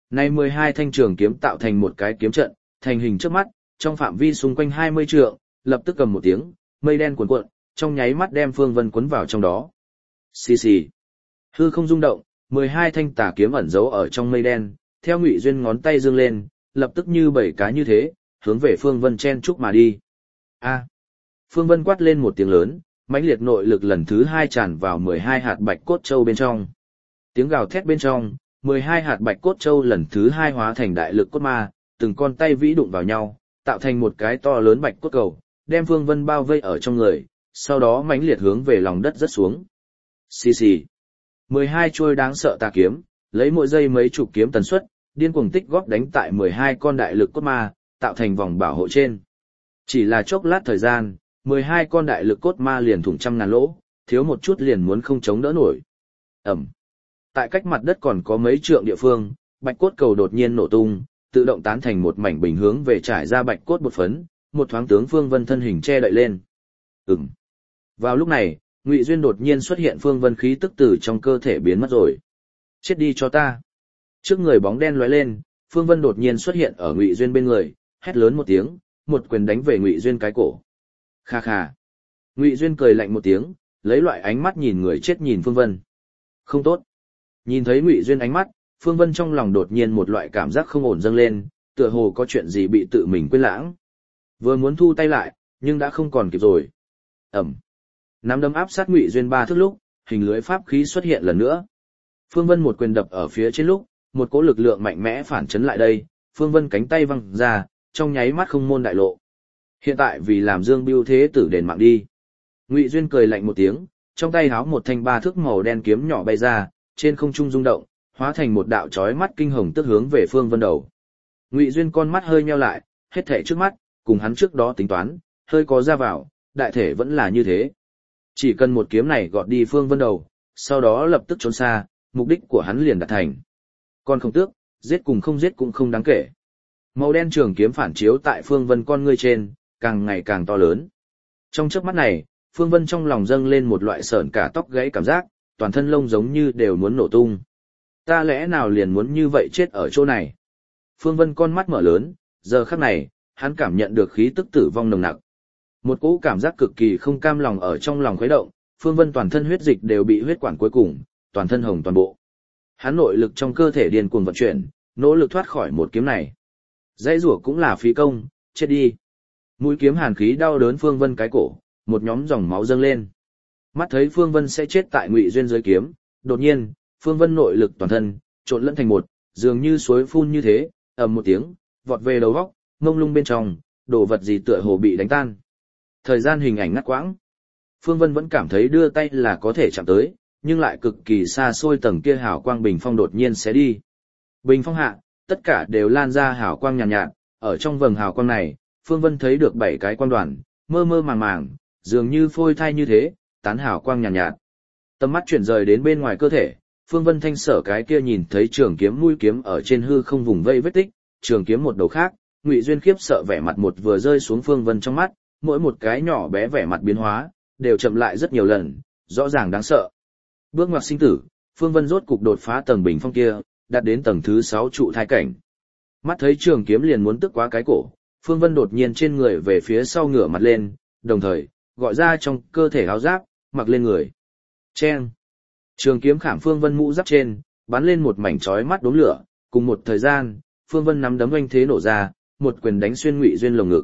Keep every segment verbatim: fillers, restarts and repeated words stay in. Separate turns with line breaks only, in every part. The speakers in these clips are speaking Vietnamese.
Nay mười hai thanh trường kiếm tạo thành một cái kiếm trận, thành hình trước mắt, trong phạm vi xung quanh hai mươi trượng, lập tức cầm một tiếng, mây đen cuồn cuộn, trong nháy mắt đem Phương Vân cuốn vào trong đó. Xì xì. Hư không rung động, mười hai thanh tà kiếm ẩn giấu ở trong mây đen, theo Ngụy Duyên ngón tay dương lên, lập tức như bảy cá như thế, hướng về Phương Vân chen chúc mà đi. A. Phương Vân quát lên một tiếng lớn, mãnh liệt nội lực lần thứ hai tràn vào mười hai hạt bạch cốt châu bên trong. Tiếng gào thét bên trong, mười hai hạt bạch cốt châu lần thứ hai hóa thành đại lực cốt ma, từng con tay vĩ đụng vào nhau, tạo thành một cái to lớn bạch cốt cầu, đem Phương Vân bao vây ở trong người, sau đó mãnh liệt hướng về lòng đất rớt xuống. Xì xì. mười hai chuôi đáng sợ tà kiếm, lấy mỗi giây mấy chục kiếm tần suất, điên cuồng tích góp đánh tại mười hai con đại lực cốt ma, tạo thành vòng bảo hộ trên. Chỉ là chốc lát thời gian, mười hai con đại lực cốt ma liền thủng trăm ngàn lỗ, thiếu một chút liền muốn không chống đỡ nổi. Ẩm. Tại cách mặt đất còn có mấy trượng địa phương, bạch cốt cầu đột nhiên nổ tung, tự động tán thành một mảnh bình hướng về trải ra bạch cốt bột phấn, một thoáng tướng Phương Vân thân hình che đậy lên. Ừm. Vào lúc này, Ngụy Duyên đột nhiên xuất hiện, Phương Vân khí tức từ trong cơ thể biến mất rồi. Chết đi cho ta. Trước người bóng đen lóe lên, Phương Vân đột nhiên xuất hiện ở Ngụy Duyên bên người, hét lớn một tiếng, một quyền đánh về Ngụy Duyên cái cổ. Kha kha. Ngụy Duyên cười lạnh một tiếng, lấy loại ánh mắt nhìn người chết nhìn Phương Vân. Không tốt. Nhìn thấy Ngụy Duyên ánh mắt, Phương Vân trong lòng đột nhiên một loại cảm giác không ổn dâng lên, tựa hồ có chuyện gì bị tự mình quên lãng. Vừa muốn thu tay lại, nhưng đã không còn kịp rồi. Ẩm. Nắm đấm áp sát Ngụy Duyên ba thước lúc, hình lưới pháp khí xuất hiện lần nữa. Phương Vân một quyền đập ở phía trên lúc, một cỗ lực lượng mạnh mẽ phản chấn lại đây, Phương Vân cánh tay văng ra, trong nháy mắt không môn đại lộ. Hiện tại vì làm Dương Bưu thế tử đền mạng đi. Ngụy Duyên cười lạnh một tiếng, trong tay háo một thanh ba thước màu đen kiếm nhỏ bay ra, trên không trung rung động, hóa thành một đạo chói mắt kinh hồng tức hướng về Phương Vân đầu. Ngụy Duyên con mắt hơi nheo lại, hết thảy trước mắt, cùng hắn trước đó tính toán, hơi có ra vào, đại thể vẫn là như thế. Chỉ cần một kiếm này gọt đi Phương Vân đầu, sau đó lập tức trốn xa, mục đích của hắn liền đạt thành. Còn không tước, giết cùng không giết cũng không đáng kể. Màu đen trường kiếm phản chiếu tại Phương Vân con ngươi trên, càng ngày càng to lớn. Trong chớp mắt này, Phương Vân trong lòng dâng lên một loại sởn cả tóc gãy cảm giác, toàn thân lông giống như đều muốn nổ tung. Ta lẽ nào liền muốn như vậy chết ở chỗ này? Phương Vân con mắt mở lớn, giờ khắc này, hắn cảm nhận được khí tức tử vong nồng nặc. Một cỗ cảm giác cực kỳ không cam lòng ở trong lòng khuấy động, Phương Vân toàn thân huyết dịch đều bị huyết quản cuối cùng, toàn thân hồng toàn bộ. Hắn nội lực trong cơ thể điên cuồng vận chuyển, nỗ lực thoát khỏi một kiếm này. Dãy rủa cũng là phí công, chết đi. Mũi kiếm hàn khí đau đớn Phương Vân cái cổ, một nhóm dòng máu dâng lên. Mắt thấy Phương Vân sẽ chết tại Ngụy Duyên dưới kiếm, đột nhiên, Phương Vân nội lực toàn thân trộn lẫn thành một, dường như suối phun như thế, ầm một tiếng, vọt về đầu góc, ngông lung bên trong, đồ vật gì tựa hồ bị đánh tan. Thời gian hình ảnh ngắt quãng. Phương Vân vẫn cảm thấy đưa tay là có thể chạm tới, nhưng lại cực kỳ xa xôi tầng kia hào quang bình phong đột nhiên sẽ đi. Bình phong hạ, tất cả đều lan ra hào quang nhàn nhạt, nhạt, ở trong vầng hào quang này, Phương Vân thấy được bảy cái quang đoàn, mơ mơ màng màng, dường như phôi thai như thế, tán hào quang nhàn nhạt, nhạt. Tầm mắt chuyển rời đến bên ngoài cơ thể, Phương Vân thanh sở cái kia nhìn thấy trường kiếm mũi kiếm ở trên hư không vùng vây vết tích, trường kiếm một đầu khác, Ngụy Duyên khiếp sợ vẻ mặt một vừa rơi xuống Phương Vân trong mắt, mỗi một cái nhỏ bé vẻ mặt biến hóa, đều chậm lại rất nhiều lần, rõ ràng đáng sợ. Bước ngoặt sinh tử, Phương Vân rốt cục đột phá tầng bình phong kia, đạt đến tầng thứ sáu trụ thai cảnh. Mắt thấy trường kiếm liền muốn tức quá cái cổ, Phương Vân đột nhiên trên người về phía sau ngửa mặt lên, đồng thời, gọi ra trong cơ thể áo giáp, mặc lên người. Chen! Trường kiếm khảm Phương Vân mũ giáp trên, bắn lên một mảnh chói mắt đốm lửa, cùng một thời gian, Phương Vân nắm đấm oanh thế nổ ra, một quyền đánh xuyên Ngụy Duyên lồng ngực.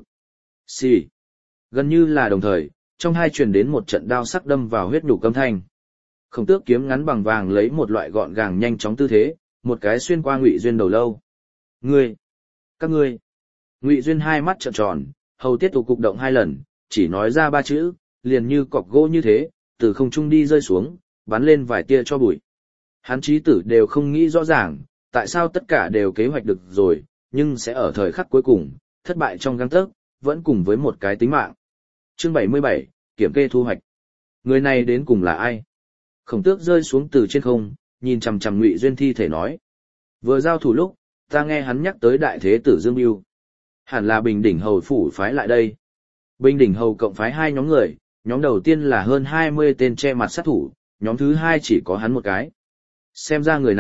Xì! Gần như là đồng thời, trong hai truyền đến một trận đao sắc đâm vào huyết nhục âm thanh. Khổng Tước kiếm ngắn bằng vàng lấy một loại gọn gàng nhanh chóng tư thế, một cái xuyên qua Ngụy Duyên đầu lâu. Ngươi! Các ngươi! Ngụy Duyên hai mắt trợn tròn, hầu tiết tụ cục động hai lần, chỉ nói ra ba chữ, liền như cọc gỗ như thế, từ không trung đi rơi xuống, bắn lên vài tia cho bụi. Hắn chí tử đều không nghĩ rõ ràng, tại sao tất cả đều kế hoạch được rồi, nhưng sẽ ở thời khắc cuối cùng, thất bại trong gang tấc, vẫn cùng với một cái tính mạng. Chương bảy mươi bảy, kiểm kê thu hoạch. Người này đến cùng là ai? Khổng Tước rơi xuống từ trên không, nhìn chằm chằm Ngụy Duyên thi thể nói. Vừa giao thủ lúc, ta nghe hắn nhắc tới đại thế tử Dương Bưu. Hẳn là Bình Đỉnh Hầu phủ phái lại đây. Bình Đỉnh Hầu cộng phái hai nhóm người, nhóm đầu tiên là hơn hai mươi tên che mặt sát thủ, nhóm thứ hai chỉ có hắn một cái. Xem ra người này,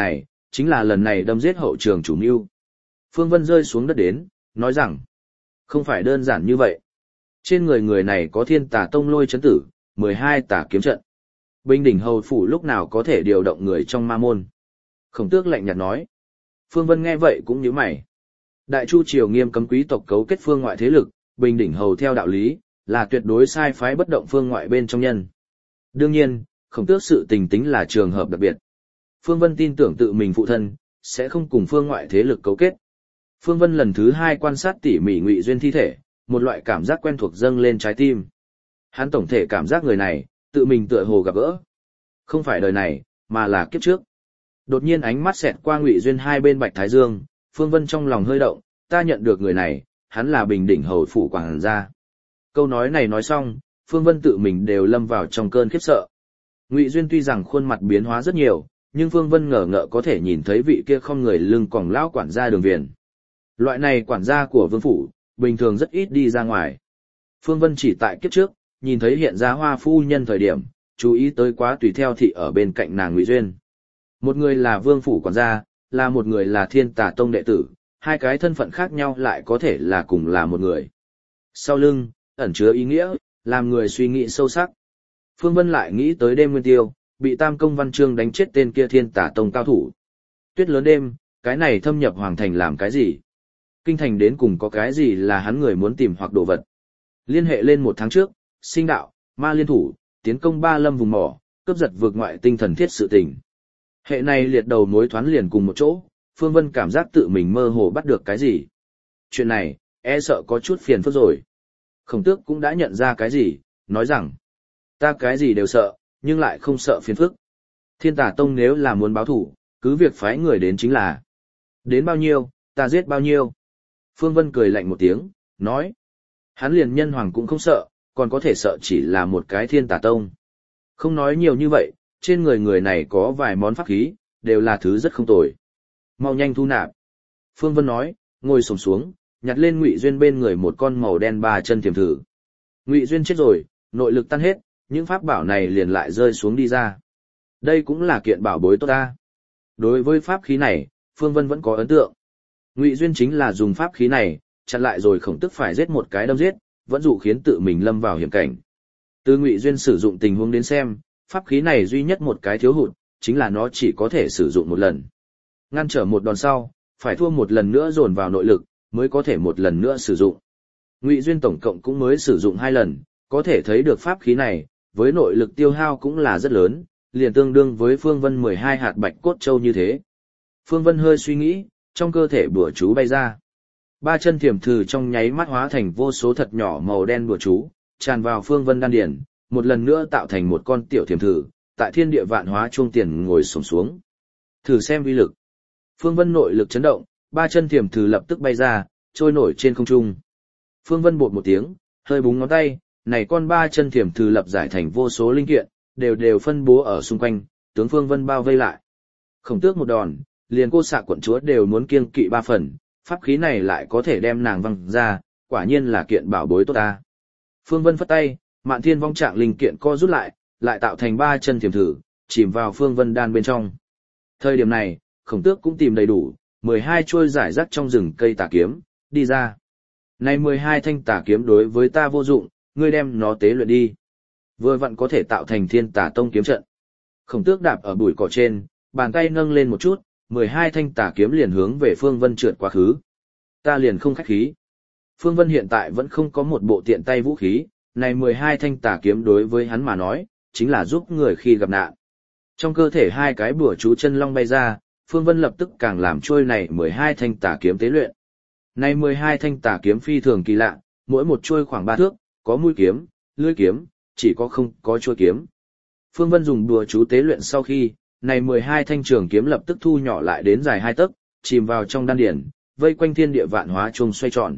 chính là lần này đâm giết hậu trường chủ mưu. Phương Vân rơi xuống đất đến, nói rằng, không phải đơn giản như vậy. Trên người người này có thiên tà tông lôi chấn tử, mười hai tà kiếm trận. Bình đỉnh hầu phủ lúc nào có thể điều động người trong ma môn. Khổng Tước lạnh nhạt nói. Phương Vân nghe vậy cũng nhíu mày. Đại Chu triều nghiêm cấm quý tộc cấu kết phương ngoại thế lực, bình đỉnh hầu theo đạo lý, là tuyệt đối sai phái bất động phương ngoại bên trong nhân. Đương nhiên, Khổng Tước sự tình tính là trường hợp đặc biệt. Phương Vân tin tưởng tự mình phụ thân, sẽ không cùng phương ngoại thế lực cấu kết. Phương Vân lần thứ hai quan sát tỉ mỉ Ngụy Duyên thi thể, một loại cảm giác quen thuộc dâng lên trái tim. Hắn tổng thể cảm giác người này, tự mình tựa hồ gặp gỡ. Không phải đời này, mà là kiếp trước. Đột nhiên ánh mắt xẹt qua Ngụy Duyên hai bên bạch thái dương, Phương Vân trong lòng hơi động, ta nhận được người này, hắn là bình đỉnh hầu phủ quảng gia. Câu nói này nói xong, Phương Vân tự mình đều lâm vào trong cơn khiếp sợ. Ngụy Duyên tuy rằng khuôn mặt biến hóa rất nhiều, nhưng Phương Vân ngờ ngợ có thể nhìn thấy vị kia không người lưng còng lão quản gia Đường Viền. Loại này quản gia của vương phủ, bình thường rất ít đi ra ngoài. Phương Vân chỉ tại kiếp trước, nhìn thấy hiện ra hoa phu nhân thời điểm, chú ý tới quá tùy theo thị ở bên cạnh nàng Ngụy Duyên. Một người là vương phủ quản gia, là một người là thiên tà tông đệ tử, hai cái thân phận khác nhau lại có thể là cùng là một người. Sau lưng, ẩn chứa ý nghĩa, làm người suy nghĩ sâu sắc. Phương Vân lại nghĩ tới đêm nguyên tiêu, bị Tam Công Văn Trương đánh chết tên kia thiên tà tông cao thủ. Tuyết lớn đêm, cái này thâm nhập hoàng thành làm cái gì? Kinh thành đến cùng có cái gì là hắn người muốn tìm hoặc đồ vật? Liên hệ lên một tháng trước, sinh đạo, ma liên thủ, tiến công ba lâm vùng mỏ, cướp giật vượt ngoại tinh thần thiết sự tình. Hệ này liệt đầu mối thoán liền cùng một chỗ, Phương Vân cảm giác tự mình mơ hồ bắt được cái gì. Chuyện này, e sợ có chút phiền phức rồi. Khổng Tước cũng đã nhận ra cái gì, nói rằng, ta cái gì đều sợ, nhưng lại không sợ phiền phức. Thiên Tà Tông nếu là muốn báo thủ, cứ việc phái người đến chính là. Đến bao nhiêu, ta giết bao nhiêu. Phương Vân cười lạnh một tiếng, nói. Hắn liền nhân hoàng cũng không sợ, còn có thể sợ chỉ là một cái Thiên Tà Tông. Không nói nhiều như vậy, trên người người này có vài món pháp khí, đều là thứ rất không tồi. Mau nhanh thu nạp. Phương Vân nói, ngồi xổm xuống, nhặt lên Ngụy Duyên bên người một con màu đen ba chân thiềm thử. Ngụy Duyên chết rồi, nội lực tan hết, những pháp bảo này liền lại rơi xuống đi ra. Đây cũng là kiện bảo bối tốt ta. Đối với pháp khí này, Phương Vân vẫn có ấn tượng. Ngụy Duyên chính là dùng pháp khí này, chặn lại rồi Khổng Tước phải giết một cái đâm giết, vẫn dụ khiến tự mình lâm vào hiểm cảnh. Từ Ngụy Duyên sử dụng tình huống đến xem, pháp khí này duy nhất một cái thiếu hụt, chính là nó chỉ có thể sử dụng một lần. Ngăn trở một đòn sau, phải thua một lần nữa dồn vào nội lực, mới có thể một lần nữa sử dụng. Ngụy Duyên tổng cộng cũng mới sử dụng hai lần, có thể thấy được pháp khí này, với nội lực tiêu hao cũng là rất lớn, liền tương đương với Phương Vân mười hai hạt bạch cốt châu như thế. Phương Vân hơi suy nghĩ, trong cơ thể bùa chú bay ra. Ba chân thiểm thử trong nháy mắt hóa thành vô số thật nhỏ màu đen bùa chú, tràn vào Phương Vân đan điển, một lần nữa tạo thành một con tiểu thiểm thử, tại thiên địa vạn hóa chuông tiền ngồi xổm xuống. Thử xem uy lực. Phương Vân nội lực chấn động, ba chân thiểm thử lập tức bay ra, trôi nổi trên không trung. Phương Vân bột một tiếng, hơi búng ngón tay, này con ba chân thiểm thử lập giải thành vô số linh kiện, đều đều phân bố ở xung quanh, tướng Phương Vân bao vây lại. Khổng Tước một đòn, liền cô xạ quận chúa đều muốn kiêng kỵ ba phần, pháp khí này lại có thể đem nàng văng ra, quả nhiên là kiện bảo bối tốt ta. Phương Vân phất tay, Mạn Thiên Vong Trạng linh kiện co rút lại, lại tạo thành ba chân thiểm thử, chìm vào Phương Vân đan bên trong. Thời điểm này, Khổng Tước cũng tìm đầy đủ, mười hai chuôi giải rác trong rừng cây tà kiếm, đi ra. Này mười hai thanh tà kiếm đối với ta vô dụng, ngươi đem nó tế luyện đi. Vừa vặn có thể tạo thành Thiên Tà Tông kiếm trận. Khổng Tước đạp ở bụi cỏ trên, bàn tay nâng lên một chút, mười hai thanh tà kiếm liền hướng về Phương Vân trượt quá khứ. Ta liền không khách khí. Phương Vân hiện tại vẫn không có một bộ tiện tay vũ khí, này mười hai thanh tà kiếm đối với hắn mà nói, chính là giúp người khi gặp nạn. Trong cơ thể hai cái bùa chú chân long bay ra, Phương Vân lập tức càng làm trôi này mười hai thanh tà kiếm tế luyện. Này mười hai thanh tà kiếm phi thường kỳ lạ, mỗi một trôi khoảng ba thước, có mũi kiếm, lưỡi kiếm, chỉ có không có chuôi kiếm. Phương Vân dùng bùa chú tế luyện sau khi, này mười hai thanh trường kiếm lập tức thu nhỏ lại đến dài hai tấc, chìm vào trong đan điển, vây quanh thiên địa vạn hóa chuông xoay tròn.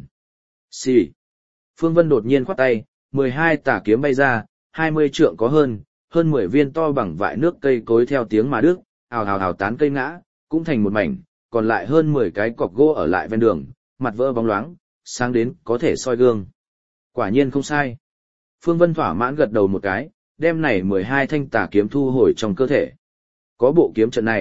Xì. Phương Vân đột nhiên khoát tay, mười hai tà kiếm bay ra, hai mươi trượng có hơn, hơn mười viên to bằng vại nước cây cối theo tiếng mà đứt, ào ào ào tán cây ngã, cũng thành một mảnh, còn lại hơn mười cái cọc gỗ ở lại ven đường, mặt vỡ bóng loáng, sáng đến có thể soi gương. Quả nhiên không sai. Phương Vân thỏa mãn gật đầu một cái, đem này mười hai thanh tà kiếm thu hồi trong cơ thể. Có bộ kiếm trận này,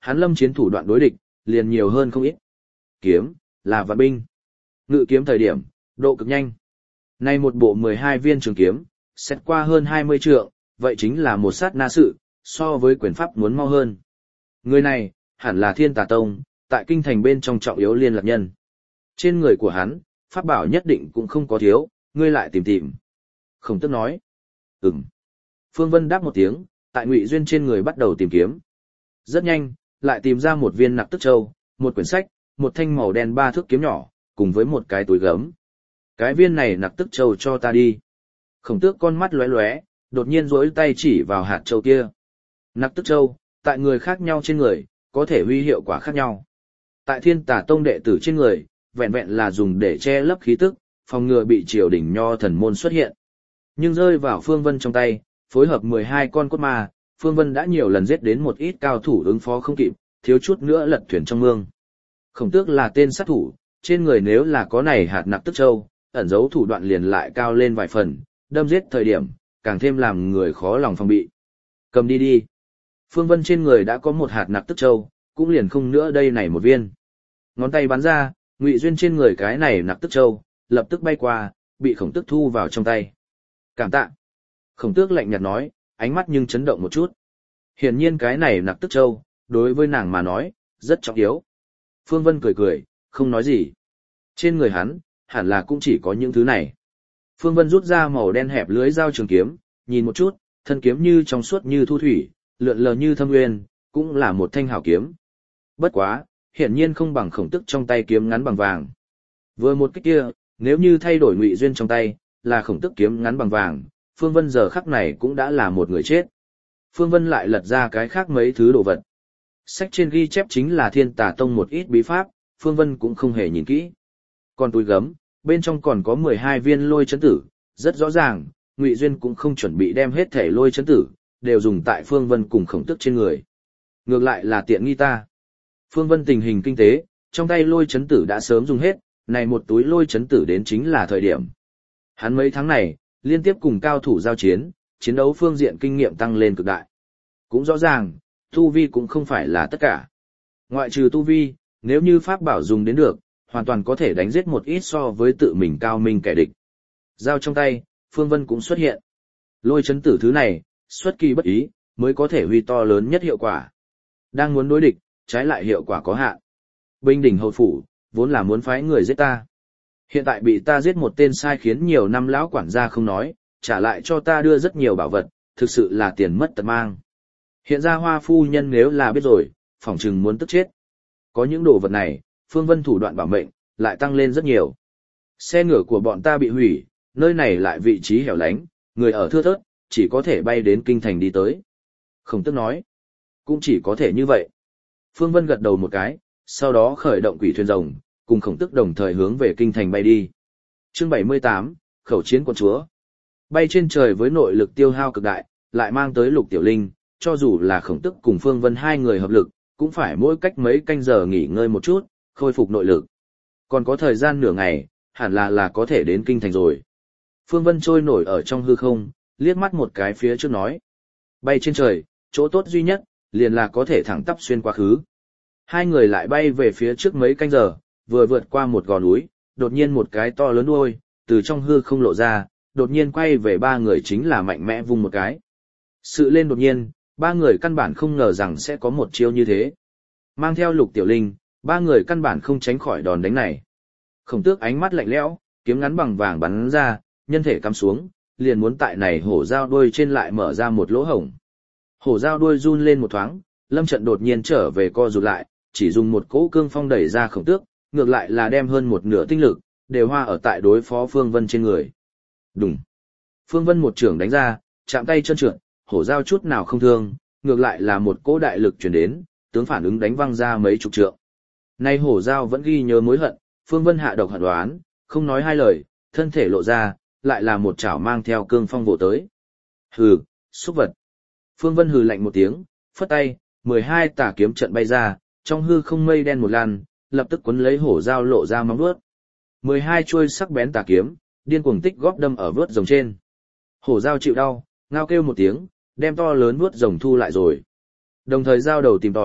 hắn lâm chiến thủ đoạn đối địch, liền nhiều hơn không ít. Kiếm, là vạn binh. Ngự kiếm thời điểm, độ cực nhanh. Nay một bộ mười hai viên trường kiếm, xét qua hơn hai mươi trượng, vậy chính là một sát na sự, so với quyền pháp muốn mau hơn. Người này, hẳn là Thiên Tà Tông, tại kinh thành bên trong trọng yếu liên lạc nhân. Trên người của hắn, pháp bảo nhất định cũng không có thiếu, ngươi lại tìm tìm. Khổng Tước nói. Ừm. Phương Vân đáp một tiếng, tại Ngụy Duyên trên người bắt đầu tìm kiếm. Rất nhanh, lại tìm ra một viên nặc tức châu, một quyển sách, một thanh màu đen ba thước kiếm nhỏ, cùng với một cái túi gấm. Cái viên này nặc tức châu cho ta đi. Khổng Tước con mắt lóe lóe, đột nhiên duỗi tay chỉ vào hạt châu kia. Nặc tức châu, tại người khác nhau trên người, có thể huy hiệu quả khác nhau. Tại Thiên Tà Tông đệ tử trên người, vẹn vẹn là dùng để che lấp khí tức, phòng ngừa bị triều đình nho thần môn xuất hiện. Nhưng rơi vào Phương Vân trong tay, phối hợp mười hai con cốt ma, Phương Vân đã nhiều lần giết đến một ít cao thủ ứng phó không kịp, thiếu chút nữa lật thuyền trong mương. Khổng Tước là tên sát thủ, trên người nếu là có này hạt nặc tức châu, ẩn dấu thủ đoạn liền lại cao lên vài phần, đâm giết thời điểm, càng thêm làm người khó lòng phòng bị. Cầm đi đi. Phương Vân trên người đã có một hạt nặc tức châu, cũng liền không nữa đây này một viên. Ngón tay bắn ra, Ngụy Duyên trên người cái này nặc tức châu, lập tức bay qua, bị Khổng Tước thu vào trong tay. Cảm tạ. Khổng Tước lạnh nhạt nói, ánh mắt nhưng chấn động một chút. Hiển nhiên cái này nặc tức châu, đối với nàng mà nói, rất trọng yếu. Phương Vân cười cười, không nói gì. Trên người hắn, hẳn là cũng chỉ có những thứ này. Phương Vân rút ra màu đen hẹp lưới dao trường kiếm, nhìn một chút, thân kiếm như trong suốt như thu thủy, lượn lờ như thâm nguyên, cũng là một thanh hảo kiếm. Bất quá, hiển nhiên không bằng Khổng Tước trong tay kiếm ngắn bằng vàng. Vừa một cái kia, nếu như thay đổi Ngụy Duyên trong tay, là Khổng Tước kiếm ngắn bằng vàng, Phương Vân giờ khắc này cũng đã là một người chết. Phương Vân lại lật ra cái khác mấy thứ đồ vật. Sách trên ghi chép chính là Thiên Tà Tông một ít bí pháp, Phương Vân cũng không hề nhìn kỹ. Còn túi gấm, bên trong còn có mười hai viên lôi chấn tử, rất rõ ràng, Ngụy Duyên cũng không chuẩn bị đem hết thể lôi chấn tử, đều dùng tại Phương Vân cùng Khổng Tước trên người. Ngược lại là tiện nghi ta. Phương Vân tình hình kinh tế, trong tay lôi chấn tử đã sớm dùng hết, này một túi lôi chấn tử đến chính là thời điểm. Hắn mấy tháng này, liên tiếp cùng cao thủ giao chiến, chiến đấu phương diện kinh nghiệm tăng lên cực đại. Cũng rõ ràng, tu vi cũng không phải là tất cả. Ngoại trừ tu vi, nếu như pháp bảo dùng đến được, hoàn toàn có thể đánh giết một ít so với tự mình cao minh kẻ địch. Dao trong tay, Phương Vân cũng xuất hiện. Lôi chấn tử thứ này, xuất kỳ bất ý, mới có thể huy to lớn nhất hiệu quả. Đang muốn đối địch, trái lại hiệu quả có hạn. Binh đỉnh hầu phủ, vốn là muốn phái người giết ta. Hiện tại bị ta giết một tên sai khiến nhiều năm lão quản gia không nói, trả lại cho ta đưa rất nhiều bảo vật, thực sự là tiền mất tật mang. Hiện ra Hoa phu nhân nếu là biết rồi, phỏng chừng muốn tức chết. Có những đồ vật này, Phương Vân thủ đoạn bảo mệnh, lại tăng lên rất nhiều. Xe ngựa của bọn ta bị hủy, nơi này lại vị trí hẻo lánh, người ở thưa thớt, chỉ có thể bay đến kinh thành đi tới. Khổng Tước nói, cũng chỉ có thể như vậy. Phương Vân gật đầu một cái, sau đó khởi động quỷ thuyền rồng, cùng Khổng Tước đồng thời hướng về kinh thành bay đi. Chương bảy mươi tám, khẩu chiến quận chúa. Bay trên trời với nội lực tiêu hao cực đại, lại mang tới Lục Tiểu Linh, cho dù là Khổng Tước cùng Phương Vân hai người hợp lực, cũng phải mỗi cách mấy canh giờ nghỉ ngơi một chút, khôi phục nội lực. Còn có thời gian nửa ngày, hẳn là là có thể đến kinh thành rồi. Phương Vân trôi nổi ở trong hư không, liếc mắt một cái phía trước nói. Bay trên trời, chỗ tốt duy nhất, liền là có thể thẳng tắp xuyên quá khứ. Hai người lại bay về phía trước mấy canh giờ, vừa vượt qua một gò núi, đột nhiên một cái to lớn đuôi, từ trong hư không lộ ra, đột nhiên quay về ba người chính là mạnh mẽ vung một cái. Sự lên đột nhiên, ba người căn bản không ngờ rằng sẽ có một chiêu như thế. Mang theo Lục Tiểu Linh, ba người căn bản không tránh khỏi đòn đánh này. Khổng Tước ánh mắt lạnh lẽo, kiếm ngắn bằng vàng bắn ra, nhân thể cắm xuống, liền muốn tại này hổ dao đuôi trên lại mở ra một lỗ hổng. Hổ dao đuôi run lên một thoáng, Lâm Trận đột nhiên trở về co rụt lại, chỉ dùng một cỗ cương phong đẩy ra Khổng Tước, ngược lại là đem hơn một nửa tinh lực, đều hoa ở tại đối phó Phương Vân trên người. Đùng. Phương Vân một trưởng đánh ra, chạm tay chân trượt, hổ dao chút nào không thương, ngược lại là một cỗ đại lực truyền đến, tướng phản ứng đánh văng ra mấy chục trượng. Nay hổ dao vẫn ghi nhớ mối hận, Phương Vân hạ độc hận đoán, không nói hai lời, thân thể lộ ra, lại là một chảo mang theo cương phong vỗ tới. Hừ, xúc vật. Phương Vân hừ lạnh một tiếng, phất tay, mười hai tà kiếm trận bay ra, trong hư không mây đen một lan, lập tức cuốn lấy hổ dao lộ ra móng vuốt. mười hai chuôi sắc bén tà kiếm, điên cuồng tích góp đâm ở vớt rồng trên. Hổ dao chịu đau, ngao kêu một tiếng, đem to lớn vuốt rồng thu lại rồi. Đồng thời dao đầu tìm tòi,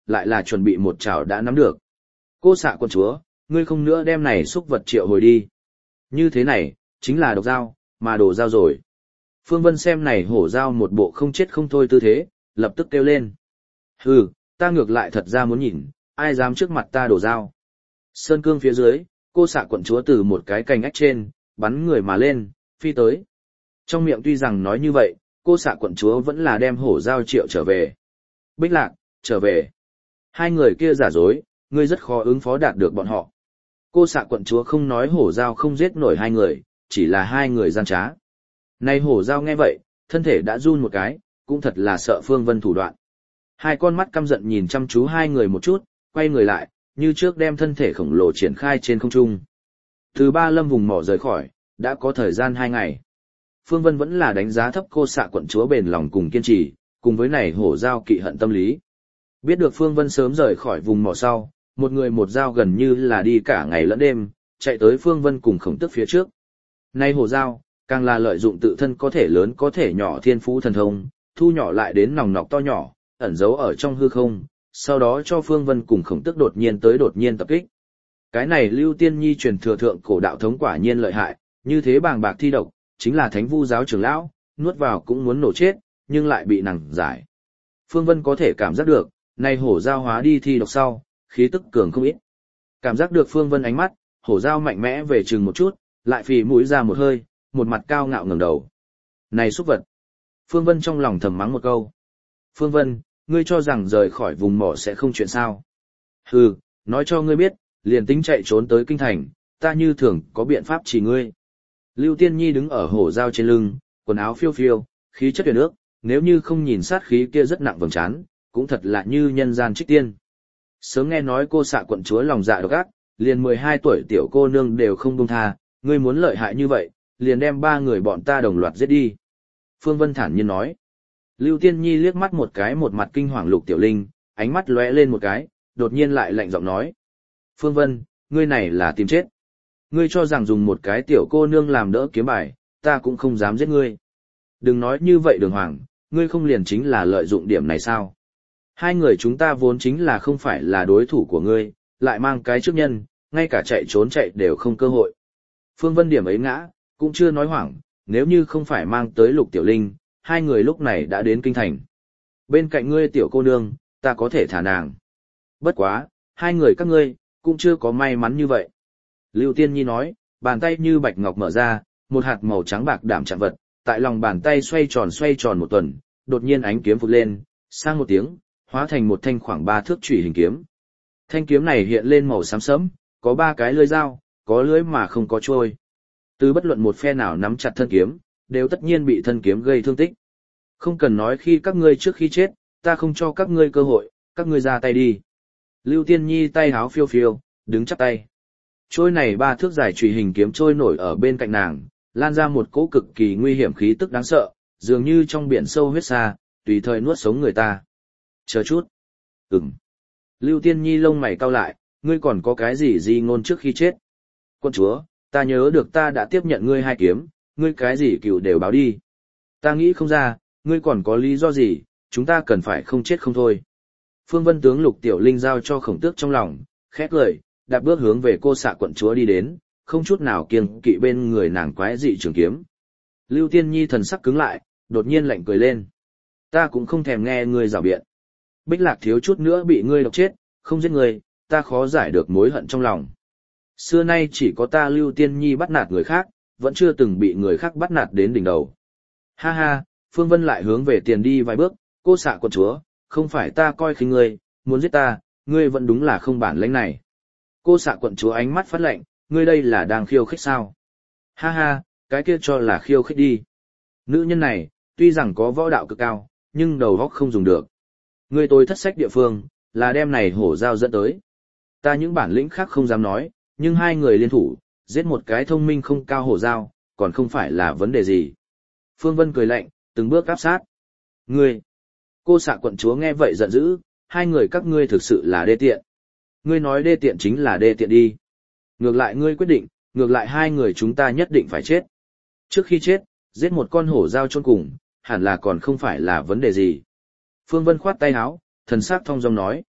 lại là chuẩn bị một chảo đã nắm được. Cô xạ quận chúa, ngươi không nữa đem này xúc vật triệu hồi đi. Như thế này, chính là độc dao, mà đồ dao rồi. Phương Vân xem này hổ dao một bộ không chết không thôi tư thế, lập tức kêu lên. Hừ, ta ngược lại thật ra muốn nhìn, ai dám trước mặt ta đổ dao. Sơn cương phía dưới, cô xạ quận chúa từ một cái cành ách trên, bắn người mà lên, phi tới. Trong miệng tuy rằng nói như vậy, cô xạ quận chúa vẫn là đem hổ dao triệu trở về. Bích Lạc, trở về. Hai người kia giả dối, ngươi rất khó ứng phó đạt được bọn họ. Cô xạ quận chúa không nói hổ dao không giết nổi hai người, chỉ là hai người gian trá. Này hổ dao nghe vậy, thân thể đã run một cái, cũng thật là sợ Phương Vân thủ đoạn. Hai con mắt căm giận nhìn chăm chú hai người một chút, quay người lại, như trước đem thân thể khổng lồ triển khai trên không trung. Từ Ba Lâm vùng mỏ rời khỏi, đã có thời gian hai ngày. Phương Vân vẫn là đánh giá thấp cô xạ quận chúa bền lòng cùng kiên trì, cùng với này hổ dao kỵ hận tâm lý. Biết được Phương Vân sớm rời khỏi vùng mỏ sau, một người một dao gần như là đi cả ngày lẫn đêm, chạy tới Phương Vân cùng Khổng Tước phía trước. Nay hổ dao, càng là lợi dụng tự thân có thể lớn có thể nhỏ thiên phú thần thông, thu nhỏ lại đến nòng nọc to nhỏ, ẩn giấu ở trong hư không, sau đó cho Phương Vân cùng Khổng Tước đột nhiên tới đột nhiên tập kích. Cái này Lưu Tiên Nhi truyền thừa thượng cổ đạo thống quả nhiên lợi hại, như thế bàng bạc thi độc, chính là Thánh Vu giáo trưởng lão, nuốt vào cũng muốn nổ chết, nhưng lại bị nàng giải. Phương Vân có thể cảm giác được, này hổ dao hóa đi thi độc sau, khí tức cường không ít. Cảm giác được Phương Vân ánh mắt, hổ dao mạnh mẽ về chừng một chút, lại phì mũi ra một hơi, một mặt cao ngạo ngẩng đầu. Này xúc vật! Phương Vân trong lòng thầm mắng một câu. Phương Vân, ngươi cho rằng rời khỏi vùng mỏ sẽ không chuyện sao? Hừ, nói cho ngươi biết, liền tính chạy trốn tới kinh thành, ta như thường có biện pháp chỉ ngươi. Lưu Tiên Nhi đứng ở hổ dao trên lưng, quần áo phiêu phiêu, khí chất huyền ước, nếu như không nhìn sát khí kia rất nặng vầng trán, cũng thật là như nhân gian trích tiên. Sớm nghe nói cô xạ quận chúa lòng dạ độc ác, liền mười hai tuổi tiểu cô nương đều không buông tha, ngươi muốn lợi hại như vậy, liền đem ba người bọn ta đồng loạt giết đi. Phương Vân thản nhiên nói. Lưu Tiên Nhi liếc mắt một cái một mặt kinh hoàng Lục Tiểu Linh, ánh mắt lóe lên một cái, đột nhiên lại lạnh giọng nói. Phương Vân, ngươi này là tìm chết. Ngươi cho rằng dùng một cái tiểu cô nương làm đỡ kiếm bài, ta cũng không dám giết ngươi. Đừng nói như vậy Đường Hoàng, ngươi không liền chính là lợi dụng điểm này sao? Hai người chúng ta vốn chính là không phải là đối thủ của ngươi, lại mang cái trước nhân, ngay cả chạy trốn chạy đều không cơ hội. Phương Vân điểm ấy ngã, cũng chưa nói hoảng, nếu như không phải mang tới Lục Tiểu Linh, hai người lúc này đã đến kinh thành. Bên cạnh ngươi tiểu cô nương, ta có thể thả nàng. Bất quá, hai người các ngươi, cũng chưa có may mắn như vậy. Lưu Tiên Nhi nói, bàn tay như bạch ngọc mở ra, một hạt màu trắng bạc đảm chạm vật, tại lòng bàn tay xoay tròn xoay tròn một tuần, đột nhiên ánh kiếm phụt lên, sang một tiếng, hóa thành một thanh khoảng ba thước chủy hình kiếm. Thanh kiếm này hiện lên màu xám sẫm, có ba cái lưỡi dao, có lưỡi mà không có trôi. Từ bất luận một phe nào nắm chặt thân kiếm, đều tất nhiên bị thân kiếm gây thương tích. Không cần nói khi các ngươi trước khi chết, ta không cho các ngươi cơ hội, các ngươi ra tay đi. Lưu Tiên Nhi tay háo phiêu phiêu, đứng chắp tay. Trôi này ba thước dài chùy hình kiếm trôi nổi ở bên cạnh nàng, lan ra một cỗ cực kỳ nguy hiểm khí tức đáng sợ, dường như trong biển sâu huyết xa, tùy thời nuốt sống người ta. Chờ chút. Ừm. Lưu Tiên Nhi lông mày cau lại, ngươi còn có cái gì di ngôn trước khi chết? Quân chúa, ta nhớ được ta đã tiếp nhận ngươi hai kiếm, ngươi cái gì cựu đều báo đi. Ta nghĩ không ra, ngươi còn có lý do gì, chúng ta cần phải không chết không thôi. Phương Vân tướng Lục Tiểu Linh giao cho Khổng Tước trong lòng, khét lời, đạp bước hướng về cô xạ quận chúa đi đến, không chút nào kiêng kỵ bên người nàng quái dị trường kiếm. Lưu Tiên Nhi thần sắc cứng lại, đột nhiên lạnh cười lên. Ta cũng không thèm nghe ngươi rào biện. Bích Lạc thiếu chút nữa bị ngươi độc chết, không giết ngươi, ta khó giải được mối hận trong lòng. Xưa nay chỉ có ta Lưu Tiên Nhi bắt nạt người khác, vẫn chưa từng bị người khác bắt nạt đến đỉnh đầu. Ha ha, Phương Vân lại hướng về tiền đi vài bước, cô xạ quận chúa, không phải ta coi khinh ngươi, muốn giết ta, ngươi vẫn đúng là không bản lĩnh này. Cô xạ quận chúa ánh mắt phát lạnh, ngươi đây là đang khiêu khích sao? Ha ha, cái kia cho là khiêu khích đi. Nữ nhân này, tuy rằng có võ đạo cực cao, nhưng đầu óc không dùng được. Ngươi tôi thất sách địa phương, là đem này hổ dao dẫn tới. Ta những bản lĩnh khác không dám nói, nhưng hai người liên thủ, giết một cái thông minh không cao hổ dao, còn không phải là vấn đề gì. Phương Vân cười lạnh, từng bước áp sát. Ngươi! Cô xạ quận chúa nghe vậy giận dữ, hai người các ngươi thực sự là đê tiện. Ngươi nói đê tiện chính là đê tiện đi. Ngược lại ngươi quyết định, ngược lại hai người chúng ta nhất định phải chết. Trước khi chết, giết một con hổ dao chôn cùng, hẳn là còn không phải là vấn đề gì. Phương Vân khoát tay áo, thần sắc thong dong nói.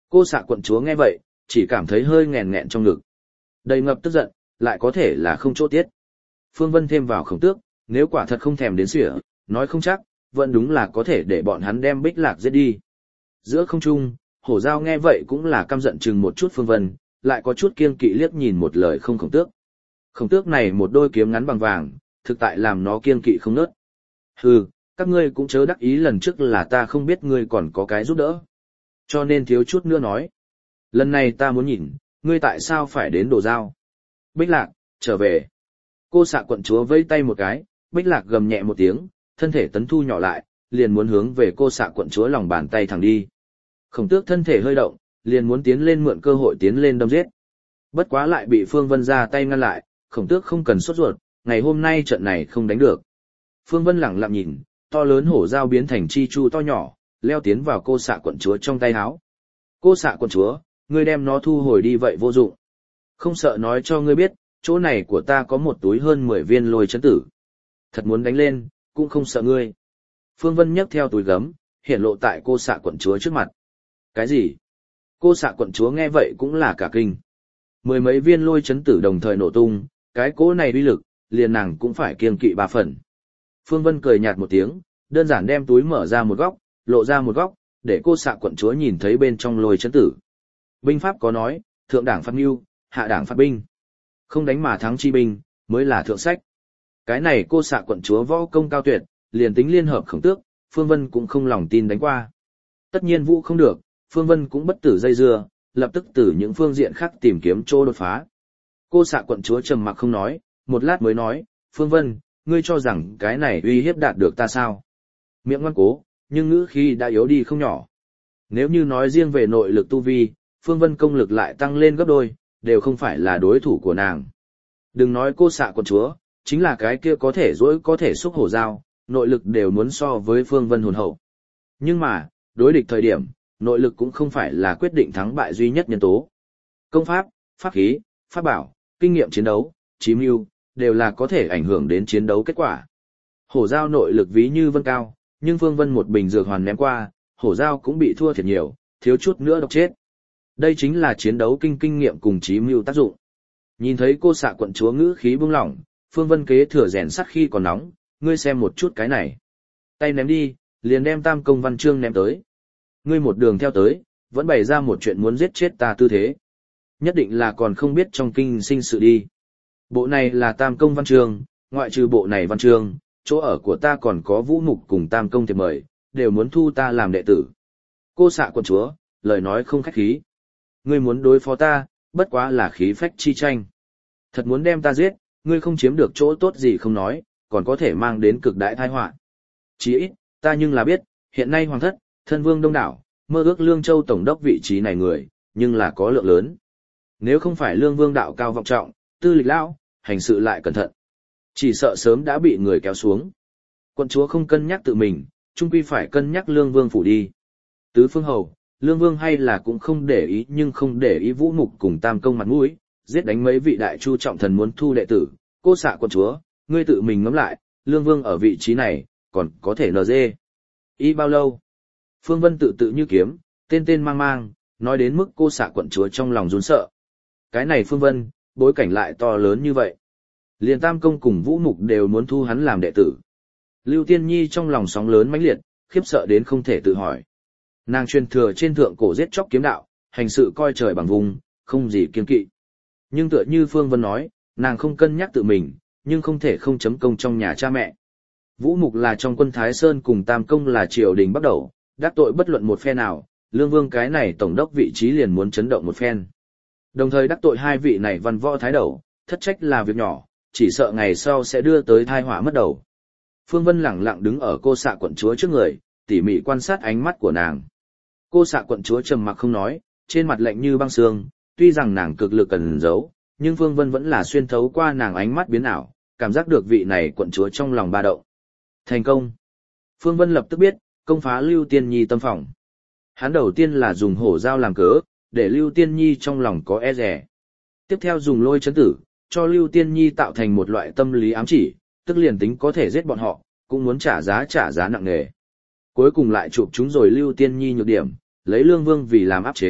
Cô xạ quận chúa nghe vậy, chỉ cảm thấy hơi nghẹn nghẹn trong ngực. Đầy ngập tức giận, lại có thể là không chỗ tiết. Phương Vân thêm vào Khổng Tước, nếu quả thật không thèm đến sỉa, nói không chắc, vẫn đúng là có thể để bọn hắn đem Bích Lạc giết đi. Giữa không trung, Hổ Giao nghe vậy cũng là căm giận chừng một chút Phương Vân, lại có chút kiêng kỵ liếc nhìn một lời không Khổng Tước. Khổng Tước này một đôi kiếm ngắn bằng vàng, thực tại làm nó kiêng kỵ không nớt. Hừ, các ngươi cũng chớ đắc ý lần trước là ta không biết ngươi còn có cái giúp đỡ. Cho nên thiếu chút nữa nói. Lần này ta muốn nhìn, ngươi tại sao phải đến Đồ Giao. Bích Lạc, trở về. Cô xạ quận chúa vẫy tay một cái, Bích Lạc gầm nhẹ một tiếng, thân thể tấn thu nhỏ lại, liền muốn hướng về cô xạ quận chúa lòng bàn tay thẳng đi. Khổng Tước thân thể hơi động, liền muốn tiến lên mượn cơ hội tiến lên đâm giết. Bất quá lại bị Phương Vân ra tay ngăn lại, Khổng Tước không cần sốt ruột, ngày hôm nay trận này không đánh được. Phương Vân lẳng lặng nhìn, to lớn hổ dao biến thành chi chu to nhỏ, leo tiến vào cô xạ quận chúa trong tay háo. Cô xạ quận chúa, ngươi đem nó thu hồi đi vậy vô dụng. Không sợ nói cho ngươi biết, chỗ này của ta có một túi hơn mười viên lôi chấn tử. Thật muốn đánh lên, cũng không sợ ngươi. Phương Vân nhấc theo túi gấm, hiện lộ tại cô xạ quận chúa trước mặt. Cái gì? Cô xạ quận chúa nghe vậy cũng là cả kinh. Mười mấy viên lôi chấn tử đồng thời nổ tung, cái cỗ này uy lực, liền nàng cũng phải kiêng kỵ ba phần. Phương Vân cười nhạt một tiếng, đơn giản đem túi mở ra một góc, lộ ra một góc, để cô xạ quận chúa nhìn thấy bên trong lôi chấn tử. Binh pháp có nói, thượng đảng phát mưu, hạ đảng phát binh. Không đánh mà thắng chi binh, mới là thượng sách. Cái này cô xạ quận chúa võ công cao tuyệt, liền tính liên hợp Khổng Tước, Phương Vân cũng không lòng tin đánh qua. Tất nhiên vũ không được, Phương Vân cũng bất tử dây dưa, lập tức từ những phương diện khác tìm kiếm chỗ đột phá. Cô xạ quận chúa trầm mặc không nói, một lát mới nói, Phương Vân, ngươi cho rằng cái này uy hiếp đạt được ta sao? Miệng ngoan cố, nhưng ngữ khí đã yếu đi không nhỏ. Nếu như nói riêng về nội lực tu vi, Phương Vân công lực lại tăng lên gấp đôi, đều không phải là đối thủ của nàng. Đừng nói cô xạ quận chúa, chính là cái kia có thể dỗi có thể xúc hổ dao, nội lực đều muốn so với Phương Vân hồn hậu. Nhưng mà, đối địch thời điểm, nội lực cũng không phải là quyết định thắng bại duy nhất nhân tố. Công pháp, pháp khí, pháp bảo, kinh nghiệm chiến đấu, chí mưu, đều là có thể ảnh hưởng đến chiến đấu kết quả. Hổ dao nội lực ví như Vân cao, nhưng Phương Vân một bình dược hoàn ném qua, hổ dao cũng bị thua thiệt nhiều, thiếu chút nữa độc chết. Đây chính là chiến đấu kinh kinh nghiệm cùng chí mưu tác dụng. Nhìn thấy cô xạ quận chúa ngữ khí buông lỏng, Phương Vân kế thừa rèn sắt khi còn nóng, ngươi xem một chút cái này. Tay ném đi, liền đem tam công văn chương ném tới. Ngươi một đường theo tới, vẫn bày ra một chuyện muốn giết chết ta tư thế. Nhất định là còn không biết trong kinh sinh sự đi. Bộ này là tam công văn chương, ngoại trừ bộ này văn chương, chỗ ở của ta còn có vũ mục cùng tam công thiệp mời, đều muốn thu ta làm đệ tử. Cô xạ quận chúa, lời nói không khách khí. Ngươi muốn đối phó ta, bất quá là khí phách chi tranh. Thật muốn đem ta giết, ngươi không chiếm được chỗ tốt gì không nói, còn có thể mang đến cực đại tai họa. Chỉ ít, ta nhưng là biết, hiện nay hoàng thất, thân vương đông đảo, mơ ước Lương Châu tổng đốc vị trí này người, nhưng là có lượng lớn. Nếu không phải Lương Vương đạo cao vọng trọng, tư lịch lão, hành sự lại cẩn thận, chỉ sợ sớm đã bị người kéo xuống. Quận chúa không cân nhắc tự mình, chung quy phải cân nhắc Lương Vương phủ đi. Tứ phương hầu, Lương Vương hay là cũng không để ý nhưng không để ý vũ mục cùng tam công mặt mũi, giết đánh mấy vị đại chu trọng thần muốn thu đệ tử. Cô xạ quận chúa, ngươi tự mình ngẫm lại, Lương Vương ở vị trí này, còn có thể nờ dê. Ý bao lâu? Phương Vân tự tự như kiếm, tên tên mang mang, nói đến mức cô xạ quận chúa trong lòng run sợ. Cái này Phương Vân, bối cảnh lại to lớn như vậy. Liền tam công cùng vũ mục đều muốn thu hắn làm đệ tử. Lưu Tiên Nhi trong lòng sóng lớn mãnh liệt, khiếp sợ đến không thể tự hỏi. Nàng truyền thừa trên thượng cổ giết chóc kiếm đạo, hành sự coi trời bằng vùng, không gì kiêng kỵ. Nhưng tựa như Phương Vân nói, nàng không cân nhắc tự mình, nhưng không thể không chấm công trong nhà cha mẹ. Vũ mục là trong quân Thái Sơn cùng tam công là triều đình bắt đầu, đắc tội bất luận một phe nào, Lương Vương cái này tổng đốc vị trí liền muốn chấn động một phen. Đồng thời đắc tội hai vị này văn võ thái đầu, thất trách là việc nhỏ, chỉ sợ ngày sau sẽ đưa tới tai họa mất đầu. Phương Vân lẳng lặng đứng ở cô xạ quận chúa trước người, tỉ mỉ quan sát ánh mắt của nàng. Cô xạ quận chúa trầm mặc không nói, trên mặt lạnh như băng xương, tuy rằng nàng cực lực cần giấu, nhưng Phương Vân vẫn là xuyên thấu qua nàng ánh mắt biến ảo, cảm giác được vị này quận chúa trong lòng ba động. Thành công. Phương Vân lập tức biết, công phá Lưu Tiên Nhi tâm phòng. Hắn đầu tiên là dùng hổ dao làm cớ, để Lưu Tiên Nhi trong lòng có e dè. Tiếp theo dùng lôi chấn tử, cho Lưu Tiên Nhi tạo thành một loại tâm lý ám chỉ, tức liền tính có thể giết bọn họ, cũng muốn trả giá trả giá nặng nề. Cuối cùng lại chụp chúng rồi Lưu Tiên Nhi nhược điểm, lấy Lương Vương vì làm áp chế,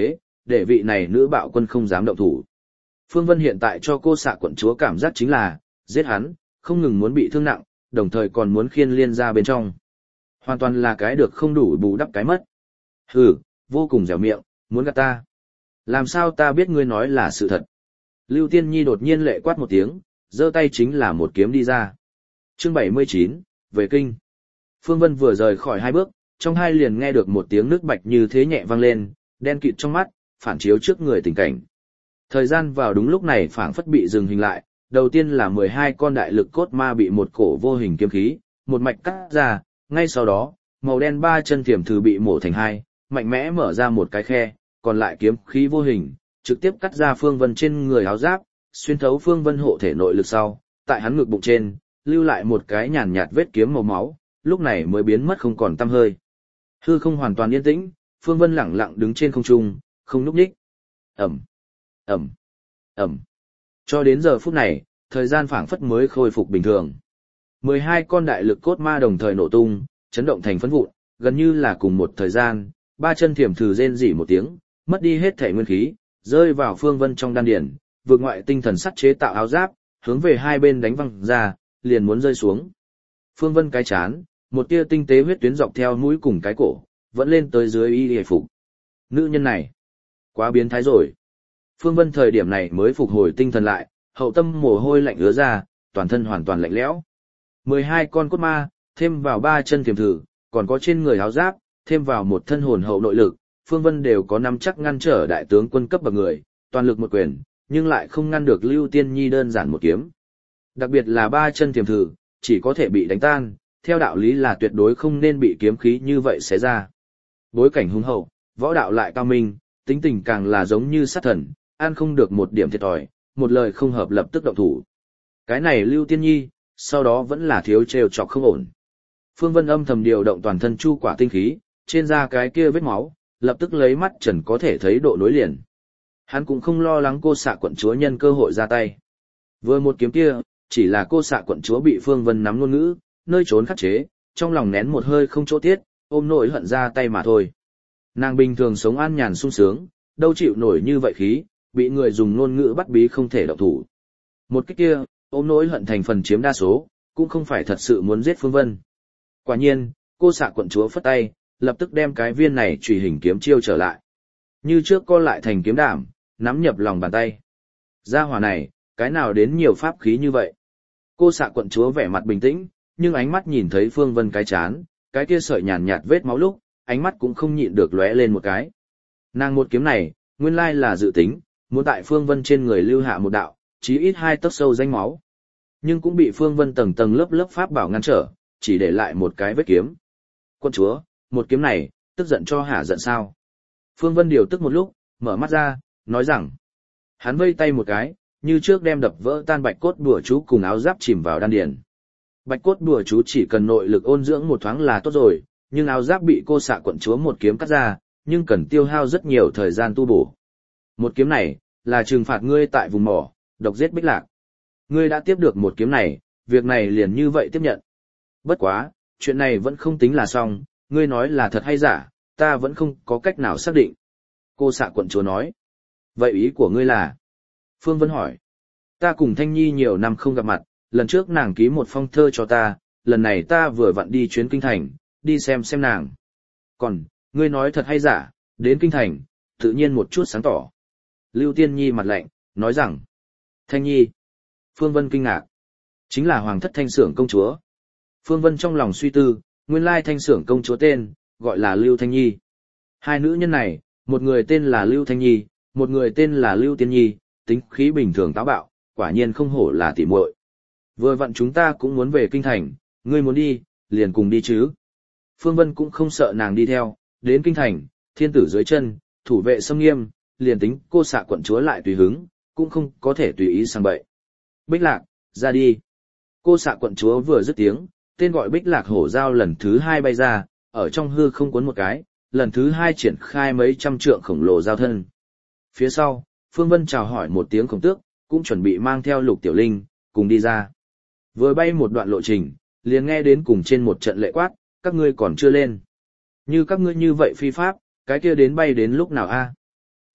để vị này nữ bạo quân không dám động thủ. Phương Vân hiện tại cho cô xạ quận chúa cảm giác chính là, giết hắn, không ngừng muốn bị thương nặng, đồng thời còn muốn khiên liên ra bên trong. Hoàn toàn là cái được không đủ bù đắp cái mất. Hừ, vô cùng dẻo miệng, muốn gạt ta. Làm sao ta biết ngươi nói là sự thật? Lưu Tiên Nhi đột nhiên lệ quát một tiếng, giơ tay chính là một kiếm đi ra. Chương bảy mươi chín, về kinh. Phương Vân vừa rời khỏi hai bước, trong hai liền nghe được một tiếng nước bạch như thế nhẹ vang lên, đen kịt trong mắt, phản chiếu trước người tình cảnh. Thời gian vào đúng lúc này phảng phất bị dừng hình lại, đầu tiên là mười hai con đại lực cốt ma bị một cổ vô hình kiếm khí, một mạch cắt ra, ngay sau đó, màu đen ba chân thiểm thử bị mổ thành hai, mạnh mẽ mở ra một cái khe, còn lại kiếm khí vô hình, trực tiếp cắt ra Phương Vân trên người áo giáp, xuyên thấu Phương Vân hộ thể nội lực sau, tại hắn ngực bụng trên, lưu lại một cái nhàn nhạt vết kiếm màu máu, lúc này mới biến mất không còn tăm hơi. Hư không hoàn toàn yên tĩnh, Phương Vân lẳng lặng đứng trên không trung, không nhúc nhích. Ầm, ầm, ầm. Cho đến giờ phút này, thời gian phảng phất mới khôi phục bình thường. mười hai con đại lực cốt ma đồng thời nổ tung, chấn động thành phấn vụn, gần như là cùng một thời gian, ba chân thiểm thử rên rỉ một tiếng, mất đi hết thể nguyên khí, rơi vào Phương Vân trong đan điển, vượt ngoại tinh thần sắt chế tạo áo giáp, hướng về hai bên đánh văng ra, liền muốn rơi xuống. Phương Vân cái chán, một tia tinh tế huyết tuyến dọc theo mũi cùng cái cổ, vẫn lên tới dưới y hề phục. Nữ nhân này, quá biến thái rồi. Phương Vân thời điểm này mới phục hồi tinh thần lại, hậu tâm mồ hôi lạnh ứa ra, toàn thân hoàn toàn lạnh lẽo. mười hai con cốt ma, thêm vào ba chân thiềm thử, còn có trên người áo giáp, thêm vào một thân hồn hậu nội lực, Phương Vân đều có nắm chắc ngăn trở đại tướng quân cấp bậc người, toàn lực một quyền, nhưng lại không ngăn được Lưu Tiên Nhi đơn giản một kiếm. Đặc biệt là ba chân thiềm thử, chỉ có thể bị đánh tan, theo đạo lý là tuyệt đối không nên bị kiếm khí như vậy xé ra. Bối cảnh hùng hậu, võ đạo lại cao minh, tính tình càng là giống như sát thần, ăn không được một điểm thiệt thòi, một lời không hợp lập tức động thủ. Cái này Lưu Tiên Nhi, sau đó vẫn là thiếu trêu chọc không ổn. Phương Vân âm thầm điều động toàn thân chu quả tinh khí, trên da cái kia vết máu, lập tức lấy mắt trần có thể thấy độ nối liền. Hắn cũng không lo lắng cô xạ quận chúa nhân cơ hội ra tay. Vừa một kiếm kia, chỉ là cô xạ quận chúa bị Phương Vân nắm ngôn ngữ, nơi trốn khắc chế, trong lòng nén một hơi không chỗ tiết, ôm nỗi hận ra tay mà thôi. Nàng bình thường sống an nhàn sung sướng, đâu chịu nổi như vậy khí, bị người dùng ngôn ngữ bắt bí không thể động thủ. Một cách kia, ôm nỗi hận thành phần chiếm đa số, cũng không phải thật sự muốn giết Phương Vân. Quả nhiên, cô xạ quận chúa phất tay, lập tức đem cái viên này chùy hình kiếm chiêu trở lại. Như trước co lại thành kiếm đảm, nắm nhập lòng bàn tay. Gia hỏa này, cái nào đến nhiều pháp khí như vậy? Cô xạ quận chúa vẻ mặt bình tĩnh, nhưng ánh mắt nhìn thấy Phương Vân cái chán, cái kia sợi nhàn nhạt vết máu lúc, ánh mắt cũng không nhịn được lóe lên một cái. Nàng một kiếm này, nguyên lai là dự tính, muốn tại Phương Vân trên người lưu hạ một đạo, chí ít hai tấc sâu danh máu. Nhưng cũng bị Phương Vân tầng tầng lớp lớp pháp bảo ngăn trở, chỉ để lại một cái vết kiếm. Quân chúa, một kiếm này, tức giận cho hả giận sao? Phương Vân điều tức một lúc, mở mắt ra, nói rằng, hắn vây tay một cái, như trước đem đập vỡ tan bạch cốt đùa chú cùng áo giáp chìm vào đan điền. Bạch cốt đùa chú chỉ cần nội lực ôn dưỡng một thoáng là tốt rồi, nhưng áo giáp bị cô xạ quận chúa một kiếm cắt ra, nhưng cần tiêu hao rất nhiều thời gian tu bổ. Một kiếm này, là trừng phạt ngươi tại vùng mỏ, độc giết Bích Lạc. Ngươi đã tiếp được một kiếm này, việc này liền như vậy tiếp nhận. Bất quá, chuyện này vẫn không tính là xong, ngươi nói là thật hay giả, ta vẫn không có cách nào xác định. Cô xạ quận chúa nói. Vậy ý của ngươi là? Phương Vân hỏi. Ta cùng Thanh Nhi nhiều năm không gặp mặt, lần trước nàng ký một phong thơ cho ta, lần này ta vừa vặn đi chuyến kinh thành, đi xem xem nàng. Còn, ngươi nói thật hay giả, đến kinh thành, tự nhiên một chút sáng tỏ. Lưu Tiên Nhi mặt lạnh, nói rằng. Thanh Nhi. Phương Vân kinh ngạc. Chính là Hoàng thất Thanh Xưởng công chúa. Phương Vân trong lòng suy tư, nguyên lai Thanh Xưởng công chúa tên, gọi là Lưu Thanh Nhi. Hai nữ nhân này, một người tên là Lưu Thanh Nhi, một người tên là Lưu Tiên Nhi, tính khí bình thường táo bạo, quả nhiên không hổ là tỉ muội. Vừa vặn chúng ta cũng muốn về kinh thành, ngươi muốn đi, liền cùng đi chứ. Phương Vân cũng không sợ nàng đi theo, đến kinh thành, thiên tử dưới chân, thủ vệ xâm nghiêm, liền tính cô xạ quận chúa lại tùy hứng, cũng không có thể tùy ý sang bậy. Bích Lạc, ra đi. Cô xạ quận chúa vừa dứt tiếng, tên gọi Bích Lạc hổ dao lần thứ hai bay ra, ở trong hư không cuốn một cái, lần thứ hai triển khai mấy trăm trượng khổng lồ giao thân. Phía sau, Phương Vân chào hỏi một tiếng khổng tước, cũng chuẩn bị mang theo Lục Tiểu Linh, cùng đi ra. Vừa bay một đoạn lộ trình, liền nghe đến cùng trên một trận lệ quát, các ngươi còn chưa lên. Như các ngươi như vậy phi pháp, cái kia đến bay đến lúc nào a?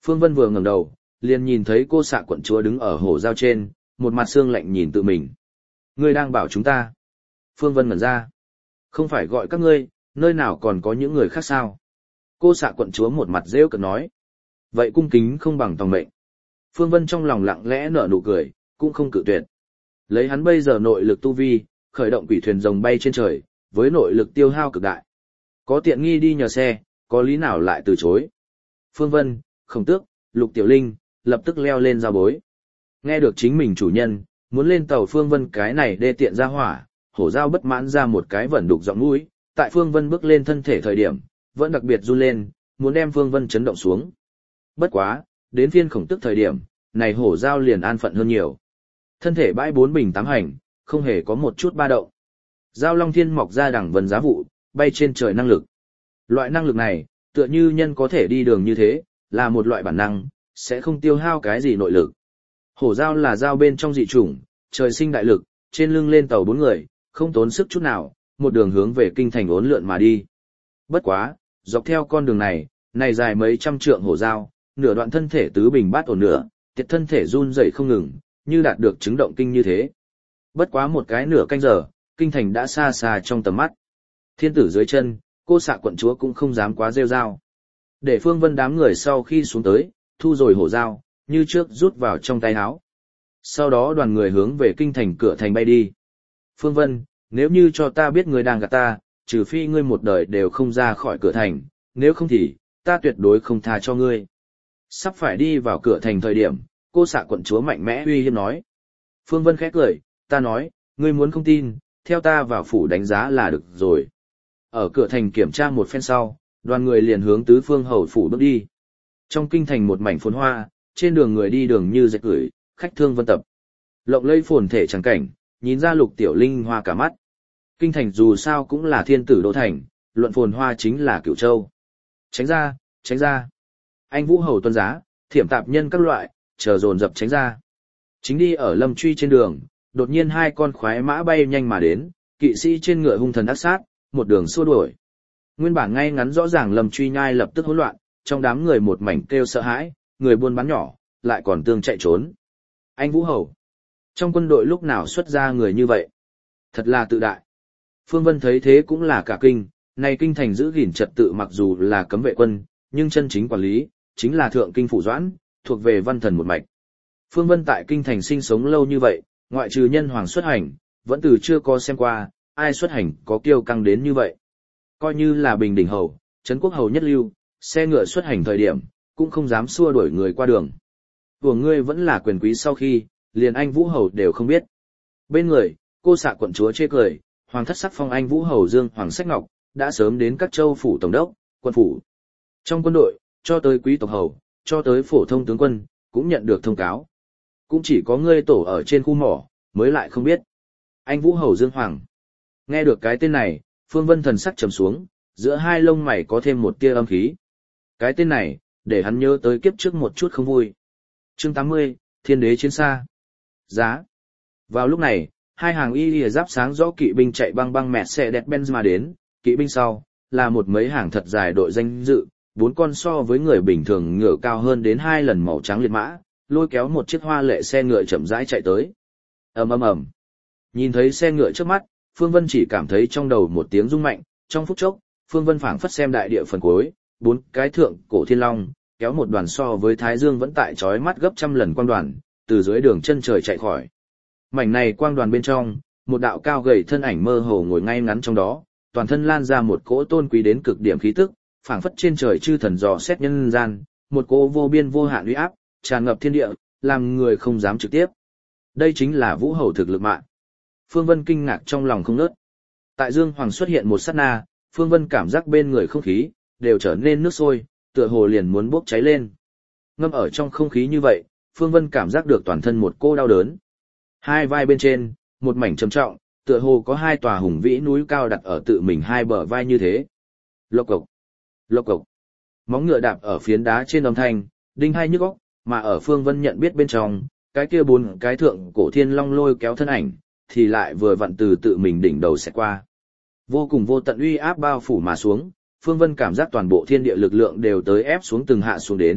Phương Vân vừa ngẩng đầu, liền nhìn thấy cô xạ quận chúa đứng ở hổ giao trên, một mặt xương lạnh nhìn tự mình. Ngươi đang bảo chúng ta. Phương Vân ngẩn ra. Không phải gọi các ngươi, nơi nào còn có những người khác sao? Cô xạ quận chúa một mặt rêu cực nói. Vậy cung kính không bằng tòng mệnh. Phương Vân trong lòng lặng lẽ nở nụ cười, cũng không cự tuyệt. Lấy hắn bây giờ nội lực tu vi, khởi động quỷ thuyền rồng bay trên trời, với nội lực tiêu hao cực đại. Có tiện nghi đi nhờ xe, có lý nào lại từ chối. Phương Vân, Khổng Tước, Lục Tiểu Linh, lập tức leo lên giao bối. Nghe được chính mình chủ nhân, muốn lên tàu Phương Vân cái này đê tiện ra hỏa, hổ giao bất mãn ra một cái vẩn đục giọng mũi, tại Phương Vân bước lên thân thể thời điểm, vẫn đặc biệt run lên, muốn đem Phương Vân chấn động xuống. Bất quá, đến phiên Khổng Tước thời điểm, này hổ giao liền an phận hơn nhiều. Thân thể bãi bốn bình tám hành, không hề có một chút ba động. Giao Long Thiên mọc ra đẳng vân giá vụ, bay trên trời năng lực. Loại năng lực này, tựa như nhân có thể đi đường như thế, là một loại bản năng, sẽ không tiêu hao cái gì nội lực. Hổ giao là giao bên trong dị chủng, trời sinh đại lực, trên lưng lên tàu bốn người, không tốn sức chút nào, một đường hướng về kinh thành uốn lượn mà đi. Bất quá, dọc theo con đường này, này dài mấy trăm trượng hổ giao, nửa đoạn thân thể tứ bình bát ổn nửa, tiệt thân thể run rẩy không ngừng, như đạt được chứng động kinh như thế. Bất quá một cái nửa canh giờ, kinh thành đã xa xa trong tầm mắt. Thiên tử dưới chân, cô xạ quận chúa cũng không dám quá rêu rao. Để Phương Vân đám người sau khi xuống tới, thu rồi hổ dao, như trước rút vào trong tay áo. Sau đó đoàn người hướng về kinh thành cửa thành bay đi. Phương Vân, nếu như cho ta biết ngươi đang gạt ta, trừ phi ngươi một đời đều không ra khỏi cửa thành, nếu không thì, ta tuyệt đối không tha cho ngươi. Sắp phải đi vào cửa thành thời điểm, cô xạ quận chúa mạnh mẽ uy hiếp nói. Phương Vân khẽ cười, ta nói, ngươi muốn không tin, theo ta vào phủ đánh giá là được rồi. Ở cửa thành kiểm tra một phen sau, đoàn người liền hướng tứ phương hầu phủ bước đi. Trong kinh thành một mảnh phồn hoa, trên đường người đi đường như dệt gửi, khách thương vân tập. Lộng lẫy phồn thể trắng cảnh, nhìn ra Lục Tiểu Linh hoa cả mắt. Kinh thành dù sao cũng là thiên tử đô thành, luận phồn hoa chính là Cửu Châu. Tránh ra, tránh ra. Anh Vũ hầu tuân giá, thiểm tạp nhân các loại, chờ dồn dập tránh ra. Chính đi ở Lâm Truy trên đường, đột nhiên hai con khoái mã bay nhanh mà đến, kỵ sĩ trên ngựa hung thần ác sát, một đường xua đuổi. Nguyên bản ngay ngắn rõ ràng Lâm Truy nhai lập tức hỗn loạn, trong đám người một mảnh kêu sợ hãi, người buôn bán nhỏ, lại còn tương chạy trốn. Anh Vũ hầu, trong quân đội lúc nào xuất ra người như vậy? Thật là tự đại. Phương Vân thấy thế cũng là cả kinh, này kinh thành giữ gìn trật tự mặc dù là cấm vệ quân, nhưng chân chính quản lý, chính là thượng kinh phủ doãn, thuộc về văn thần một mạch. Phương Vân tại kinh thành sinh sống lâu như vậy, ngoại trừ nhân hoàng xuất hành, vẫn từ chưa có xem qua, ai xuất hành có kiêu căng đến như vậy. Coi như là Bình Đỉnh hầu, Trấn Quốc hầu nhất lưu, xe ngựa xuất hành thời điểm, cũng không dám xua đuổi người qua đường. Của ngươi vẫn là quyền quý sau khi, liền anh Vũ hầu đều không biết. Bên người, cô xạ quận chúa chê cười, hoàng thất sắc phong anh Vũ hầu Dương Hoàng Sách Ngọc, đã sớm đến các châu phủ tổng đốc, quân phủ. Trong quân đội, cho tới quý tộc hầu, cho tới phổ thông tướng quân, cũng nhận được thông cáo. Cũng chỉ có ngươi tổ ở trên khu mỏ, mới lại không biết. Anh Vũ hầu Dương Hoàng. Nghe được cái tên này, Phương Vân thần sắc trầm xuống, giữa hai lông mày có thêm một tia âm khí. Cái tên này, để hắn nhớ tới kiếp trước một chút không vui. Chương tám mươi, Thiên đế chiến xa. Giá. Vào lúc này, hai hàng y lìa giáp sáng rõ kỵ binh chạy băng băng mẹt xe đẹp Benz mà đến, kỵ binh sau, là một mấy hàng thật dài đội danh dự, bốn con so với người bình thường ngựa cao hơn đến hai lần màu trắng liệt mã, lôi kéo một chiếc hoa lệ xe ngựa chậm rãi chạy tới. Ầm ầm ầm. Nhìn thấy xe ngựa trước mắt, Phương Vân chỉ cảm thấy trong đầu một tiếng rung mạnh, trong phút chốc, Phương Vân phảng phất xem đại địa phần cuối, bốn cái thượng cổ thiên long, kéo một đoàn so với Thái Dương vẫn tại chói mắt gấp trăm lần quang đoàn, từ dưới đường chân trời chạy khỏi. Mảnh này quang đoàn bên trong, một đạo cao gầy thân ảnh mơ hồ ngồi ngay ngắn trong đó, toàn thân lan ra một cỗ tôn quý đến cực điểm khí tức, phảng phất trên trời chư thần dò xét nhân gian, một cỗ vô biên vô hạn uy áp, tràn ngập thiên địa, làm người không dám trực tiếp. Đây chính là Vũ hầu thực lực mạng. Phương Vân kinh ngạc trong lòng không ngớt. Tại Dương Hoàng xuất hiện một sát na, Phương Vân cảm giác bên người không khí đều trở nên nước sôi, tựa hồ liền muốn bốc cháy lên. Ngâm ở trong không khí như vậy, Phương Vân cảm giác được toàn thân một cô đau đớn. Hai vai bên trên, một mảnh trầm trọng, tựa hồ có hai tòa hùng vĩ núi cao đặt ở tự mình hai bờ vai như thế. Lộc cộc, lộc cộc. Móng ngựa đạp ở phiến đá trên âm thanh, đinh hai nhức óc, mà ở Phương Vân nhận biết bên trong, cái kia bốn cái thượng cổ thiên long lôi kéo thân ảnh, thì lại vừa vặn từ tự mình đỉnh đầu sẽ qua. Vô cùng vô tận uy áp bao phủ mà xuống, Phương Vân cảm giác toàn bộ thiên địa lực lượng đều tới ép xuống từng hạ xuống đến,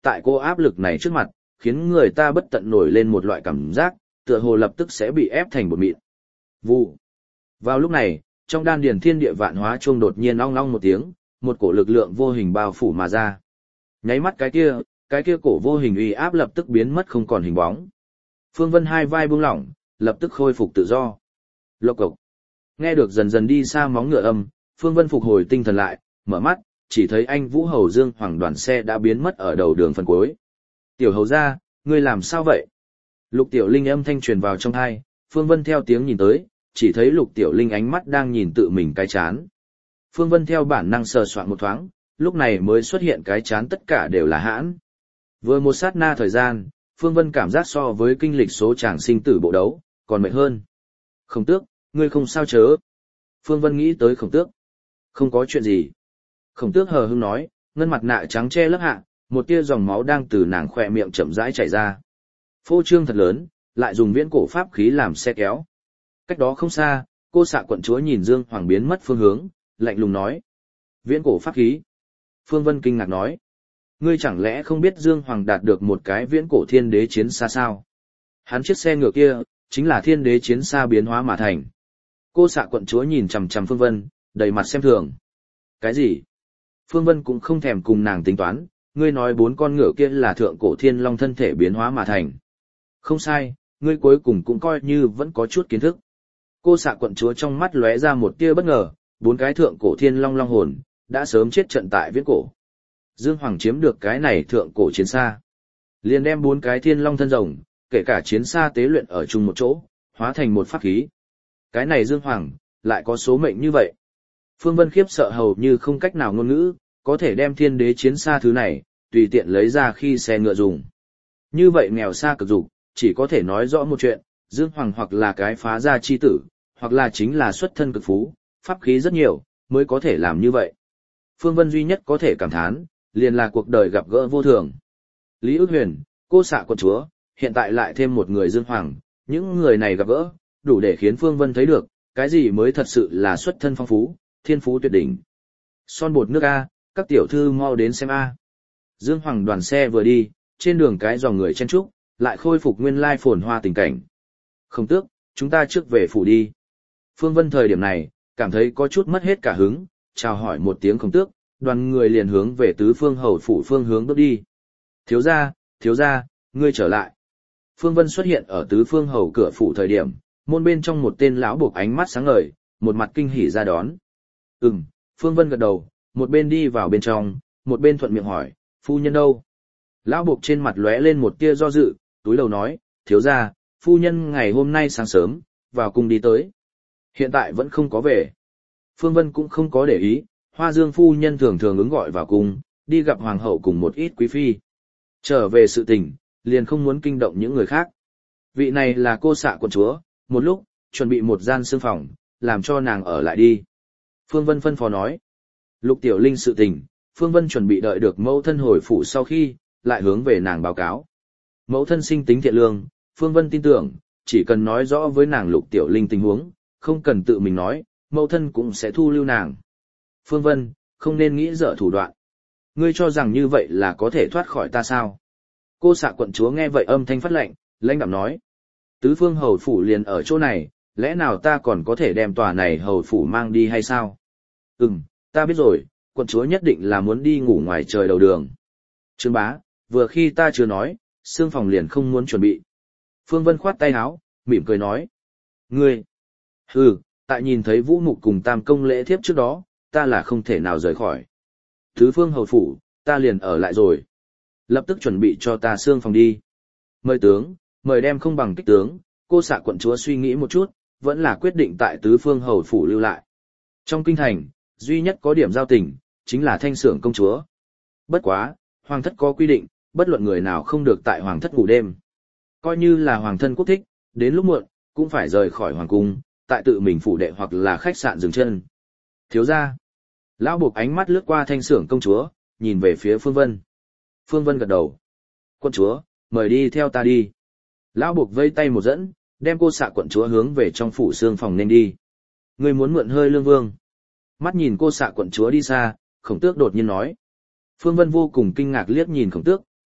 tại cô áp lực này trước mặt, khiến người ta bất tận nổi lên một loại cảm giác, tựa hồ lập tức sẽ bị ép thành bột mịn. Vụ. Vào lúc này, trong đan điền thiên địa vạn hóa chuông đột nhiên ong ong một tiếng, một cổ lực lượng vô hình bao phủ mà ra. Nháy mắt cái kia, cái kia cổ vô hình uy áp lập tức biến mất không còn hình bóng. Phương Vân hai vai buông lỏng, lập tức khôi phục tự do. Lộc cộc. Nghe được dần dần đi xa móng ngựa âm, Phương Vân phục hồi tinh thần lại, mở mắt, chỉ thấy anh Vũ Hầu Dương Hoàng đoàn xe đã biến mất ở đầu đường phần cuối. Tiểu hầu gia, ngươi làm sao vậy? Lục Tiểu Linh âm thanh truyền vào trong tai, Phương Vân theo tiếng nhìn tới, chỉ thấy Lục Tiểu Linh ánh mắt đang nhìn tự mình cái chán. Phương Vân theo bản năng sờ soạn một thoáng, lúc này mới xuất hiện cái chán tất cả đều là hãn. Vừa một sát na thời gian, Phương Vân cảm giác so với kinh lịch số chàng sinh tử bộ đấu, còn mệt hơn. Khổng Tước, ngươi không sao chớ? Phương Vân nghĩ tới Khổng Tước. Không có chuyện gì. Khổng Tước hờ hững nói, ngân mặt nạ trắng che lớp hạ, một tia dòng máu đang từ nàng khỏe miệng chậm rãi chảy ra. Phô trương thật lớn, lại dùng viễn cổ pháp khí làm xe kéo. Cách đó không xa, cô xạ quận chúa nhìn Dương Hoàng biến mất phương hướng, lạnh lùng nói. Viễn cổ pháp khí. Phương Vân kinh ngạc nói. Ngươi chẳng lẽ không biết Dương Hoàng đạt được một cái viễn cổ thiên đế chiến xa sao? Hắn chiếc xe ngựa kia, chính là thiên đế chiến xa biến hóa mà thành. Cô xạ quận chúa nhìn chằm chằm Phương Vân, đầy mặt xem thường. Cái gì? Phương Vân cũng không thèm cùng nàng tính toán, ngươi nói bốn con ngựa kia là thượng cổ thiên long thân thể biến hóa mà thành. Không sai, ngươi cuối cùng cũng coi như vẫn có chút kiến thức. Cô xạ quận chúa trong mắt lóe ra một tia bất ngờ, bốn cái thượng cổ thiên long long hồn, đã sớm chết trận tại viễn cổ. Dương Hoàng chiếm được cái này thượng cổ chiến xa. Liền đem bốn cái thiên long thân rồng, kể cả chiến xa tế luyện ở chung một chỗ, hóa thành một pháp khí. Cái này Dương Hoàng, lại có số mệnh như vậy. Phương Vân khiếp sợ hầu như không cách nào ngôn ngữ, có thể đem thiên đế chiến xa thứ này, tùy tiện lấy ra khi xe ngựa dùng. Như vậy nghèo xa cực dục, chỉ có thể nói rõ một chuyện, Dương Hoàng hoặc là cái phá gia chi tử, hoặc là chính là xuất thân cực phú, pháp khí rất nhiều, mới có thể làm như vậy. Phương Vân duy nhất có thể cảm thán, liền là cuộc đời gặp gỡ vô thường. Lý Ước Huyền, cô xạ quận chúa, hiện tại lại thêm một người Dương Hoàng, những người này gặp gỡ, đủ để khiến Phương Vân thấy được, cái gì mới thật sự là xuất thân phong phú, thiên phú tuyệt đỉnh. Son bột nước A, các tiểu thư mau đến xem A. Dương Hoàng đoàn xe vừa đi, trên đường cái dòng người chen trúc, lại khôi phục nguyên lai phồn hoa tình cảnh. Không Tước, chúng ta trước về phủ đi. Phương Vân thời điểm này, cảm thấy có chút mất hết cả hứng, chào hỏi một tiếng Khổng Tước, đoàn người liền hướng về tứ phương hầu phủ phương hướng bước đi. Thiếu gia, thiếu gia, ngươi trở lại. Phương Vân xuất hiện ở tứ phương hầu cửa phủ thời điểm, môn bên trong một tên lão buộc ánh mắt sáng ngời, một mặt kinh hỉ ra đón. Ừm, Phương Vân gật đầu, một bên đi vào bên trong, một bên thuận miệng hỏi, phu nhân đâu? Lão buộc trên mặt lóe lên một tia do dự, túi đầu nói, thiếu gia, phu nhân ngày hôm nay sáng sớm, vào cung đi tới. Hiện tại vẫn không có về. Phương Vân cũng không có để ý, Hoa Dương phu nhân thường thường ứng gọi vào cung, đi gặp hoàng hậu cùng một ít quý phi. Trở về sự tình, liền không muốn kinh động những người khác. Vị này là cô xạ quận chúa, một lúc, chuẩn bị một gian sương phòng, làm cho nàng ở lại đi. Phương Vân phân phó nói. Lục Tiểu Linh sự tình, Phương Vân chuẩn bị đợi được mẫu thân hồi phủ sau khi, lại hướng về nàng báo cáo. Mẫu thân sinh tính thiện lương, Phương Vân tin tưởng, chỉ cần nói rõ với nàng Lục Tiểu Linh tình huống, không cần tự mình nói, mẫu thân cũng sẽ thu lưu nàng. Phương Vân, không nên nghĩ dở thủ đoạn. Ngươi cho rằng như vậy là có thể thoát khỏi ta sao? Cô xạ quận chúa nghe vậy âm thanh phát lệnh, lãnh đạm nói. Tứ phương hầu phủ liền ở chỗ này, lẽ nào ta còn có thể đem tòa này hầu phủ mang đi hay sao? Ừm, ta biết rồi, quận chúa nhất định là muốn đi ngủ ngoài trời đầu đường. Trương bá, vừa khi ta chưa nói, xương phòng liền không muốn chuẩn bị. Phương Vân khoát tay áo, mỉm cười nói. Ngươi, hừ, tại nhìn thấy Vũ Mục cùng Tam Công lễ thiếp trước đó, ta là không thể nào rời khỏi. Tứ phương hầu phủ, ta liền ở lại rồi. Lập tức chuẩn bị cho ta xương phòng đi. Mời tướng, mời đem không bằng kích tướng, cô xạ quận chúa suy nghĩ một chút, vẫn là quyết định tại tứ phương hầu phủ lưu lại. Trong kinh thành, duy nhất có điểm giao tình, chính là thanh xưởng công chúa. Bất quá, hoàng thất có quy định, bất luận người nào không được tại hoàng thất ngủ đêm. Coi như là hoàng thân quốc thích, đến lúc muộn, cũng phải rời khỏi hoàng cung, tại tự mình phủ đệ hoặc là khách sạn dừng chân. Thiếu gia, lão buộc ánh mắt lướt qua thanh xưởng công chúa, nhìn về phía Phương Vân. Phương Vân gật đầu. Quận chúa, mời đi theo ta đi. Lão buộc vây tay một dẫn, đem cô xạ quận chúa hướng về trong phủ xương phòng nên đi. Ngươi muốn mượn hơi lương vương. Mắt nhìn cô xạ quận chúa đi xa, Khổng Tước đột nhiên nói. Phương Vân vô cùng kinh ngạc liếc nhìn Khổng Tước,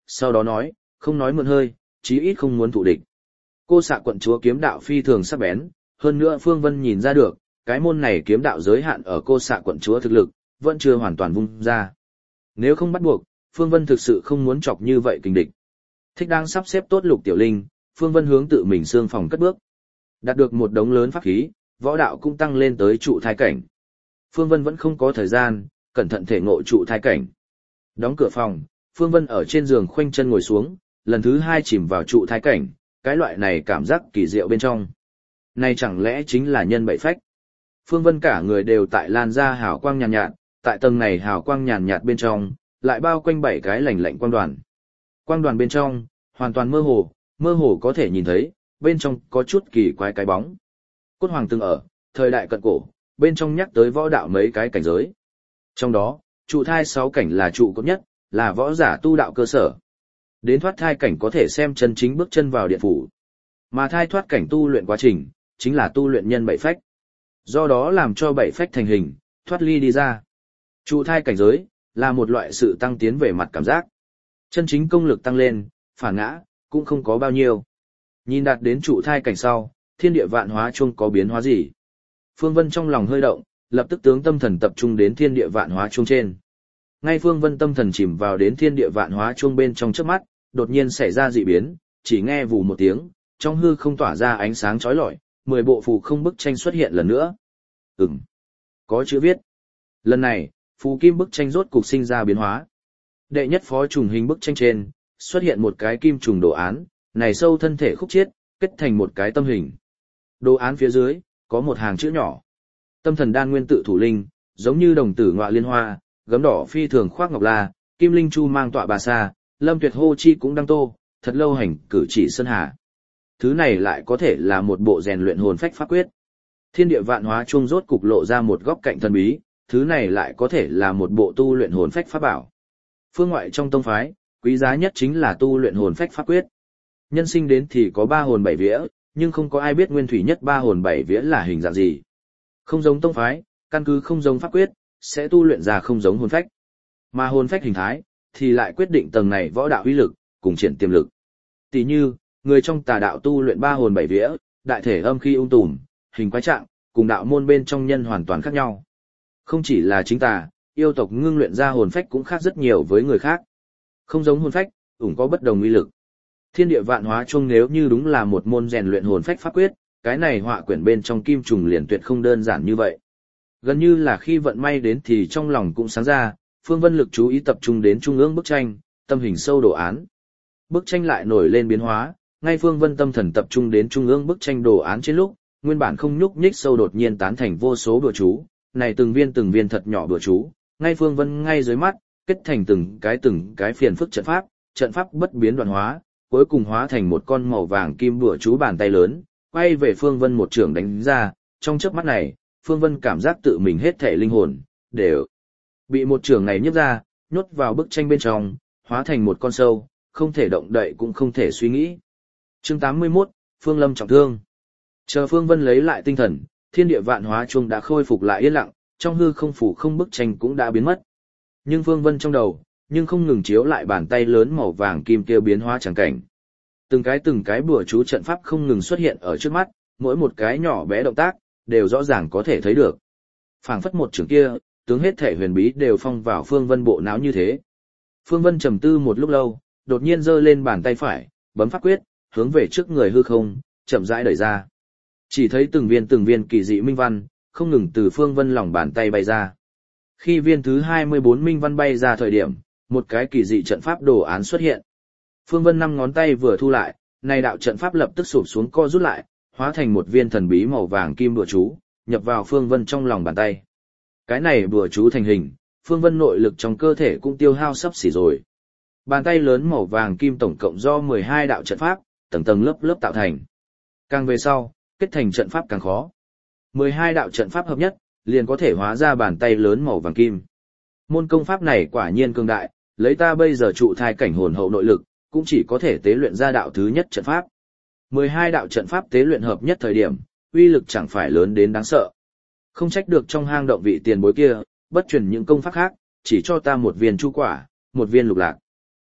sau đó nói, không nói mượn hơi, chí ít không muốn thụ địch. Cô xạ quận chúa kiếm đạo phi thường sắc bén, hơn nữa Phương Vân nhìn ra được, cái môn này kiếm đạo giới hạn ở cô xạ quận chúa thực lực, vẫn chưa hoàn toàn vung ra. Nếu không bắt buộc, Phương Vân thực sự không muốn chọc như vậy kình địch. Thích đang sắp xếp tốt Lục Tiểu Linh, Phương Vân hướng tự mình xương phòng cất bước. Đạt được một đống lớn pháp khí, võ đạo cũng tăng lên tới trụ thai cảnh. Phương Vân vẫn không có thời gian, cẩn thận thể ngộ trụ thai cảnh. Đóng cửa phòng, Phương Vân ở trên giường khoanh chân ngồi xuống, lần thứ hai chìm vào trụ thai cảnh, cái loại này cảm giác kỳ diệu bên trong. Này chẳng lẽ chính là nhân bảy phách? Phương Vân cả người đều tại lan ra hào quang nhàn nhạt, nhạt, tại tầng này hào quang nhàn nhạt bên trong, lại bao quanh bảy cái lạnh lạnh quang đoàn. Quang đoàn bên trong, hoàn toàn mơ hồ, mơ hồ có thể nhìn thấy, bên trong có chút kỳ quái cái bóng. Cốt Hoàng từng ở, thời đại cận cổ, bên trong nhắc tới võ đạo mấy cái cảnh giới. Trong đó, trụ thai sáu cảnh là trụ cốt nhất, là võ giả tu đạo cơ sở. Đến thoát thai cảnh có thể xem chân chính bước chân vào điện phủ. Mà thai thoát cảnh tu luyện quá trình, chính là tu luyện nhân bảy phách. Do đó làm cho bảy phách thành hình, thoát ly đi ra. Trụ thai cảnh giới, là một loại sự tăng tiến về mặt cảm giác. Chân chính công lực tăng lên, phản ngã, cũng không có bao nhiêu. Nhìn đạt đến trụ thai cảnh sau, thiên địa vạn hóa chuông có biến hóa gì? Phương Vân trong lòng hơi động, lập tức tướng tâm thần tập trung đến thiên địa vạn hóa chuông trên. Ngay Phương Vân tâm thần chìm vào đến thiên địa vạn hóa chuông bên trong trước mắt, đột nhiên xảy ra dị biến, chỉ nghe vù một tiếng, trong hư không tỏa ra ánh sáng chói lọi, mười bộ phù không bức tranh xuất hiện lần nữa. Ừm, có chữ viết. Lần này, phù kim bức tranh rốt cục sinh ra biến hóa. Đệ nhất phó trùng hình bức tranh trên, xuất hiện một cái kim trùng đồ án, này sâu thân thể khúc chiết, kết thành một cái tâm hình. Đồ án phía dưới, có một hàng chữ nhỏ. Tâm thần đan nguyên tự thủ linh, giống như đồng tử ngọa liên hoa, gấm đỏ phi thường khoác ngọc la, kim linh chu mang tọa bà sa, lâm tuyệt hô chi cũng đăng tô, thật lâu hành cử chỉ sơn hà. Thứ này lại có thể là một bộ rèn luyện hồn phách pháp quyết. Thiên địa vạn hóa chuông rốt cục lộ ra một góc cạnh thần bí, thứ này lại có thể là một bộ tu luyện hồn phách pháp bảo. Phương ngoại trong tông phái, quý giá nhất chính là tu luyện hồn phách pháp quyết. Nhân sinh đến thì có ba hồn bảy vía, nhưng không có ai biết nguyên thủy nhất ba hồn bảy vía là hình dạng gì. Không giống tông phái, căn cứ không giống pháp quyết, sẽ tu luyện ra không giống hồn phách. Mà hồn phách hình thái, thì lại quyết định tầng này võ đạo uy lực, cùng triển tiềm lực. Tỷ như, người trong tà đạo tu luyện ba hồn bảy vía, đại thể âm khi ung tùm, hình quái trạng, cùng đạo môn bên trong nhân hoàn toàn khác nhau. Không chỉ là chính tà, yêu tộc ngưng luyện ra hồn phách cũng khác rất nhiều với người khác. Không giống hồn phách, ủng có bất đồng uy lực. Thiên địa vạn hóa chuông nếu như đúng là một môn rèn luyện hồn phách pháp quyết, cái này họa quyển bên trong kim trùng liền tuyệt không đơn giản như vậy. Gần như là khi vận may đến thì trong lòng cũng sáng ra, Phương Vân lực chú ý tập trung đến trung ương bức tranh, tâm hình sâu đồ án. Bức tranh lại nổi lên biến hóa, ngay Phương Vân tâm thần tập trung đến trung ương bức tranh đồ án trên lúc, nguyên bản không nhúc nhích sâu đột nhiên tán thành vô số bừa chú, này từng viên từng viên thật nhỏ bừa chú, ngay Phương Vân ngay dưới mắt, kết thành từng cái từng cái phiền phức trận pháp, trận pháp bất biến đoạn hóa, cuối cùng hóa thành một con màu vàng kim bừa chú bàn tay lớn, quay về Phương Vân một trường đánh ra, trong chớp mắt này, Phương Vân cảm giác tự mình hết thể linh hồn, đều bị một trường này nhấp ra, nhốt vào bức tranh bên trong, hóa thành một con sâu, không thể động đậy cũng không thể suy nghĩ. Chương tám mươi mốt, Phương Lâm trọng thương. Chờ Phương Vân lấy lại tinh thần, thiên địa vạn hóa chuông đã khôi phục lại yên lặng, trong hư không phủ không bức tranh cũng đã biến mất. Nhưng Phương Vân trong đầu, nhưng không ngừng chiếu lại bàn tay lớn màu vàng kim kia biến hóa chẳng cảnh. Từng cái từng cái bùa chú trận pháp không ngừng xuất hiện ở trước mắt, mỗi một cái nhỏ bé động tác, đều rõ ràng có thể thấy được. Phảng phất một trường kia, tướng hết thể huyền bí đều phong vào Phương Vân bộ não như thế. Phương Vân trầm tư một lúc lâu, đột nhiên giơ lên bàn tay phải, bấm pháp quyết, hướng về trước người hư không, chậm rãi đẩy ra. Chỉ thấy từng viên từng viên kỳ dị minh văn, không ngừng từ Phương Vân lòng bàn tay bay ra. Khi viên thứ hai mươi bốn minh văn bay ra thời điểm, một cái kỳ dị trận pháp đồ án xuất hiện. Phương Vân năm ngón tay vừa thu lại, này đạo trận pháp lập tức sụp xuống co rút lại, hóa thành một viên thần bí màu vàng kim bùa chú, nhập vào Phương Vân trong lòng bàn tay. Cái này bùa chú thành hình, Phương Vân nội lực trong cơ thể cũng tiêu hao sắp xỉ rồi. Bàn tay lớn màu vàng kim tổng cộng do mười hai đạo trận pháp, tầng tầng lớp lớp tạo thành. Càng về sau, kết thành trận pháp càng khó. mười hai đạo trận pháp hợp nhất, liền có thể hóa ra bàn tay lớn màu vàng kim. Môn công pháp này quả nhiên cường đại, lấy ta bây giờ trụ thai cảnh hồn hậu nội lực, cũng chỉ có thể tế luyện ra đạo thứ nhất trận pháp. mười hai đạo trận pháp tế luyện hợp nhất thời điểm, uy lực chẳng phải lớn đến đáng sợ. Không trách được trong hang động vị tiền bối kia, bất truyền những công pháp khác, chỉ cho ta một viên chu quả, một viên lục lạc.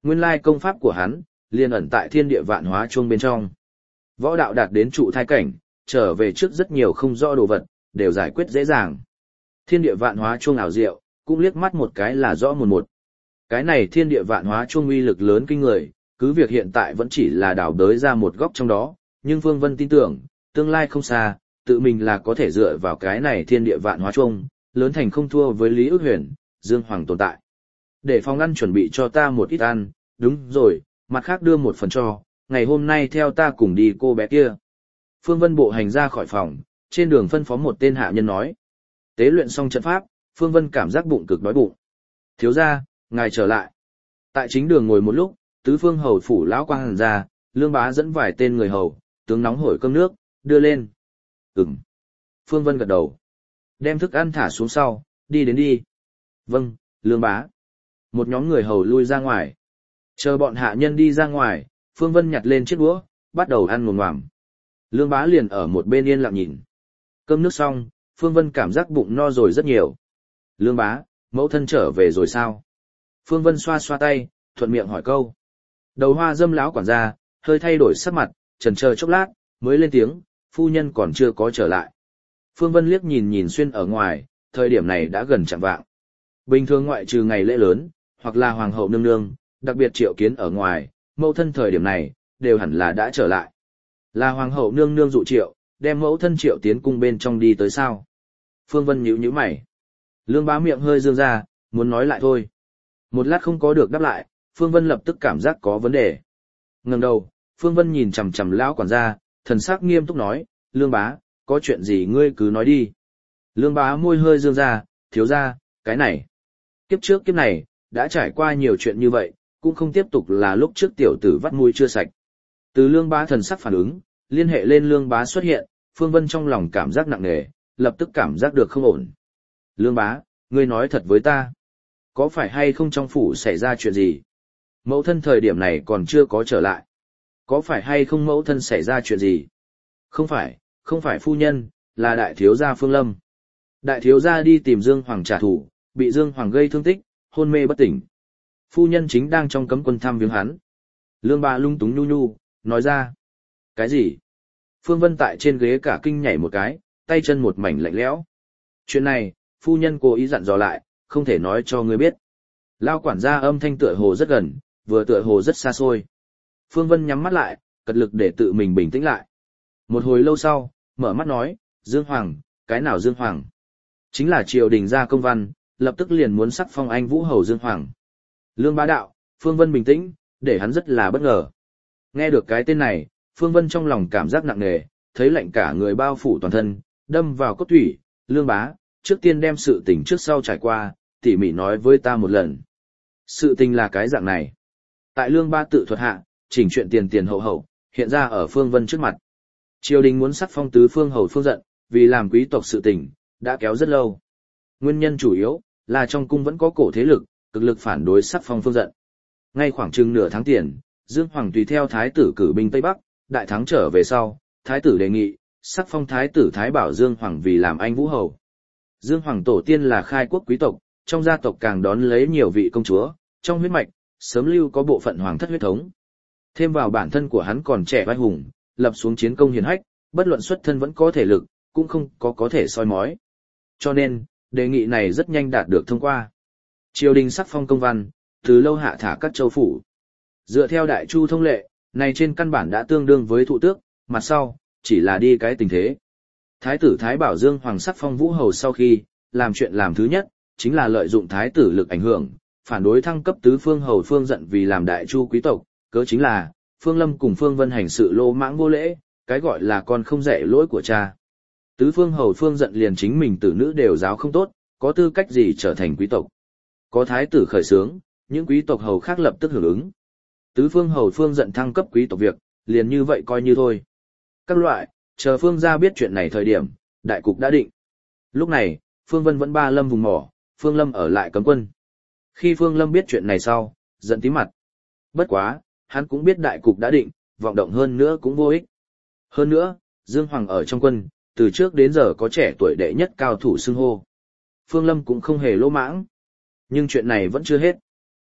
Nguyên lai công pháp của hắn, liền ẩn tại thiên địa vạn hóa chuông bên trong. Võ đạo đạt đến trụ thai cảnh, trở về trước rất nhiều không rõ đồ vật, đều giải quyết dễ dàng. Thiên địa vạn hóa chuông ảo diệu, cũng liếc mắt một cái là rõ một một. Cái này thiên địa vạn hóa chuông uy lực lớn kinh người, cứ việc hiện tại vẫn chỉ là đào đới ra một góc trong đó, nhưng Phương Vân tin tưởng, tương lai không xa, tự mình là có thể dựa vào cái này thiên địa vạn hóa chuông, lớn thành không thua với Lý Ước Huyền, Dương Hoàng tồn tại. Để phòng ăn chuẩn bị cho ta một ít ăn, đúng rồi, mặt khác đưa một phần cho, ngày hôm nay theo ta cùng đi cô bé kia. Phương Vân bộ hành ra khỏi phòng, trên đường phân phó một tên hạ nhân nói. Tế luyện xong trận pháp, Phương Vân cảm giác bụng cực đói bụng. Thiếu gia, ngài trở lại. Tại chính đường ngồi một lúc, tứ phương hầu phủ lão quang hàn ra, Lương Bá dẫn vài tên người hầu, tướng nóng hổi cơm nước, đưa lên. Ừm. Phương Vân gật đầu. Đem thức ăn thả xuống sau, đi đến đi. Vâng, Lương Bá. Một nhóm người hầu lui ra ngoài. Chờ bọn hạ nhân đi ra ngoài, Phương Vân nhặt lên chiếc đũa, bắt đầu ăn ngồm ngoàm. Lương Bá liền ở một bên yên lặng nhìn. Cơm nước xong, Phương Vân cảm giác bụng no rồi rất nhiều. Lương Bá, mẫu thân trở về rồi sao? Phương Vân xoa xoa tay, thuận miệng hỏi câu. Đầu hoa dâm lão quản gia, hơi thay đổi sắc mặt, chần chờ chốc lát, mới lên tiếng, phu nhân còn chưa có trở lại. Phương Vân liếc nhìn nhìn xuyên ở ngoài, thời điểm này đã gần chạng vạng. Bình thường ngoại trừ ngày lễ lớn, hoặc là hoàng hậu nương nương, đặc biệt triệu kiến ở ngoài, mẫu thân thời điểm này, đều hẳn là đã trở lại. Là hoàng hậu nương nương dụ triệu, đem mẫu thân triệu tiến cung bên trong đi tới sao? Phương Vân nhíu nhíu mày. Lương Bá miệng hơi dương ra, muốn nói lại thôi. Một lát không có được đáp lại, Phương Vân lập tức cảm giác có vấn đề. Ngẩng đầu, Phương Vân nhìn chằm chằm lão quản gia, thần sắc nghiêm túc nói, Lương Bá, có chuyện gì ngươi cứ nói đi. Lương Bá môi hơi dương ra, thiếu ra, cái này. Kiếp trước kiếp này, đã trải qua nhiều chuyện như vậy, cũng không tiếp tục là lúc trước tiểu tử vắt mũi chưa sạch. Từ Lương Bá thần sắc phản ứng, liên hệ lên Lương Bá xuất hiện, Phương Vân trong lòng cảm giác nặng nề, lập tức cảm giác được không ổn. Lương Bá, ngươi nói thật với ta. Có phải hay không trong phủ xảy ra chuyện gì? Mẫu thân thời điểm này còn chưa có trở lại. Có phải hay không mẫu thân xảy ra chuyện gì? Không phải, không phải phu nhân, là đại thiếu gia Phương Lâm. Đại thiếu gia đi tìm Dương Hoàng trả thù, bị Dương Hoàng gây thương tích, hôn mê bất tỉnh. Phu nhân chính đang trong cấm quân thăm viếng hắn. Lương Bá lung túng nhu nhu, nói ra. Cái gì? Phương Vân tại trên ghế cả kinh nhảy một cái, tay chân một mảnh lạnh lẽo. Chuyện này, phu nhân cố ý dặn dò lại, không thể nói cho ngươi biết. Lao quản gia âm thanh tựa hồ rất gần, vừa tựa hồ rất xa xôi. Phương Vân nhắm mắt lại, cật lực để tự mình bình tĩnh lại. Một hồi lâu sau, mở mắt nói, Dương Hoàng, cái nào Dương Hoàng? Chính là triều đình ra công văn, lập tức liền muốn sắc phong anh Vũ Hầu Dương Hoàng. Lương Bá đạo, Phương Vân bình tĩnh, để hắn rất là bất ngờ. Nghe được cái tên này, Phương Vân trong lòng cảm giác nặng nề, thấy lạnh cả người bao phủ toàn thân, đâm vào cốt thủy. Lương Bá, trước tiên đem sự tình trước sau trải qua, tỉ mỉ nói với ta một lần. Sự tình là cái dạng này. Tại Lương Bá tự thuật hạ, chỉnh chuyện tiền tiền hậu hậu, hiện ra ở Phương Vân trước mặt. Triều đình muốn sắc phong tứ phương hầu Phương Dận, vì làm quý tộc sự tình, đã kéo rất lâu. Nguyên nhân chủ yếu là trong cung vẫn có cổ thế lực, cực lực phản đối sắc phong Phương Dận. Ngay khoảng chừng nửa tháng tiền, Dương Hoàng tùy theo thái tử cử binh Tây Bắc, đại thắng trở về sau, thái tử đề nghị sắc phong thái tử Thái Bảo Dương Hoàng vì làm anh Vũ Hầu. Dương Hoàng tổ tiên là khai quốc quý tộc, trong gia tộc càng đón lấy nhiều vị công chúa, trong huyết mạch, sớm lưu có bộ phận hoàng thất huyết thống. Thêm vào bản thân của hắn còn trẻ vai hùng, lập xuống chiến công hiển hách, bất luận xuất thân vẫn có thể lực, cũng không có có thể soi mói. Cho nên, đề nghị này rất nhanh đạt được thông qua. Triều đình sắc phong công văn, từ lâu hạ thả các châu phủ. Dựa theo đại chu thông lệ, này trên căn bản đã tương đương với thụ tước, mặt sau, chỉ là đi cái tình thế. Thái tử Thái Bảo Dương Hoàng sắc phong Vũ Hầu sau khi, làm chuyện làm thứ nhất, chính là lợi dụng thái tử lực ảnh hưởng, phản đối thăng cấp tứ phương hầu Phương Dận vì làm đại chu quý tộc, cớ chính là, Phương Lâm cùng Phương Vân hành sự lô mãng vô lễ, cái gọi là con không dạy lỗi của cha. Tứ phương hầu Phương Dận liền chính mình tử nữ đều giáo không tốt, có tư cách gì trở thành quý tộc. Có thái tử khởi xướng, những quý tộc hầu khác lập tức hưởng ứng. Tứ phương hầu Phương Dận thăng cấp quý tộc việc, liền như vậy coi như thôi. Các loại, chờ Phương gia biết chuyện này thời điểm, đại cục đã định. Lúc này, Phương Vân vẫn ba lâm vùng mỏ, Phương Lâm ở lại cấm quân. Khi Phương Lâm biết chuyện này sau, giận tím mặt. Bất quá, hắn cũng biết đại cục đã định, vọng động hơn nữa cũng vô ích. Hơn nữa, Dương Hoàng ở trong quân, từ trước đến giờ có trẻ tuổi đệ nhất cao thủ xưng hô. Phương Lâm cũng không hề lỗ mãng. Nhưng chuyện này vẫn chưa hết.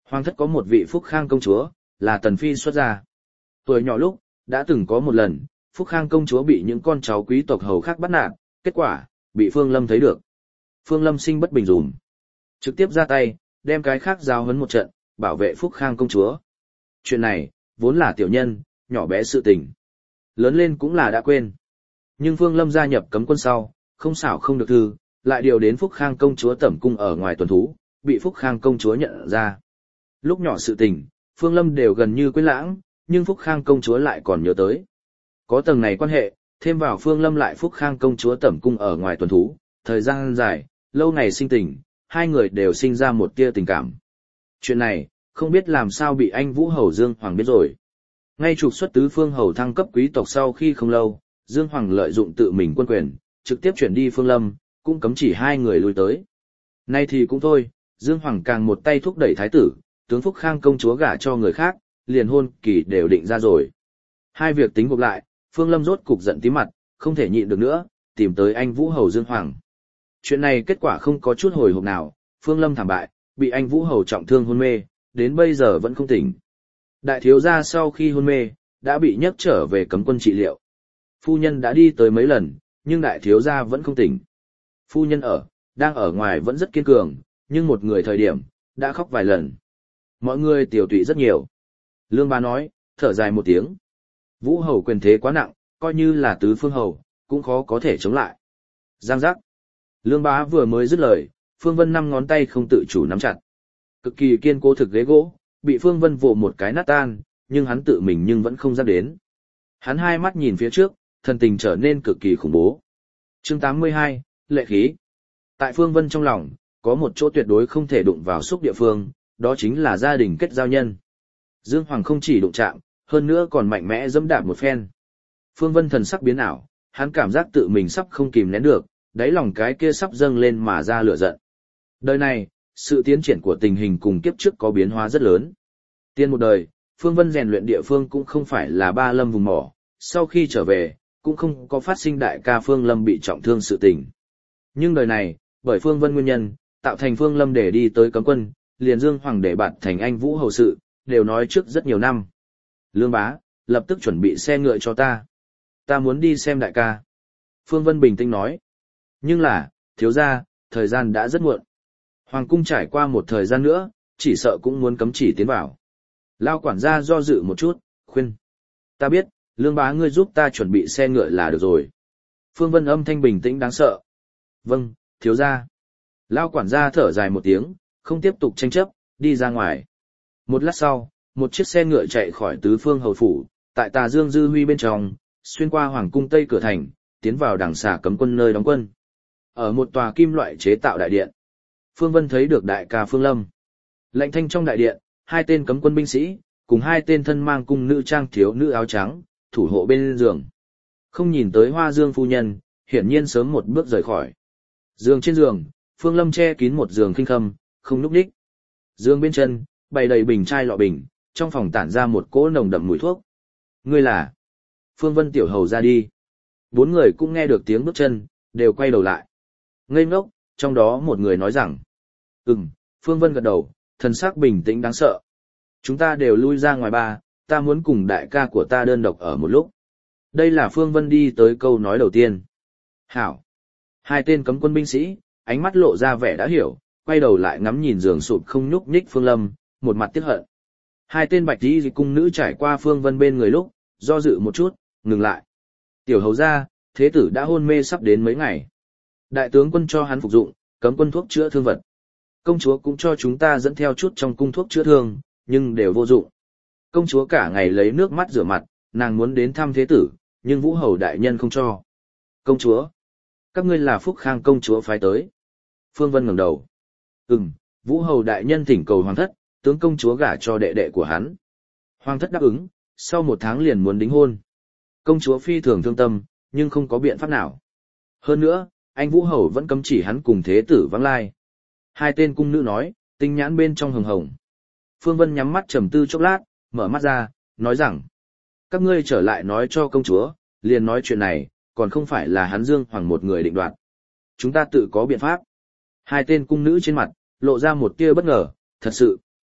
Hoàng thất có một vị Phúc Khang công chúa, là Tần Phi xuất gia. Tuổi nhỏ lúc, đã từng có một lần, Phúc Khang công chúa bị những con cháu quý tộc hầu khác bắt nạt, kết quả, bị Phương Lâm thấy được. Phương Lâm sinh bất bình dùm. Trực tiếp ra tay, đem cái khác giao huấn một trận, bảo vệ Phúc Khang công chúa. Chuyện này, vốn là tiểu nhân, nhỏ bé sự tình. Lớn lên cũng là đã quên. Nhưng Phương Lâm gia nhập cấm quân sau, không xảo không được thư, lại điều đến Phúc Khang công chúa tẩm cung ở ngoài tuần thú, bị Phúc Khang công chúa nhận ra. Lúc nhỏ sự tình, Phương Lâm đều gần như quên lãng, nhưng Phúc Khang công chúa lại còn nhớ tới. Có tầng này quan hệ, thêm vào Phương Lâm lại Phúc Khang công chúa tẩm cung ở ngoài tuần thú, thời gian dài, lâu ngày sinh tình, hai người đều sinh ra một tia tình cảm. Chuyện này, không biết làm sao bị anh Vũ Hầu Dương Hoàng biết rồi. Ngay trục xuất tứ phương hầu thăng cấp quý tộc sau khi không lâu, Dương Hoàng lợi dụng tự mình quân quyền, trực tiếp chuyển đi Phương Lâm, cũng cấm chỉ hai người lui tới. Nay thì cũng thôi, Dương Hoàng càng một tay thúc đẩy thái tử, tướng Phúc Khang công chúa gả cho người khác, liền hôn kỳ đều định ra rồi. Hai việc tính gộp lại, Phương Lâm rốt cục giận tím mặt, không thể nhịn được nữa, tìm tới anh Vũ Hầu Dương Hoàng. Chuyện này kết quả không có chút hồi hộp nào, Phương Lâm thảm bại, bị anh Vũ Hầu trọng thương hôn mê, đến bây giờ vẫn không tỉnh. Đại thiếu gia sau khi hôn mê, đã bị nhấc trở về cấm quân trị liệu. Phu nhân đã đi tới mấy lần, nhưng đại thiếu gia vẫn không tỉnh. Phu nhân ở, đang ở ngoài vẫn rất kiên cường, nhưng một người thời điểm, đã khóc vài lần. Mọi người tiểu tụy rất nhiều. Lương Bá nói, thở dài một tiếng. Vũ Hầu quyền thế quá nặng, coi như là tứ phương hầu, cũng khó có thể chống lại. Giang giác. Lương Bá vừa mới dứt lời, Phương Vân năm ngón tay không tự chủ nắm chặt. Cực kỳ kiên cố thực ghế gỗ, bị Phương Vân vồ một cái nát tan, nhưng hắn tự mình nhưng vẫn không dám đến. Hắn hai mắt nhìn phía trước, thần tình trở nên cực kỳ khủng bố. Chương tám mươi hai, Lệ khí. Tại Phương Vân trong lòng, có một chỗ tuyệt đối không thể đụng vào xúc địa phương, đó chính là gia đình kết giao nhân. Dương Hoàng không chỉ đụng chạm, hơn nữa còn mạnh mẽ dẫm đạp một phen. Phương Vân thần sắc biến ảo, hắn cảm giác tự mình sắp không kìm nén được, đáy lòng cái kia sắp dâng lên mà ra lửa giận. Đời này, sự tiến triển của tình hình cùng kiếp trước có biến hóa rất lớn. Tiên một đời, Phương Vân rèn luyện địa phương cũng không phải là Ba Lâm vùng mỏ, sau khi trở về, cũng không có phát sinh đại ca Phương Lâm bị trọng thương sự tình. Nhưng đời này, bởi Phương Vân nguyên nhân, tạo thành Phương Lâm để đi tới cấm quân, liền Dương Hoàng để bạt thành anh Vũ Hầu sự, đều nói trước rất nhiều năm. Lương Bá, lập tức chuẩn bị xe ngựa cho ta. Ta muốn đi xem đại ca. Phương Vân bình tĩnh nói. Nhưng là, thiếu gia, thời gian đã rất muộn. Hoàng cung trải qua một thời gian nữa, chỉ sợ cũng muốn cấm chỉ tiến vào. Lao quản gia do dự một chút, khuyên. Ta biết, Lương Bá ngươi giúp ta chuẩn bị xe ngựa là được rồi. Phương Vân âm thanh bình tĩnh đáng sợ. Vâng, thiếu gia. Lao quản gia thở dài một tiếng, không tiếp tục tranh chấp, đi ra ngoài. Một lát sau, một chiếc xe ngựa chạy khỏi tứ phương hầu phủ, tại Tà Dương Dư Huy bên trong, xuyên qua hoàng cung tây cửa thành, tiến vào đằng xà cấm quân nơi đóng quân. Ở một tòa kim loại chế tạo đại điện, Phương Vân thấy được đại ca Phương Lâm. Lạnh thanh trong đại điện, hai tên cấm quân binh sĩ, cùng hai tên thân mang cung nữ trang thiếu nữ áo trắng, thủ hộ bên giường. Không nhìn tới Hoa Dương phu nhân, hiển nhiên sớm một bước rời khỏi. Giường trên giường, Phương Lâm che kín một giường khinh khâm, không núp đích. Giường bên chân, bày đầy bình chai lọ bình, trong phòng tản ra một cỗ nồng đậm mùi thuốc. Ngươi là? Phương Vân tiểu hầu ra đi. Bốn người cũng nghe được tiếng bước chân, đều quay đầu lại. Ngây ngốc, trong đó một người nói rằng. Ừm, Phương Vân gật đầu, thần sắc bình tĩnh đáng sợ. Chúng ta đều lui ra ngoài ba, ta muốn cùng đại ca của ta đơn độc ở một lúc. Đây là Phương Vân đi tới câu nói đầu tiên. Hảo. Hai tên cấm quân binh sĩ, ánh mắt lộ ra vẻ đã hiểu, quay đầu lại ngắm nhìn giường sụp không nhúc nhích Phương Lâm, một mặt tiếc hận. Hai tên bạch y cung nữ trải qua Phương Vân bên người lúc, do dự một chút, ngừng lại. Tiểu hầu gia, thế tử đã hôn mê sắp đến mấy ngày. Đại tướng quân cho hắn phục dụng, cấm quân thuốc chữa thương vật. Công chúa cũng cho chúng ta dẫn theo chút trong cung thuốc chữa thương, nhưng đều vô dụng. Công chúa cả ngày lấy nước mắt rửa mặt, nàng muốn đến thăm thế tử, nhưng Vũ Hầu đại nhân không cho. Công chúa, các ngươi là Phúc Khang công chúa phái tới. Phương Vân ngẩng đầu. Ừm, Vũ Hầu đại nhân thỉnh cầu hoàng thất, tướng công chúa gả cho đệ đệ của hắn. Hoàng thất đáp ứng, sau một tháng liền muốn đính hôn. Công chúa phi thường thương tâm, nhưng không có biện pháp nào. Hơn nữa, anh Vũ Hầu vẫn cấm chỉ hắn cùng thế tử vắng lai. Hai tên cung nữ nói, tinh nhãn bên trong hồng hồng. Phương Vân nhắm mắt trầm tư chốc lát, mở mắt ra, nói rằng. Các ngươi trở lại nói cho công chúa, liền nói chuyện này, còn không phải là hắn Dương Hoàng một người định đoạt. Chúng ta tự có biện pháp. Hai tên cung nữ trên mặt, lộ ra một tia bất ngờ, thật sự.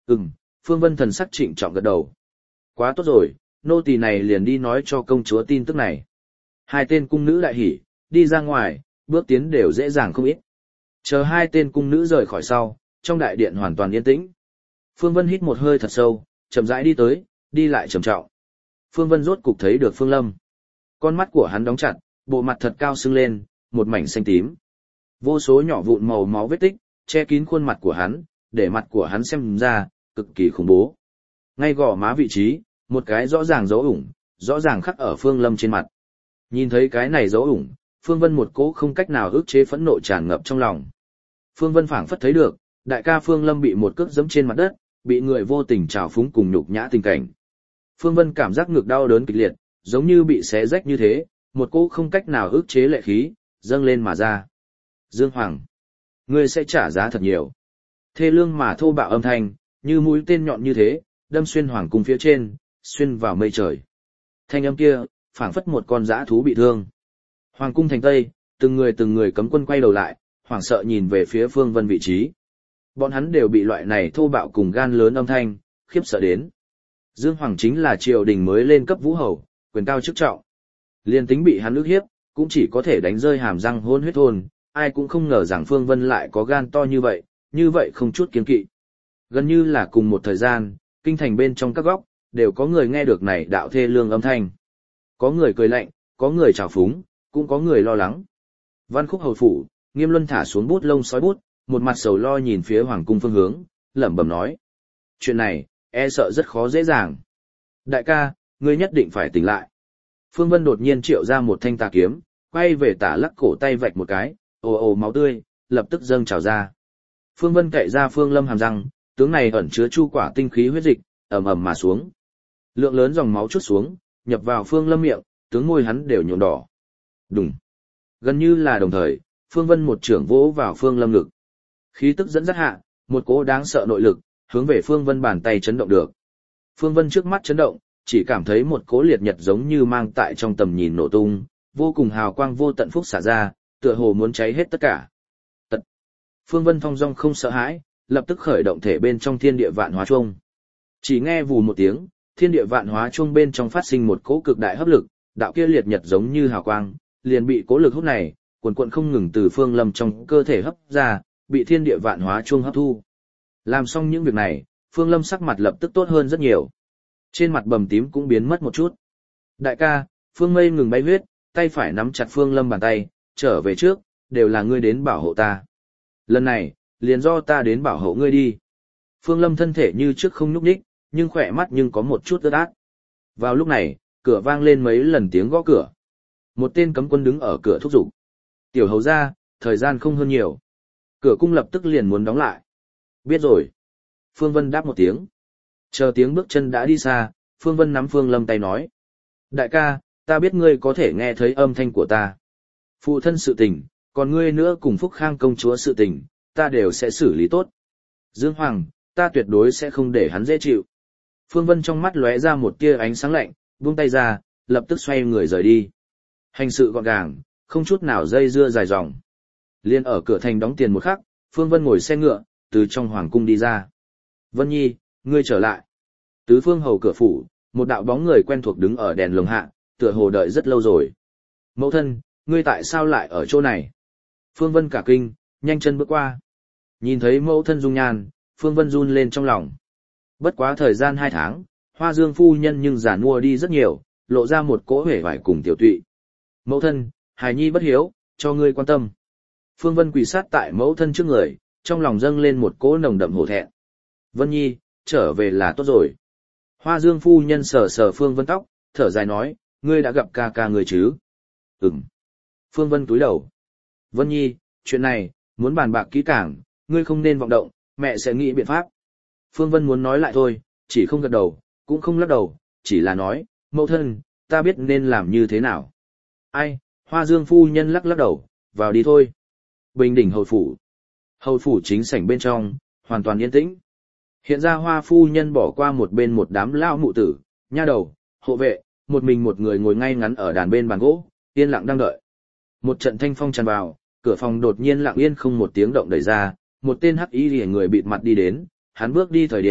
Ừm, Phương Vân thần sắc trịnh trọng gật đầu. Quá tốt rồi, nô tỳ này liền đi nói cho công chúa tin tức này. Hai tên cung nữ đại hỉ, đi ra ngoài, bước tiến đều dễ dàng không ít. Chờ hai tên cung nữ rời khỏi sau, trong đại điện hoàn toàn yên tĩnh. Phương Vân hít một hơi thật sâu, chậm rãi đi tới, đi lại trầm trọng. Phương Vân rốt cục thấy được Phương Lâm. Con mắt của hắn đóng chặt, bộ mặt thật cao sưng lên, một mảnh xanh tím. Vô số nhỏ vụn màu máu vết tích, che kín khuôn mặt của hắn, để mặt của hắn xem ra, cực kỳ khủng bố. Ngay gò má vị trí, một cái rõ ràng dấu ủng, rõ ràng khắc ở Phương Lâm trên mặt. Nhìn thấy cái này dấu ủng, Phương Vân một cỗ không cách nào ức chế phẫn nộ tràn ngập trong lòng. Phương Vân phảng phất thấy được, đại ca Phương Lâm bị một cước giẫm trên mặt đất, bị người vô tình trào phúng cùng nhục nhã tình cảnh. Phương Vân cảm giác ngực đau đớn kịch liệt, giống như bị xé rách như thế, một cỗ không cách nào ức chế lệ khí, dâng lên mà ra. Dương Hoàng, ngươi sẽ trả giá thật nhiều. Thê lương mà thô bạo âm thanh, như mũi tên nhọn như thế, đâm xuyên hoàng cung phía trên, xuyên vào mây trời. Thanh âm kia, phảng phất một con dã thú bị thương. Hoàng cung thành Tây, từng người từng người cấm quân quay đầu lại, hoảng sợ nhìn về phía Phương Vân vị trí. Bọn hắn đều bị loại này thô bạo cùng gan lớn âm thanh, khiếp sợ đến. Dương Hoàng chính là triều đình mới lên cấp vũ hầu, quyền cao chức trọng. Liên tính bị hắn ức hiếp, cũng chỉ có thể đánh rơi hàm răng hôn huyết thôn, ai cũng không ngờ rằng Phương Vân lại có gan to như vậy, như vậy không chút kiêng kỵ. Gần như là cùng một thời gian, kinh thành bên trong các góc, đều có người nghe được này đạo thê lương âm thanh. Có người cười lạnh, có người trào phúng, cũng có người lo lắng. Văn Khúc hầu phủ, Nghiêm Luân thả xuống bút lông sói bút, một mặt sầu lo nhìn phía hoàng cung phương hướng, lẩm bẩm nói: chuyện này, e sợ rất khó dễ dàng. Đại ca, ngươi nhất định phải tỉnh lại. Phương Vân đột nhiên triệu ra một thanh tà kiếm, quay về tả lắc cổ tay vạch một cái, ồ ồ máu tươi, lập tức dâng trào ra. Phương Vân cậy ra Phương Lâm hàm răng, tướng này ẩn chứa chu quả tinh khí huyết dịch, ầm ầm mà xuống. Lượng lớn dòng máu chút xuống, nhập vào Phương Lâm miệng, tướng môi hắn đều nhuộm đỏ. Đùng. Gần như là đồng thời, Phương Vân một trưởng vỗ vào Phương Lâm ngực. Khí tức dẫn dắt hạ, một cỗ đáng sợ nội lực, hướng về Phương Vân bàn tay chấn động được. Phương Vân trước mắt chấn động, chỉ cảm thấy một cỗ liệt nhật giống như mang tại trong tầm nhìn nổ tung, vô cùng hào quang vô tận phúc xả ra, tựa hồ muốn cháy hết tất cả. Tật. Phương Vân thong dong không sợ hãi, lập tức khởi động thể bên trong thiên địa vạn hóa chuông. Chỉ nghe vù một tiếng, thiên địa vạn hóa chuông bên trong phát sinh một cỗ cực đại hấp lực, đạo kia liệt nhật giống như hào quang, liền bị cỗ lực hút này, cuồn cuộn không ngừng từ Phương Lâm trong cơ thể hấp ra, bị thiên địa vạn hóa chuông hấp thu. Làm xong những việc này, Phương Lâm sắc mặt lập tức tốt hơn rất nhiều. Trên mặt bầm tím cũng biến mất một chút. Đại ca, Phương Mây ngừng bay huyết, tay phải nắm chặt Phương Lâm bàn tay, trở về trước, đều là ngươi đến bảo hộ ta. Lần này, liền do ta đến bảo hộ ngươi đi. Phương Lâm thân thể như trước không nhúc nhích, nhưng khỏe mắt nhưng có một chút ướt át. Vào lúc này, cửa vang lên mấy lần tiếng gõ cửa. Một tên cấm quân đứng ở cửa thúc giục. Tiểu hầu ra, thời gian không hơn nhiều. Cửa cung lập tức liền muốn đóng lại. Biết rồi. Phương Vân đáp một tiếng. Chờ tiếng bước chân đã đi xa, Phương Vân nắm Phương Lâm tay nói. Đại ca, ta biết ngươi có thể nghe thấy âm thanh của ta. Phụ thân sự tình, còn ngươi nữa cùng Phúc Khang công chúa sự tình, ta đều sẽ xử lý tốt. Dương Hoàng, ta tuyệt đối sẽ không để hắn dễ chịu. Phương Vân trong mắt lóe ra một tia ánh sáng lạnh, buông tay ra, lập tức xoay người rời đi. Hành sự gọn gàng, không chút nào dây dưa dài dòng. Liên ở cửa thành đóng tiền một khắc, Phương Vân ngồi xe ngựa, từ trong hoàng cung đi ra. Vân Nhi, ngươi trở lại. Tứ phương hầu cửa phủ, một đạo bóng người quen thuộc đứng ở đèn lồng hạ, tựa hồ đợi rất lâu rồi. Mẫu thân, ngươi tại sao lại ở chỗ này? Phương Vân cả kinh, nhanh chân bước qua. Nhìn thấy mẫu thân dung nhan, Phương Vân run lên trong lòng. Bất quá thời gian hai tháng, Hoa Dương phu nhân nhưng già nua đi rất nhiều, lộ ra một cỗ hể vải cùng tiểu tụy. Mẫu thân, hài nhi bất hiếu, cho ngươi quan tâm. Phương Vân quỳ sát tại mẫu thân trước người, trong lòng dâng lên một cỗ nồng đậm hổ thẹn. Vân Nhi, trở về là tốt rồi. Hoa Dương phu nhân sờ sờ Phương Vân tóc, thở dài nói, ngươi đã gặp ca ca người chứ? Ừm. Phương Vân túi đầu. Vân Nhi, chuyện này, muốn bàn bạc kỹ càng, ngươi không nên vọng động, mẹ sẽ nghĩ biện pháp. Phương Vân muốn nói lại thôi, chỉ không gật đầu, cũng không lắc đầu, chỉ là nói, mẫu thân, ta biết nên làm như thế nào. Ai, Hoa Dương phu nhân lắc lắc đầu, vào đi thôi. Bình đỉnh hầu phủ. Hầu phủ chính sảnh bên trong, hoàn toàn yên tĩnh. Hiện ra Hoa phu nhân bỏ qua một bên một đám lao mụ tử, nha đầu, hộ vệ, một mình một người ngồi ngay ngắn ở đàn bên bàn gỗ, yên lặng đang đợi. Một trận thanh phong tràn vào, cửa phòng đột nhiên lặng yên không một tiếng động đẩy ra, một tên hắc y liễu người bịt mặt đi đến, hắn bước đi thời điểm,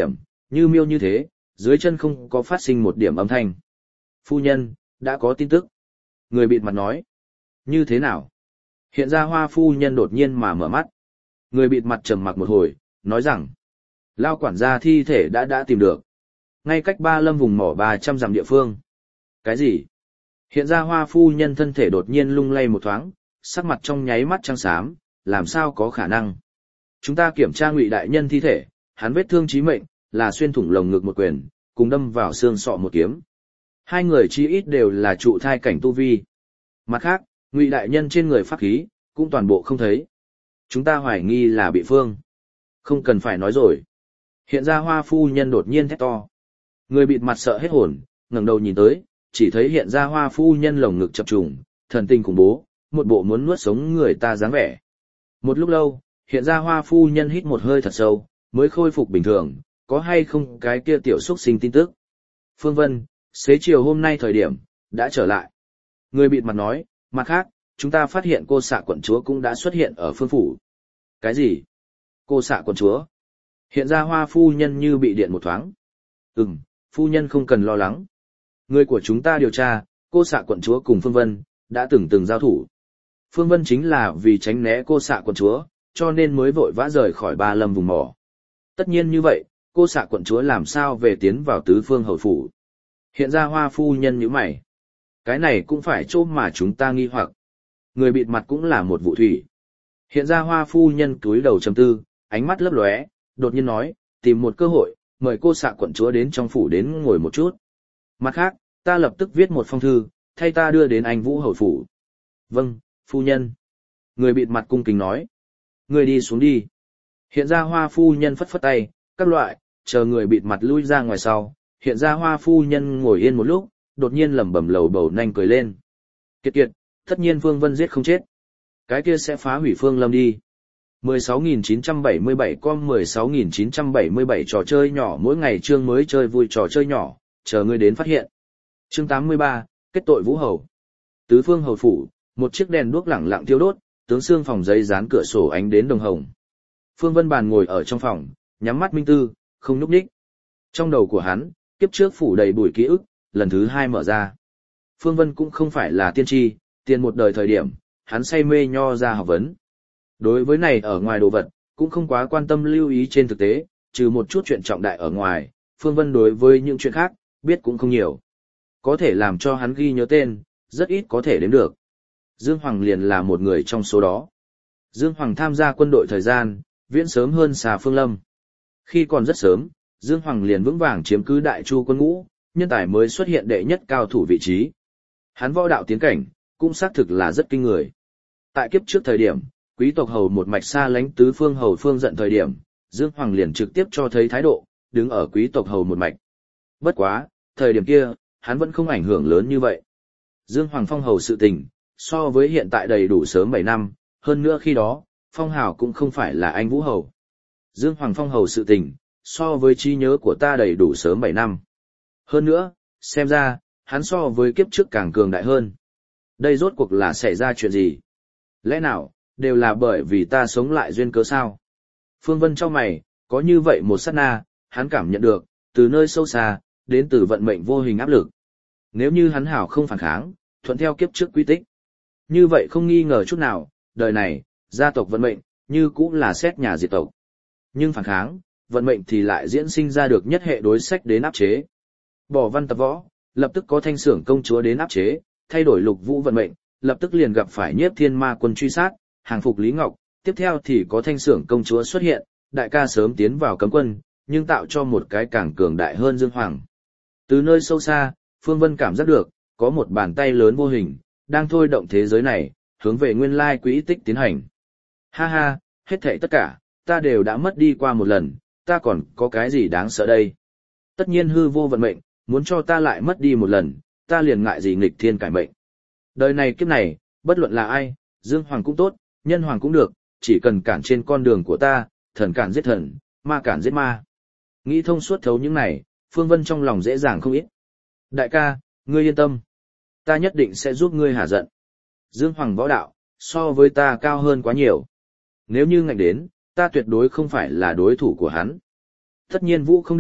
như miêu như thế, dưới chân không có phát sinh một điểm âm thanh. Phu nhân, đã có tin tức. Người bịt mặt nói. Như thế nào? Hiện ra Hoa phu nhân đột nhiên mà mở mắt. Người bịt mặt trầm mặc một hồi, nói rằng, Lao quản gia thi thể đã đã tìm được. Ngay cách Ba Lâm vùng mỏ ba trăm dặm địa phương. Cái gì? Hiện ra Hoa phu nhân thân thể đột nhiên lung lay một thoáng, sắc mặt trong nháy mắt trắng xám, làm sao có khả năng? Chúng ta kiểm tra Ngụy đại nhân thi thể, hắn vết thương chí mệnh, là xuyên thủng lồng ngực một quyền, cùng đâm vào xương sọ một kiếm. Hai người chí ít đều là trụ thai cảnh tu vi. Mặt khác, Ngụy đại nhân trên người pháp khí, cũng toàn bộ không thấy. Chúng ta hoài nghi là bị phương. Không cần phải nói rồi. Hiện ra Hoa phu nhân đột nhiên thét to. Người bịt mặt sợ hết hồn, ngẩng đầu nhìn tới, chỉ thấy hiện ra Hoa phu nhân lồng ngực chập trùng, thần tình khủng bố, một bộ muốn nuốt sống người ta dáng vẻ. Một lúc lâu, hiện ra Hoa phu nhân hít một hơi thật sâu, mới khôi phục bình thường, có hay không cái kia tiểu xuất sinh tin tức. Phương Vân, xế chiều hôm nay thời điểm, đã trở lại. Người bịt mặt nói, mặt khác, chúng ta phát hiện cô xạ quận chúa cũng đã xuất hiện ở phương phủ. Cái gì? Cô xạ quận chúa? Hiện ra Hoa phu nhân như bị điện một thoáng. Ừm, phu nhân không cần lo lắng. Người của chúng ta điều tra, cô xạ quận chúa cùng Phương Vân, đã từng từng giao thủ. Phương Vân chính là vì tránh né cô xạ quận chúa, cho nên mới vội vã rời khỏi Ba Lâm vùng mỏ. Tất nhiên như vậy, cô xạ quận chúa làm sao về tiến vào tứ phương hầu phủ. Hiện ra Hoa phu nhân như mày. Cái này cũng phải chỗ mà chúng ta nghi hoặc. Người bịt mặt cũng là một vụ thủy. Hiện ra Hoa phu nhân cúi đầu trầm tư, ánh mắt lấp lóe, đột nhiên nói, tìm một cơ hội, mời cô xạ quận chúa đến trong phủ đến ngồi một chút. Mặt khác, ta lập tức viết một phong thư, thay ta đưa đến anh Vũ hầu phủ. Vâng, phu nhân. Người bịt mặt cung kính nói. Người đi xuống đi. Hiện ra Hoa phu nhân phất phất tay, các loại, chờ người bịt mặt lui ra ngoài sau. Hiện ra Hoa phu nhân ngồi yên một lúc, đột nhiên lẩm bẩm lầu bầu nanh cười lên. Kiệt kiệt, tất nhiên Phương Vân giết không chết. Cái kia sẽ phá hủy Phương Lâm đi. mười sáu nghìn chín trăm bảy mươi bảy com mười sáu nghìn chín trăm bảy mươi bảy trò chơi nhỏ mỗi ngày chương mới chơi vui trò chơi nhỏ, chờ ngươi đến phát hiện. Chương tám mươi ba, kết tội Vũ Hầu. Tứ phương hầu phủ, một chiếc đèn đuốc lẳng lặng thiêu đốt, tướng xương phòng giấy dán cửa sổ ánh đến đồng hồng. Phương Vân Bàn ngồi ở trong phòng, nhắm mắt minh tư, không nhúc nhích. Trong đầu của hắn, kiếp trước phủ đầy bụi ký ức, lần thứ hai mở ra. Phương Vân cũng không phải là tiên tri, tiền một đời thời điểm, hắn say mê nho ra học vấn. Đối với này ở ngoài đồ vật, cũng không quá quan tâm lưu ý trên thực tế, trừ một chút chuyện trọng đại ở ngoài, Phương Vân đối với những chuyện khác, biết cũng không nhiều. Có thể làm cho hắn ghi nhớ tên, rất ít có thể đếm được. Dương Hoàng liền là một người trong số đó. Dương Hoàng tham gia quân đội thời gian, viễn sớm hơn xà Phương Lâm. Khi còn rất sớm, Dương Hoàng liền vững vàng chiếm cứ Đại Chu quân ngũ, nhân tài mới xuất hiện đệ nhất cao thủ vị trí. Hắn võ đạo tiến cảnh, cũng xác thực là rất kinh người. Tại kiếp trước thời điểm, quý tộc hầu một mạch xa lánh tứ phương hầu Phương Giận thời điểm, Dương Hoàng liền trực tiếp cho thấy thái độ, đứng ở quý tộc hầu một mạch. Bất quá, thời điểm kia, hắn vẫn không ảnh hưởng lớn như vậy. Dương Hoàng phong hầu sự tình, so với hiện tại đầy đủ sớm bảy năm, hơn nữa khi đó, phong hào cũng không phải là anh Vũ hầu. Dương Hoàng phong hầu sự tình, so với trí nhớ của ta đầy đủ sớm bảy năm. Hơn nữa, xem ra, hắn so với kiếp trước càng cường đại hơn. Đây rốt cuộc là xảy ra chuyện gì? Lẽ nào, đều là bởi vì ta sống lại duyên cớ sao? Phương Vân cho mày, có như vậy một sát na, hắn cảm nhận được, từ nơi sâu xa, đến từ vận mệnh vô hình áp lực. Nếu như hắn hảo không phản kháng, thuận theo kiếp trước quy tích. Như vậy không nghi ngờ chút nào, đời này, gia tộc vận mệnh, như cũng là xét nhà diệt tộc. Nhưng phản kháng, vận mệnh thì lại diễn sinh ra được nhất hệ đối sách đến áp chế. Bỏ văn tập võ, lập tức có thanh xưởng công chúa đến áp chế, thay đổi lục vũ vận mệnh, lập tức liền gặp phải nhiếp thiên ma quân truy sát, hàng phục Lý Ngọc, tiếp theo thì có thanh xưởng công chúa xuất hiện, đại ca sớm tiến vào cấm quân, nhưng tạo cho một cái càng cường đại hơn Dương Hoàng. Từ nơi sâu xa, Phương Vân cảm giác được, có một bàn tay lớn vô hình, đang thôi động thế giới này, hướng về nguyên lai quỹ tích tiến hành. Ha ha, hết thảy tất cả, ta đều đã mất đi qua một lần, ta còn có cái gì đáng sợ đây? Tất nhiên hư vô vận mệnh, muốn cho ta lại mất đi một lần, ta liền ngại gì nghịch thiên cải mệnh. Đời này kiếp này, bất luận là ai, Dương Hoàng cũng tốt, nhân hoàng cũng được, chỉ cần cản trên con đường của ta, thần cản giết thần, ma cản giết ma. Nghĩ thông suốt thấu những này, Phương Vân trong lòng dễ dàng không ít. Đại ca, ngươi yên tâm. Ta nhất định sẽ giúp ngươi hả giận. Dương Hoàng võ đạo, so với ta cao hơn quá nhiều. Nếu như ngạnh đến, ta tuyệt đối không phải là đối thủ của hắn. Tất nhiên vũ không được,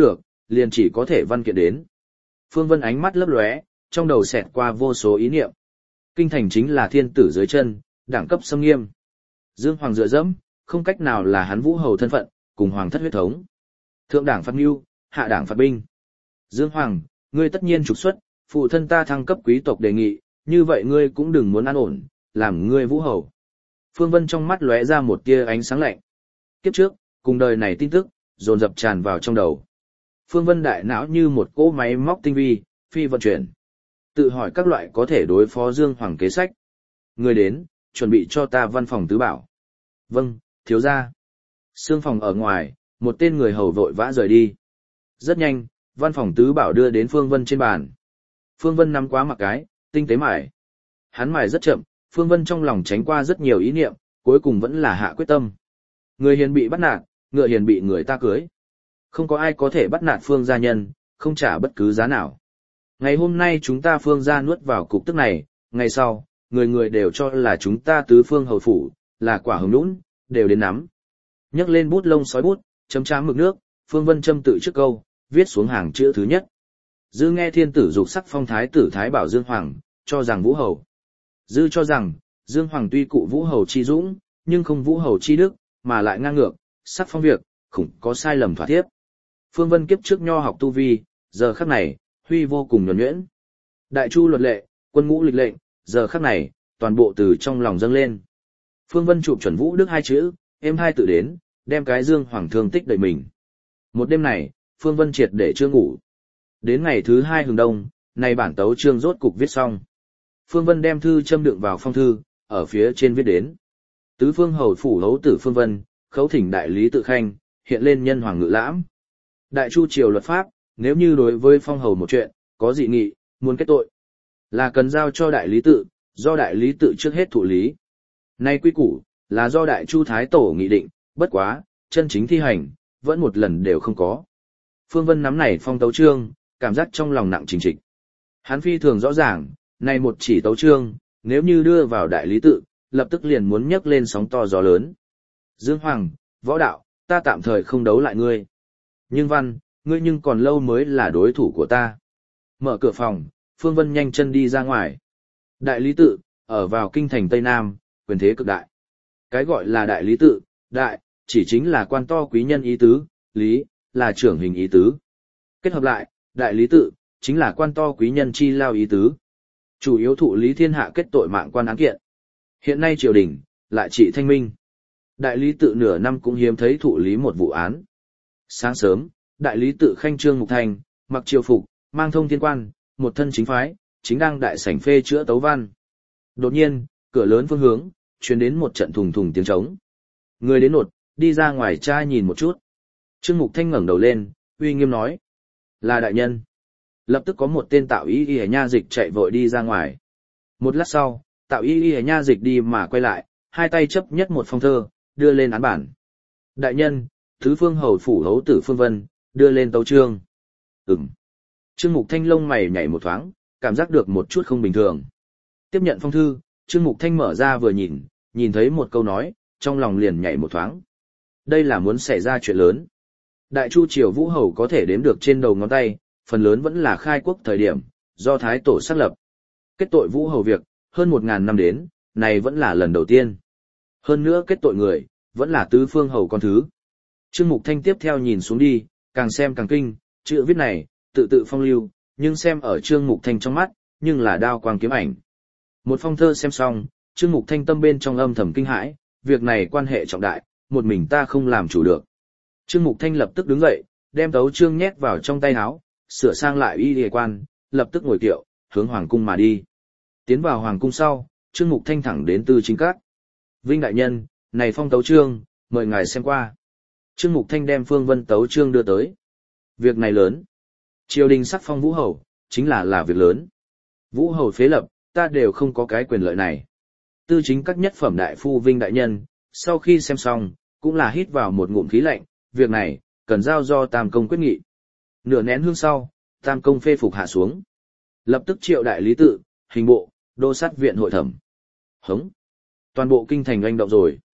liền chỉ có thể văn kiện đến. Phương Vân ánh mắt lấp lóe, trong đầu xẹt qua vô số ý niệm. Kinh thành chính là thiên tử dưới chân, đẳng cấp xâm nghiêm. Dương Hoàng dựa dẫm, không cách nào là hắn Vũ Hầu thân phận, cùng hoàng thất huyết thống. Thượng đảng phạt mưu, hạ đảng phạt binh. Dương Hoàng, ngươi tất nhiên trục xuất, phụ thân ta thăng cấp quý tộc đề nghị, như vậy ngươi cũng đừng muốn an ổn, làm ngươi Vũ Hầu. Phương Vân trong mắt lóe ra một tia ánh sáng lạnh. Kiếp trước, cùng đời này tin tức, dồn dập tràn vào trong đầu. Phương Vân đại não như một cỗ máy móc tinh vi, phi vận chuyển. Tự hỏi các loại có thể đối phó Dương Hoàng kế sách. Người đến, chuẩn bị cho ta văn phòng tứ bảo. Vâng, thiếu gia. Sương phòng ở ngoài, một tên người hầu vội vã rời đi. Rất nhanh, văn phòng tứ bảo đưa đến Phương Vân trên bàn. Phương Vân nắm quá mặc cái, tinh tế mải. Hắn mải rất chậm, Phương Vân trong lòng tránh qua rất nhiều ý niệm, cuối cùng vẫn là hạ quyết tâm. Người hiền bị bắt nạt, ngựa hiền bị người ta cưới. Không có ai có thể bắt nạt Phương gia nhân, không trả bất cứ giá nào. Ngày hôm nay chúng ta Phương gia nuốt vào cục tức này, ngày sau, người người đều cho là chúng ta tứ phương hầu phủ, là quả hồng nũng, đều đến nắm. Nhấc lên bút lông sói bút, chấm trám mực nước, Phương Vân châm tự trước câu, viết xuống hàng chữ thứ nhất. Dư nghe thiên tử dục sắc phong thái tử Thái Bảo Dương Hoàng, cho rằng Vũ Hầu. Dư cho rằng, Dương Hoàng tuy cụ Vũ Hầu chi dũng, nhưng không Vũ Hầu chi đức, mà lại ngang ngược, sắc phong việc, khủng có sai lầm thỏa tiếp. Phương Vân kiếp trước nho học tu vi, giờ khắc này, huy vô cùng nhuần nhuyễn. Đại chu luật lệ, quân ngũ lịch lệnh, giờ khắc này, toàn bộ từ trong lòng dâng lên. Phương Vân chụp chuẩn Vũ Đức hai chữ, êm hai tự đến, đem cái Dương Hoàng thương tích đợi mình. Một đêm này, Phương Vân triệt để chưa ngủ. Đến ngày thứ hai hừng đông, này bản tấu chương rốt cục viết xong. Phương Vân đem thư châm đựng vào phong thư, ở phía trên viết đến. Tứ phương hầu phủ hấu tử Phương Vân, khấu thỉnh đại lý tự khanh, hiện lên nhân hoàng ngự lãm. Đại chu triều luật pháp, nếu như đối với phong hầu một chuyện, có dị nghị, muốn kết tội, là cần giao cho đại lý tự, do đại lý tự trước hết thụ lý. Nay quy củ, là do đại chu thái tổ nghị định, bất quá, chân chính thi hành, vẫn một lần đều không có. Phương Vân nắm này phong tấu chương, cảm giác trong lòng nặng trình trịch. Hắn phi thường rõ ràng, này một chỉ tấu chương, nếu như đưa vào đại lý tự, lập tức liền muốn nhấc lên sóng to gió lớn. Dương Hoàng, võ đạo, ta tạm thời không đấu lại ngươi. Nhưng văn, ngươi nhưng còn lâu mới là đối thủ của ta. Mở cửa phòng, Phương Vân nhanh chân đi ra ngoài. Đại lý tự, ở vào kinh thành Tây Nam, quyền thế cực đại. Cái gọi là đại lý tự, đại, chỉ chính là quan to quý nhân ý tứ, lý, là trưởng hình ý tứ. Kết hợp lại, đại lý tự, chính là quan to quý nhân chi lao ý tứ. Chủ yếu thụ lý thiên hạ kết tội mạng quan án kiện. Hiện nay triều đình, lại trị thanh minh. Đại lý tự nửa năm cũng hiếm thấy thụ lý một vụ án. Sáng sớm, đại lý tự khanh Trương Mục Thành, mặc triều phục, mang thông thiên quan, một thân chính phái, chính đang đại sảnh phê chữa tấu văn. Đột nhiên, cửa lớn phương hướng, truyền đến một trận thùng thùng tiếng trống. Người đến nột, đi ra ngoài tra nhìn một chút. Trương Mục Thanh ngẩng đầu lên, uy nghiêm nói. Là đại nhân. Lập tức có một tên tạo y y nha dịch chạy vội đi ra ngoài. Một lát sau, tạo y y nha dịch đi mà quay lại, hai tay chấp nhất một phong thơ, đưa lên án bản. Đại nhân, thứ phương hầu phủ hấu tử Phương Vân, đưa lên tấu chương. Ừm. Trương Mục Thanh lông mày nhảy một thoáng, cảm giác được một chút không bình thường. Tiếp nhận phong thư, Trương Mục Thanh mở ra vừa nhìn, nhìn thấy một câu nói, trong lòng liền nhảy một thoáng. Đây là muốn xảy ra chuyện lớn. Đại chu triều vũ hầu có thể đếm được trên đầu ngón tay, phần lớn vẫn là khai quốc thời điểm, do Thái Tổ xác lập. Kết tội vũ hầu việc, hơn một ngàn năm đến, này vẫn là lần đầu tiên. Hơn nữa kết tội người, vẫn là tứ phương hầu con thứ. Trương Mục Thanh tiếp theo nhìn xuống đi, càng xem càng kinh, chữ viết này, tự tự phong lưu, nhưng xem ở Trương Mục Thanh trong mắt, nhưng là đao quang kiếm ảnh. Một phong thơ xem xong, Trương Mục Thanh tâm bên trong âm thầm kinh hãi, việc này quan hệ trọng đại, một mình ta không làm chủ được. Trương Mục Thanh lập tức đứng dậy, đem tấu chương nhét vào trong tay áo, sửa sang lại y y quan, lập tức ngồi kiệu, hướng hoàng cung mà đi. Tiến vào hoàng cung sau, Trương Mục Thanh thẳng đến Tư Chính Các. Vinh đại nhân, này phong tấu chương, mời ngài xem qua. Trương Mục Thanh đem Phương Vân tấu chương đưa tới. Việc này lớn. Triều đình sắc phong vũ hầu, chính là là việc lớn. Vũ hầu phế lập, ta đều không có cái quyền lợi này. Tư Chính Các nhất phẩm đại phu Vinh đại nhân, sau khi xem xong, cũng là hít vào một ngụm khí lạnh, việc này, cần giao do Tam Công quyết nghị. Nửa nén hương sau, Tam Công phê phục hạ xuống. Lập tức triệu đại lý tự, hình bộ, đô sát viện hội thẩm. Hống. Toàn bộ kinh thành oanh động rồi.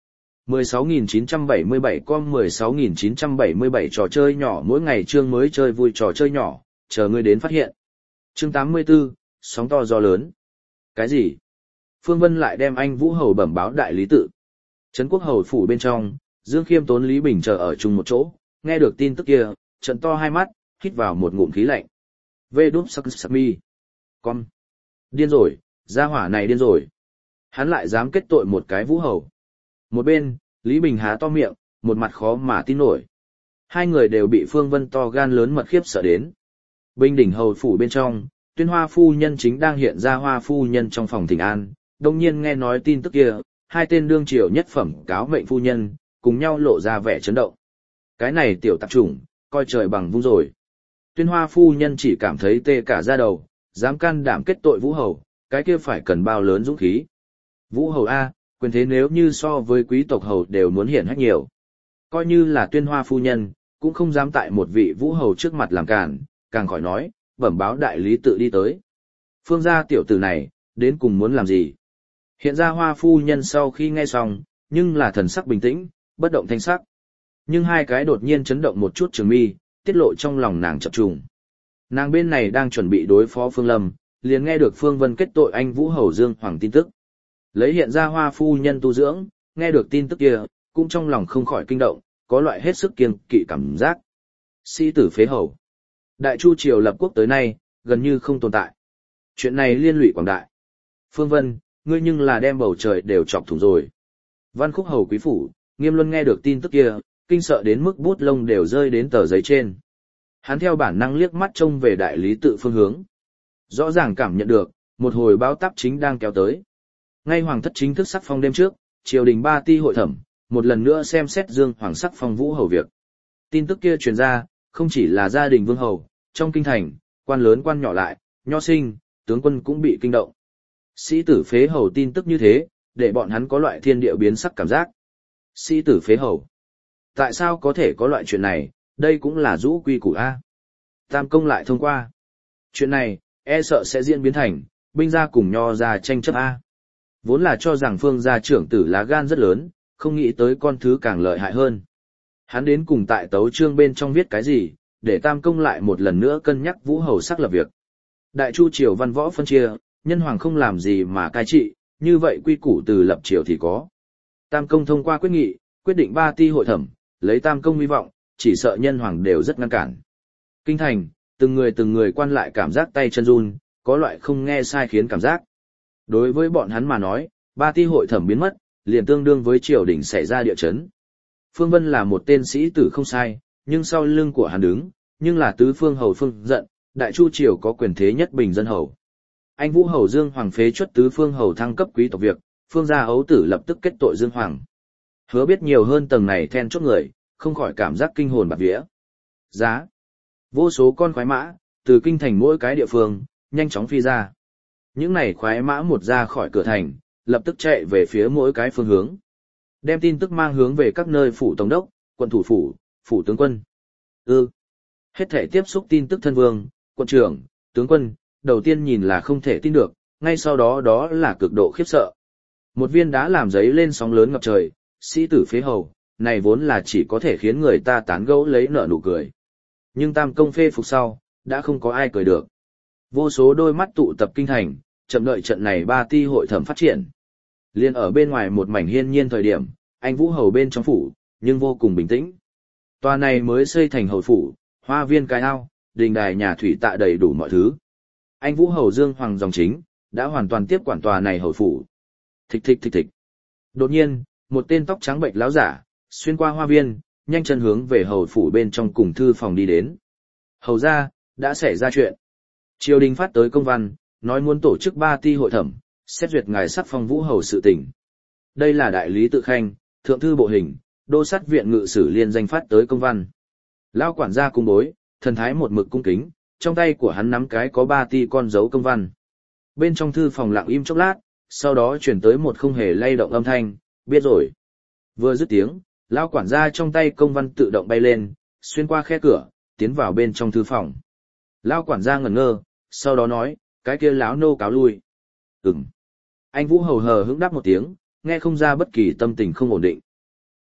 mười sáu nghìn chín trăm bảy mươi bảy com mười sáu nghìn chín trăm bảy mươi bảy trò chơi nhỏ mỗi ngày chương mới chơi vui trò chơi nhỏ, chờ ngươi đến phát hiện. Chương tám mươi tư, sóng to gió lớn. Cái gì? Phương Vân lại đem anh Vũ Hầu bẩm báo đại lý tự. Trấn Quốc Hầu phủ bên trong, Dương Khiêm Tốn Lý Bình chờ ở chung một chỗ, nghe được tin tức kia, trận to hai mắt, hít vào một ngụm khí lạnh. Vê đúp sắc sắc mi. Con. Điên rồi, gia hỏa này điên rồi. Hắn lại dám kết tội một cái Vũ Hầu. Một bên, Lý Bình há to miệng, một mặt khó mà tin nổi. Hai người đều bị Phương Vân to gan lớn mật khiếp sợ đến. Bình đỉnh hầu phủ bên trong, Tuyên Hoa phu nhân chính đang hiện ra Hoa phu nhân trong phòng thỉnh an, đồng nhiên nghe nói tin tức kia, hai tên đương triều nhất phẩm cáo mệnh phu nhân, cùng nhau lộ ra vẻ chấn động. Cái này tiểu tạp chủng, coi trời bằng vung rồi. Tuyên Hoa phu nhân chỉ cảm thấy tê cả da đầu, dám can đảm kết tội Vũ Hầu, cái kia phải cần bao lớn dũng khí. Vũ Hầu A, quyền thế nếu như so với quý tộc hầu đều muốn hiển hách nhiều. Coi như là Tuyên Hoa phu nhân, cũng không dám tại một vị Vũ Hầu trước mặt làm cản, càng khỏi nói, bẩm báo đại lý tự đi tới. Phương gia tiểu tử này, đến cùng muốn làm gì? Hiện ra Hoa phu nhân sau khi nghe xong, nhưng là thần sắc bình tĩnh, bất động thanh sắc. Nhưng hai cái đột nhiên chấn động một chút trường mi, tiết lộ trong lòng nàng chập trùng. Nàng bên này đang chuẩn bị đối phó Phương Lâm, liền nghe được Phương Vân kết tội anh Vũ Hầu Dương Hoàng tin tức. Lấy hiện ra Hoa phu nhân tu dưỡng, nghe được tin tức kia, cũng trong lòng không khỏi kinh động, có loại hết sức kiêng kỵ cảm giác. Sĩ tử phế hầu. Đại Chu triều lập quốc tới nay, gần như không tồn tại. Chuyện này liên lụy quảng đại. Phương Vân, ngươi nhưng là đem bầu trời đều chọc thủng rồi. Văn Khúc hầu quý phủ, Nghiêm Luân nghe được tin tức kia, kinh sợ đến mức bút lông đều rơi đến tờ giấy trên. Hắn theo bản năng liếc mắt trông về đại lý tự phương hướng. Rõ ràng cảm nhận được, một hồi báo táp chính đang kéo tới. Ngay hoàng thất chính thức sắc phong đêm trước, triều đình ba ti hội thẩm, một lần nữa xem xét Dương Hoàng sắc phong Vũ Hầu việc. Tin tức kia truyền ra, không chỉ là gia đình Vương Hầu, trong kinh thành, quan lớn quan nhỏ lại, nho sinh, tướng quân cũng bị kinh động. Sĩ tử phế hầu tin tức như thế, để bọn hắn có loại thiên địa biến sắc cảm giác. Sĩ tử phế hầu. Tại sao có thể có loại chuyện này, đây cũng là rũ quy củ A. Tam công lại thông qua. Chuyện này, e sợ sẽ diễn biến thành, binh gia cùng nho gia tranh chấp A. Vốn là cho rằng Phương gia trưởng tử lá gan rất lớn, không nghĩ tới con thứ càng lợi hại hơn. Hắn đến cùng tại tấu chương bên trong viết cái gì, để Tam công lại một lần nữa cân nhắc Vũ Hầu sắc lập việc. Đại Chu triều văn võ phân chia, nhân hoàng không làm gì mà cai trị, như vậy quy củ từ lập triều thì có. Tam công thông qua quyết nghị, quyết định ba ti hội thẩm, lấy Tam công hy vọng, chỉ sợ nhân hoàng đều rất ngăn cản. Kinh thành, từng người từng người quan lại cảm giác tay chân run, có loại không nghe sai khiến cảm giác. Đối với bọn hắn mà nói, ba ti hội thẩm biến mất, liền tương đương với triều đình xảy ra địa chấn. Phương Vân là một tên sĩ tử không sai, nhưng sau lưng của hắn đứng, nhưng là tứ phương hầu Phương giận, Đại Chu triều có quyền thế nhất bình dân hầu. Anh Vũ Hầu Dương Hoàng phế chuất tứ phương hầu thăng cấp quý tộc việc, Phương gia ấu tử lập tức kết tội Dương Hoàng. Hứa biết nhiều hơn tầng này then chốt người, không khỏi cảm giác kinh hồn bạt vía. Giá. Vô số con khoái mã, từ kinh thành mỗi cái địa phương, nhanh chóng phi ra. Những này khoái mã một ra khỏi cửa thành, lập tức chạy về phía mỗi cái phương hướng. Đem tin tức mang hướng về các nơi phủ tổng đốc, quận thủ phủ, phủ tướng quân. Ừ. Hết thể tiếp xúc tin tức thân vương, quận trưởng, tướng quân, đầu tiên nhìn là không thể tin được, ngay sau đó đó là cực độ khiếp sợ. Một viên đá làm giấy lên sóng lớn ngập trời, sĩ tử phế hầu, này vốn là chỉ có thể khiến người ta tán gẫu lấy nở nụ cười. Nhưng Tam công phê phục sau, đã không có ai cười được. Vô số đôi mắt tụ tập kinh thành, chậm đợi trận này ba ti hội thẩm phát triển. Liên ở bên ngoài một mảnh hiên nhiên thời điểm, anh Vũ Hầu bên trong phủ, nhưng vô cùng bình tĩnh. Tòa này mới xây thành hầu phủ, hoa viên cái ao, đình đài nhà thủy tạ đầy đủ mọi thứ. Anh Vũ Hầu Dương Hoàng dòng chính, đã hoàn toàn tiếp quản tòa này hầu phủ. Thịch thịch thịch thịch. Đột nhiên, một tên tóc trắng bệnh láo giả, xuyên qua hoa viên, nhanh chân hướng về hầu phủ bên trong cùng thư phòng đi đến. Hầu ra, đã xảy ra chuyện. Triều đình phát tới công văn, nói muốn tổ chức ba ti hội thẩm, xét duyệt ngài sắc phong Vũ Hầu sự tình. Đây là đại lý tự khanh, thượng thư bộ hình, đô sát viện ngự sử liên danh phát tới công văn. Lao quản gia cung bối, thần thái một mực cung kính, trong tay của hắn nắm cái có ba ti con dấu công văn. Bên trong thư phòng lặng im chốc lát, sau đó chuyển tới một không hề lay động âm thanh, biết rồi. Vừa dứt tiếng, Lao quản gia trong tay công văn tự động bay lên, xuyên qua khe cửa, tiến vào bên trong thư phòng. Lao quản gia ngẩn ngơ, sau đó nói, cái kia láo nô cáo lui. Ừm. Anh Vũ Hầu hờ hững đáp một tiếng, nghe không ra bất kỳ tâm tình không ổn định.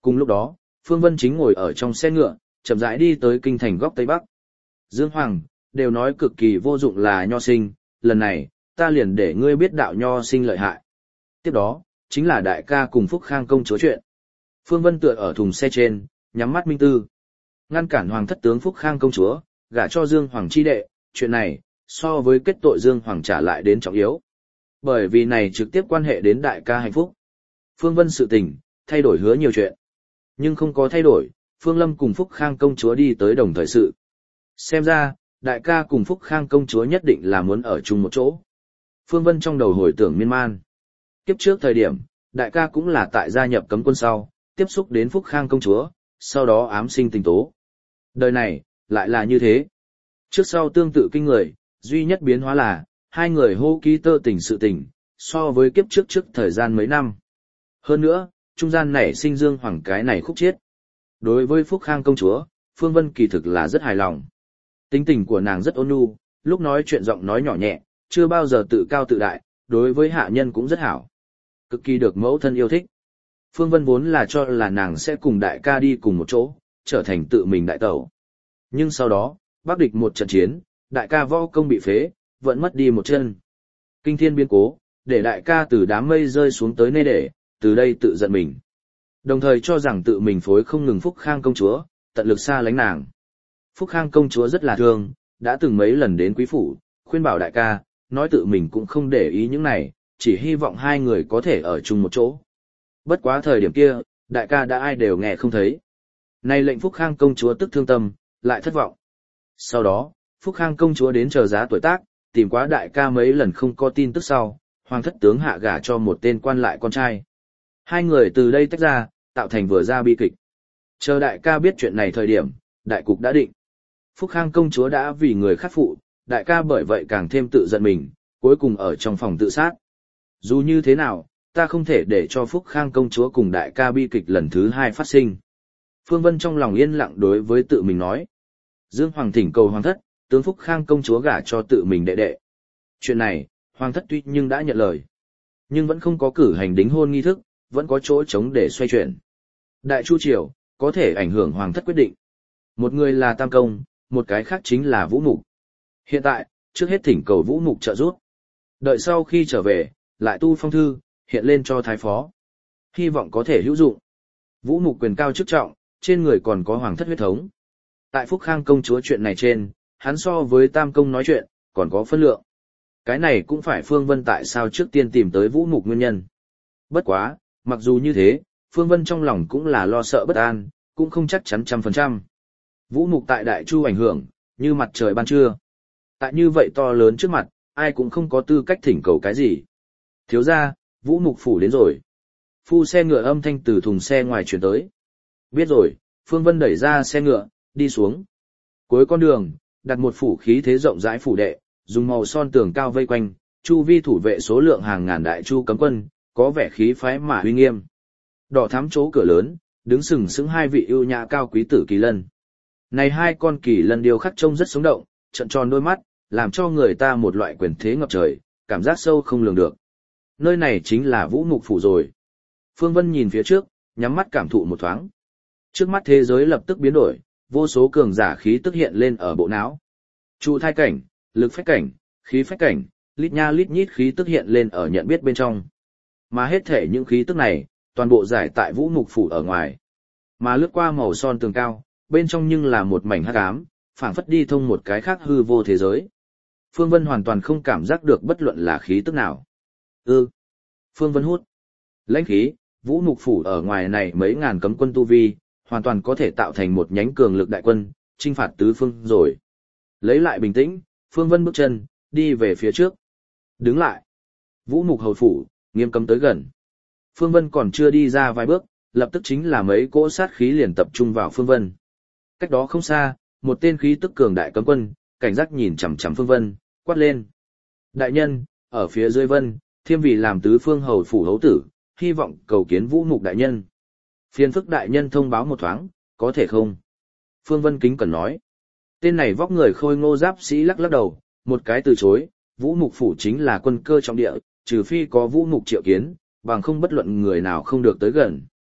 Cùng lúc đó, Phương Vân chính ngồi ở trong xe ngựa, chậm rãi đi tới kinh thành góc Tây Bắc. Dương Hoàng, đều nói cực kỳ vô dụng là nho sinh, lần này, ta liền để ngươi biết đạo nho sinh lợi hại. Tiếp đó, chính là đại ca cùng Phúc Khang công chúa chuyện. Phương Vân tựa ở thùng xe trên, nhắm mắt minh tư. Ngăn cản hoàng thất tướng Phúc Khang công chúa, gả cho Dương Hoàng chi đệ, chuyện này, so với kết tội Dương Hoàng trả lại đến trọng yếu. Bởi vì này trực tiếp quan hệ đến đại ca hạnh phúc. Phương Vân sự tình, thay đổi hứa nhiều chuyện. Nhưng không có thay đổi, Phương Lâm cùng Phúc Khang công chúa đi tới đồng thời sự. Xem ra, đại ca cùng Phúc Khang công chúa nhất định là muốn ở chung một chỗ. Phương Vân trong đầu hồi tưởng miên man. Kiếp trước thời điểm, đại ca cũng là tại gia nhập cấm quân sau, tiếp xúc đến Phúc Khang công chúa, sau đó ám sinh tình tố. Đời này, lại là như thế. Trước sau tương tự kinh người, duy nhất biến hóa là, hai người hô ký tơ tình sự tình, so với kiếp trước trước thời gian mấy năm. Hơn nữa, trung gian nảy sinh Dương Hoàng cái này khúc chiết. Đối với Phúc Khang công chúa, Phương Vân kỳ thực là rất hài lòng. Tính tình của nàng rất ôn nhu, lúc nói chuyện giọng nói nhỏ nhẹ, chưa bao giờ tự cao tự đại, đối với hạ nhân cũng rất hảo. Cực kỳ được mẫu thân yêu thích. Phương Vân vốn là cho là nàng sẽ cùng đại ca đi cùng một chỗ, trở thành tự mình đại tẩu. Nhưng sau đó, bắc địch một trận chiến, đại ca võ công bị phế, vẫn mất đi một chân. Kinh thiên biến cố, để đại ca từ đám mây rơi xuống tới nơi để, từ đây tự giận mình. Đồng thời cho rằng tự mình phối không ngừng Phúc Khang công chúa, tận lực xa lánh nàng. Phúc Khang công chúa rất là thương, đã từng mấy lần đến quý phủ, khuyên bảo đại ca, nói tự mình cũng không để ý những này, chỉ hy vọng hai người có thể ở chung một chỗ. Bất quá thời điểm kia, đại ca đã ai đều nghe không thấy. Nay lệnh Phúc Khang công chúa tức thương tâm, lại thất vọng. Sau đó, Phúc Khang công chúa đến chờ giá tuổi tác, tìm quá đại ca mấy lần không có tin tức sau, hoàng thất tướng hạ gả cho một tên quan lại con trai. Hai người từ đây tách ra, tạo thành vừa ra bi kịch. Chờ đại ca biết chuyện này thời điểm, đại cục đã định. Phúc Khang công chúa đã vì người khác phụ, đại ca bởi vậy càng thêm tự giận mình, cuối cùng ở trong phòng tự sát. Dù như thế nào, ta không thể để cho Phúc Khang công chúa cùng đại ca bi kịch lần thứ hai phát sinh. Phương Vân trong lòng yên lặng đối với tự mình nói. Dương Hoàng thỉnh cầu hoàng thất, tướng Phúc Khang công chúa gả cho tự mình đệ đệ. Chuyện này, hoàng thất tuy nhưng đã nhận lời, nhưng vẫn không có cử hành đính hôn nghi thức, vẫn có chỗ trống để xoay chuyển. Đại Chu Triều, có thể ảnh hưởng hoàng thất quyết định. Một người là Tam Công, một cái khác chính là Vũ Mục. Hiện tại, trước hết thỉnh cầu Vũ Mục trợ giúp. Đợi sau khi trở về, lại tu phong thư, hiện lên cho thái phó. Hy vọng có thể hữu dụng. Vũ Mục quyền cao chức trọng, trên người còn có hoàng thất huyết thống. Tại Phúc Khang công chúa chuyện này trên, hắn so với Tam Công nói chuyện, còn có phân lượng. Cái này cũng phải Phương Vân tại sao trước tiên tìm tới Vũ Mục nguyên nhân. Bất quá, mặc dù như thế, Phương Vân trong lòng cũng là lo sợ bất an, cũng không chắc chắn trăm phần trăm. Vũ Mục tại Đại Chu ảnh hưởng, như mặt trời ban trưa. Tại như vậy to lớn trước mặt, ai cũng không có tư cách thỉnh cầu cái gì. Thiếu ra, Vũ Mục phủ đến rồi. Phu xe ngựa âm thanh từ thùng xe ngoài chuyển tới. Biết rồi, Phương Vân đẩy ra xe ngựa, đi xuống. Cuối con đường, đặt một phủ khí thế rộng rãi phủ đệ, dùng màu son tường cao vây quanh, chu vi thủ vệ số lượng hàng ngàn đại chu cấm quân, có vẻ khí phái mà uy nghiêm. Đỏ thắm chỗ cửa lớn, đứng sừng sững hai vị ưu nhã cao quý tử kỳ lân. Này hai con kỳ lân điêu khắc trông rất sống động, trận tròn đôi mắt, làm cho người ta một loại quyền thế ngập trời, cảm giác sâu không lường được. Nơi này chính là Vũ Mục phủ rồi. Phương Vân nhìn phía trước, nhắm mắt cảm thụ một thoáng. Trước mắt thế giới lập tức biến đổi, vô số cường giả khí tức hiện lên ở bộ não. Trụ thai cảnh, lực phách cảnh, khí phách cảnh, lít nha lít nhít khí tức hiện lên ở nhận biết bên trong. Mà hết thể những khí tức này, toàn bộ giải tại Vũ Mục phủ ở ngoài. Mà lướt qua màu son tường cao, bên trong nhưng là một mảnh hắc ám, phảng phất đi thông một cái khác hư vô thế giới. Phương Vân hoàn toàn không cảm giác được bất luận là khí tức nào. Ư. Ừ. Phương Vân hút. Lãnh khí, Vũ Mục phủ ở ngoài này mấy ngàn cấm quân tu vi, hoàn toàn có thể tạo thành một nhánh cường lực đại quân, chinh phạt tứ phương rồi. Lấy lại bình tĩnh, Phương Vân bước chân, đi về phía trước. Đứng lại. Vũ Mục hầu phủ, nghiêm cấm tới gần. Phương Vân còn chưa đi ra vài bước, lập tức chính là mấy cỗ sát khí liền tập trung vào Phương Vân. Cách đó không xa, một tên khí tức cường đại cấm quân, cảnh giác nhìn chằm chằm Phương Vân, quát lên. Đại nhân, ở phía dưới Vân, thiêm vị làm tứ phương hầu phủ hấu tử, hy vọng cầu kiến Vũ Mục đại nhân. Phiền phức đại nhân thông báo một thoáng, có thể không? Phương Vân kính cẩn nói. Tên này vóc người khôi ngô giáp sĩ lắc lắc đầu, một cái từ chối, Vũ Mục phủ chính là quân cơ trọng địa, trừ phi có Vũ Mục triệu kiến, bằng không bất luận người nào không được tới gần.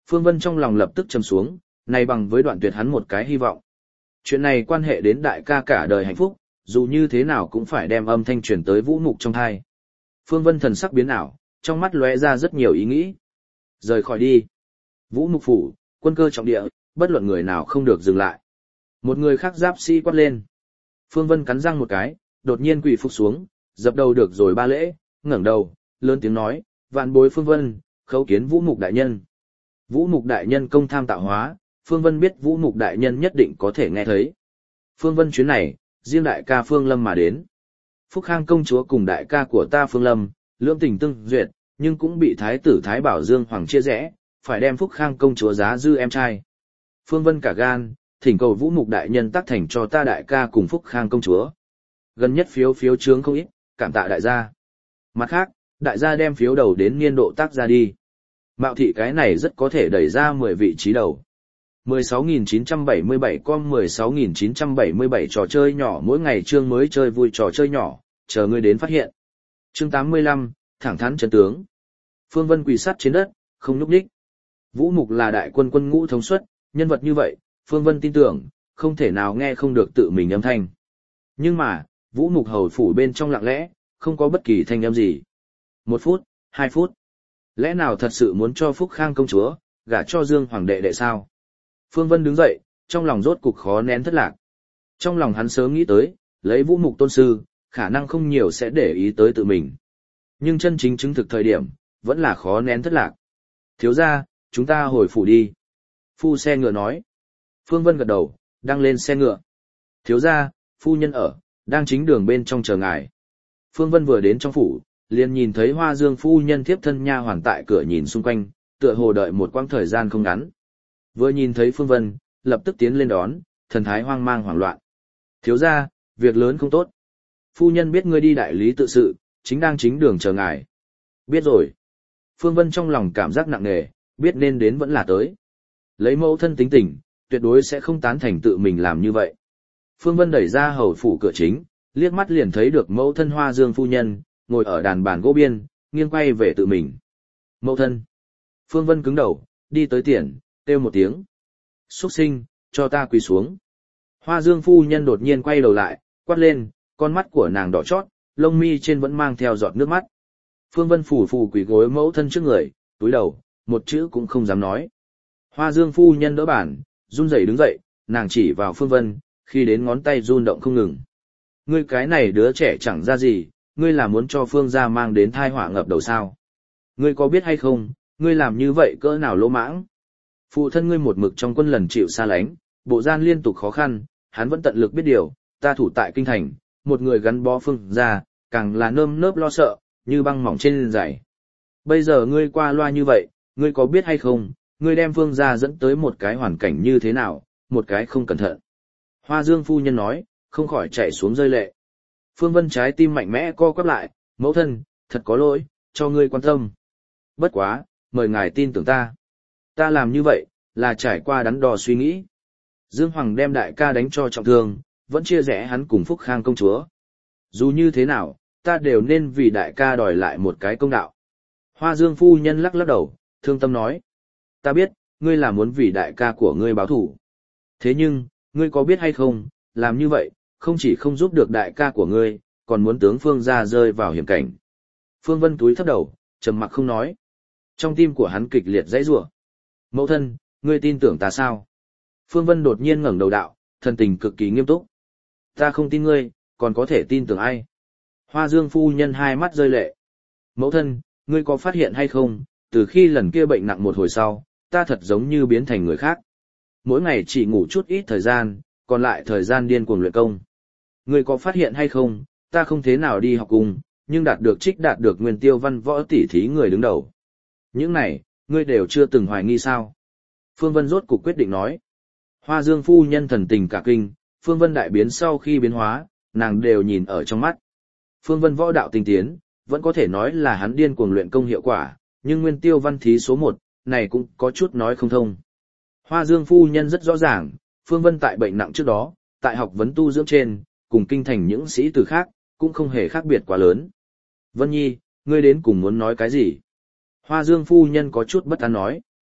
Phương Vân trong lòng lập tức trầm xuống, này bằng với đoạn tuyệt hắn một cái hy vọng. Chuyện này quan hệ đến đại ca cả đời hạnh phúc, dù như thế nào cũng phải đem âm thanh truyền tới Vũ Mục trong tai. Phương Vân thần sắc biến ảo, trong mắt lóe ra rất nhiều ý nghĩ. Rời khỏi đi. Vũ Mục phủ, quân cơ trọng địa, bất luận người nào không được dừng lại. Một người khác giáp sĩ quát lên. Phương Vân cắn răng một cái, đột nhiên quỳ phục xuống, dập đầu được rồi ba lễ, ngẩng đầu, lớn tiếng nói, vạn bối Phương Vân, khấu kiến Vũ Mục đại nhân. Vũ Mục đại nhân công tham tạo hóa, Phương Vân biết Vũ Mục đại nhân nhất định có thể nghe thấy. Phương Vân chuyến này, riêng đại ca Phương Lâm mà đến. Phúc Khang công chúa cùng đại ca của ta Phương Lâm, lưỡng tình tương duyệt, nhưng cũng bị thái tử Thái Bảo Dương Hoàng chia rẽ, phải đem Phúc Khang công chúa giá dư em trai. Phương Vân cả gan, thỉnh cầu Vũ Mục đại nhân tác thành cho ta đại ca cùng Phúc Khang công chúa. Gần nhất phiếu phiếu chướng không ít, cảm tạ đại gia. Mặt khác, đại gia đem phiếu đầu đến niên độ tác ra đi. Mạo thị cái này rất có thể đẩy ra mười vị trí đầu. mười sáu nghìn chín trăm bảy mươi bảy com mười sáu nghìn chín trăm bảy mươi bảy trò chơi nhỏ mỗi ngày chương mới chơi vui trò chơi nhỏ, chờ ngươi đến phát hiện. Chương tám mươi lăm, thẳng thắn chân tướng. Phương Vân quỳ sát trên đất, không nhúc nhích. Vũ Mục là đại quân quân ngũ thống suất, nhân vật như vậy, Phương Vân tin tưởng, không thể nào nghe không được tự mình âm thanh. Nhưng mà, Vũ Mục hầu phủ bên trong lặng lẽ, không có bất kỳ thanh âm gì. Một phút, hai phút. Lẽ nào thật sự muốn cho Phúc Khang công chúa, gả cho Dương Hoàng đệ đệ sao? Phương Vân đứng dậy, trong lòng rốt cục khó nén thất lạc. Trong lòng hắn sớm nghĩ tới, lấy Vũ Mục tôn sư, khả năng không nhiều sẽ để ý tới tự mình. Nhưng chân chính chứng thực thời điểm, vẫn là khó nén thất lạc. Thiếu ra, chúng ta hồi phủ đi. Phu xe ngựa nói. Phương Vân gật đầu, đang lên xe ngựa. Thiếu ra, phu nhân ở, đang chính đường bên trong chờ ngài. Phương Vân vừa đến trong phủ, liền nhìn thấy Hoa Dương phu nhân thiếp thân nha hoàn tại cửa nhìn xung quanh, tựa hồ đợi một quãng thời gian không ngắn. Vừa nhìn thấy Phương Vân, lập tức tiến lên đón, thần thái hoang mang hoảng loạn. Thiếu ra, việc lớn không tốt. Phu nhân biết ngươi đi đại lý tự sự, chính đang chính đường chờ ngài. Biết rồi. Phương Vân trong lòng cảm giác nặng nề, biết nên đến vẫn là tới. Lấy mẫu thân tính tình, tuyệt đối sẽ không tán thành tự mình làm như vậy. Phương Vân đẩy ra hầu phủ cửa chính, liếc mắt liền thấy được mẫu thân Hoa Dương phu nhân, ngồi ở đàn bàn gỗ biên, nghiêng quay về tự mình. Mẫu thân. Phương Vân cứng đầu, đi tới tiền, kêu một tiếng. Xuất sinh, cho ta quỳ xuống. Hoa Dương phu nhân đột nhiên quay đầu lại, quát lên, con mắt của nàng đỏ chót, lông mi trên vẫn mang theo giọt nước mắt. Phương Vân phủ phủ quỳ gối mẫu thân trước người, túi đầu, một chữ cũng không dám nói. Hoa Dương phu nhân đỡ bản, run rẩy đứng dậy, nàng chỉ vào Phương Vân, khi đến ngón tay run động không ngừng. Ngươi cái này đứa trẻ chẳng ra gì, ngươi là muốn cho Phương gia mang đến thai họa ngập đầu sao? Ngươi có biết hay không, ngươi làm như vậy cỡ nào lỗ mãng? Phụ thân ngươi một mực trong quân lần chịu xa lánh, bộ gian liên tục khó khăn, hắn vẫn tận lực biết điều, ta thủ tại kinh thành, một người gắn bó Phương gia, càng là nơm nớp lo sợ, như băng mỏng trên giày. Bây giờ ngươi qua loa như vậy, ngươi có biết hay không, ngươi đem Phương gia dẫn tới một cái hoàn cảnh như thế nào, một cái không cẩn thận. Hoa Dương phu nhân nói, không khỏi chảy xuống rơi lệ. Phương Vân trái tim mạnh mẽ co quắp lại, mẫu thân, thật có lỗi, cho ngươi quan tâm. Bất quá, mời ngài tin tưởng ta. Ta làm như vậy, là trải qua đắn đo suy nghĩ. Dương Hoàng đem đại ca đánh cho trọng thương, vẫn chia rẽ hắn cùng Phúc Khang công chúa. Dù như thế nào, ta đều nên vì đại ca đòi lại một cái công đạo. Hoa Dương phu nhân lắc lắc đầu, thương tâm nói. Ta biết, ngươi là muốn vì đại ca của ngươi báo thù. Thế nhưng, ngươi có biết hay không, làm như vậy, không chỉ không giúp được đại ca của ngươi, còn muốn tướng Phương gia rơi vào hiểm cảnh. Phương Vân túi thấp đầu, trầm mặc không nói. Trong tim của hắn kịch liệt dãy rủa. Mẫu thân, ngươi tin tưởng ta sao? Phương Vân đột nhiên ngẩng đầu đạo, thần tình cực kỳ nghiêm túc. Ta không tin ngươi, còn có thể tin tưởng ai? Hoa Dương phu nhân hai mắt rơi lệ. Mẫu thân, ngươi có phát hiện hay không, từ khi lần kia bệnh nặng một hồi sau, ta thật giống như biến thành người khác. Mỗi ngày chỉ ngủ chút ít thời gian, còn lại thời gian điên cuồng luyện công. Ngươi có phát hiện hay không, ta không thế nào đi học cùng, nhưng đạt được trích đạt được nguyên tiêu văn võ tỷ thí người đứng đầu. Những này, ngươi đều chưa từng hoài nghi sao? Phương Vân rốt cục quyết định nói. Hoa Dương phu nhân thần tình cả kinh, Phương Vân đại biến sau khi biến hóa, nàng đều nhìn ở trong mắt. Phương Vân võ đạo tinh tiến, vẫn có thể nói là hắn điên cuồng luyện công hiệu quả, nhưng nguyên tiêu văn thí số một, này cũng có chút nói không thông. Hoa Dương phu nhân rất rõ ràng, Phương Vân tại bệnh nặng trước đó, tại học vấn tu dưỡng trên, cùng kinh thành những sĩ tử khác, cũng không hề khác biệt quá lớn. Vân Nhi, ngươi đến cùng muốn nói cái gì? Hoa Dương phu nhân có chút bất an nói.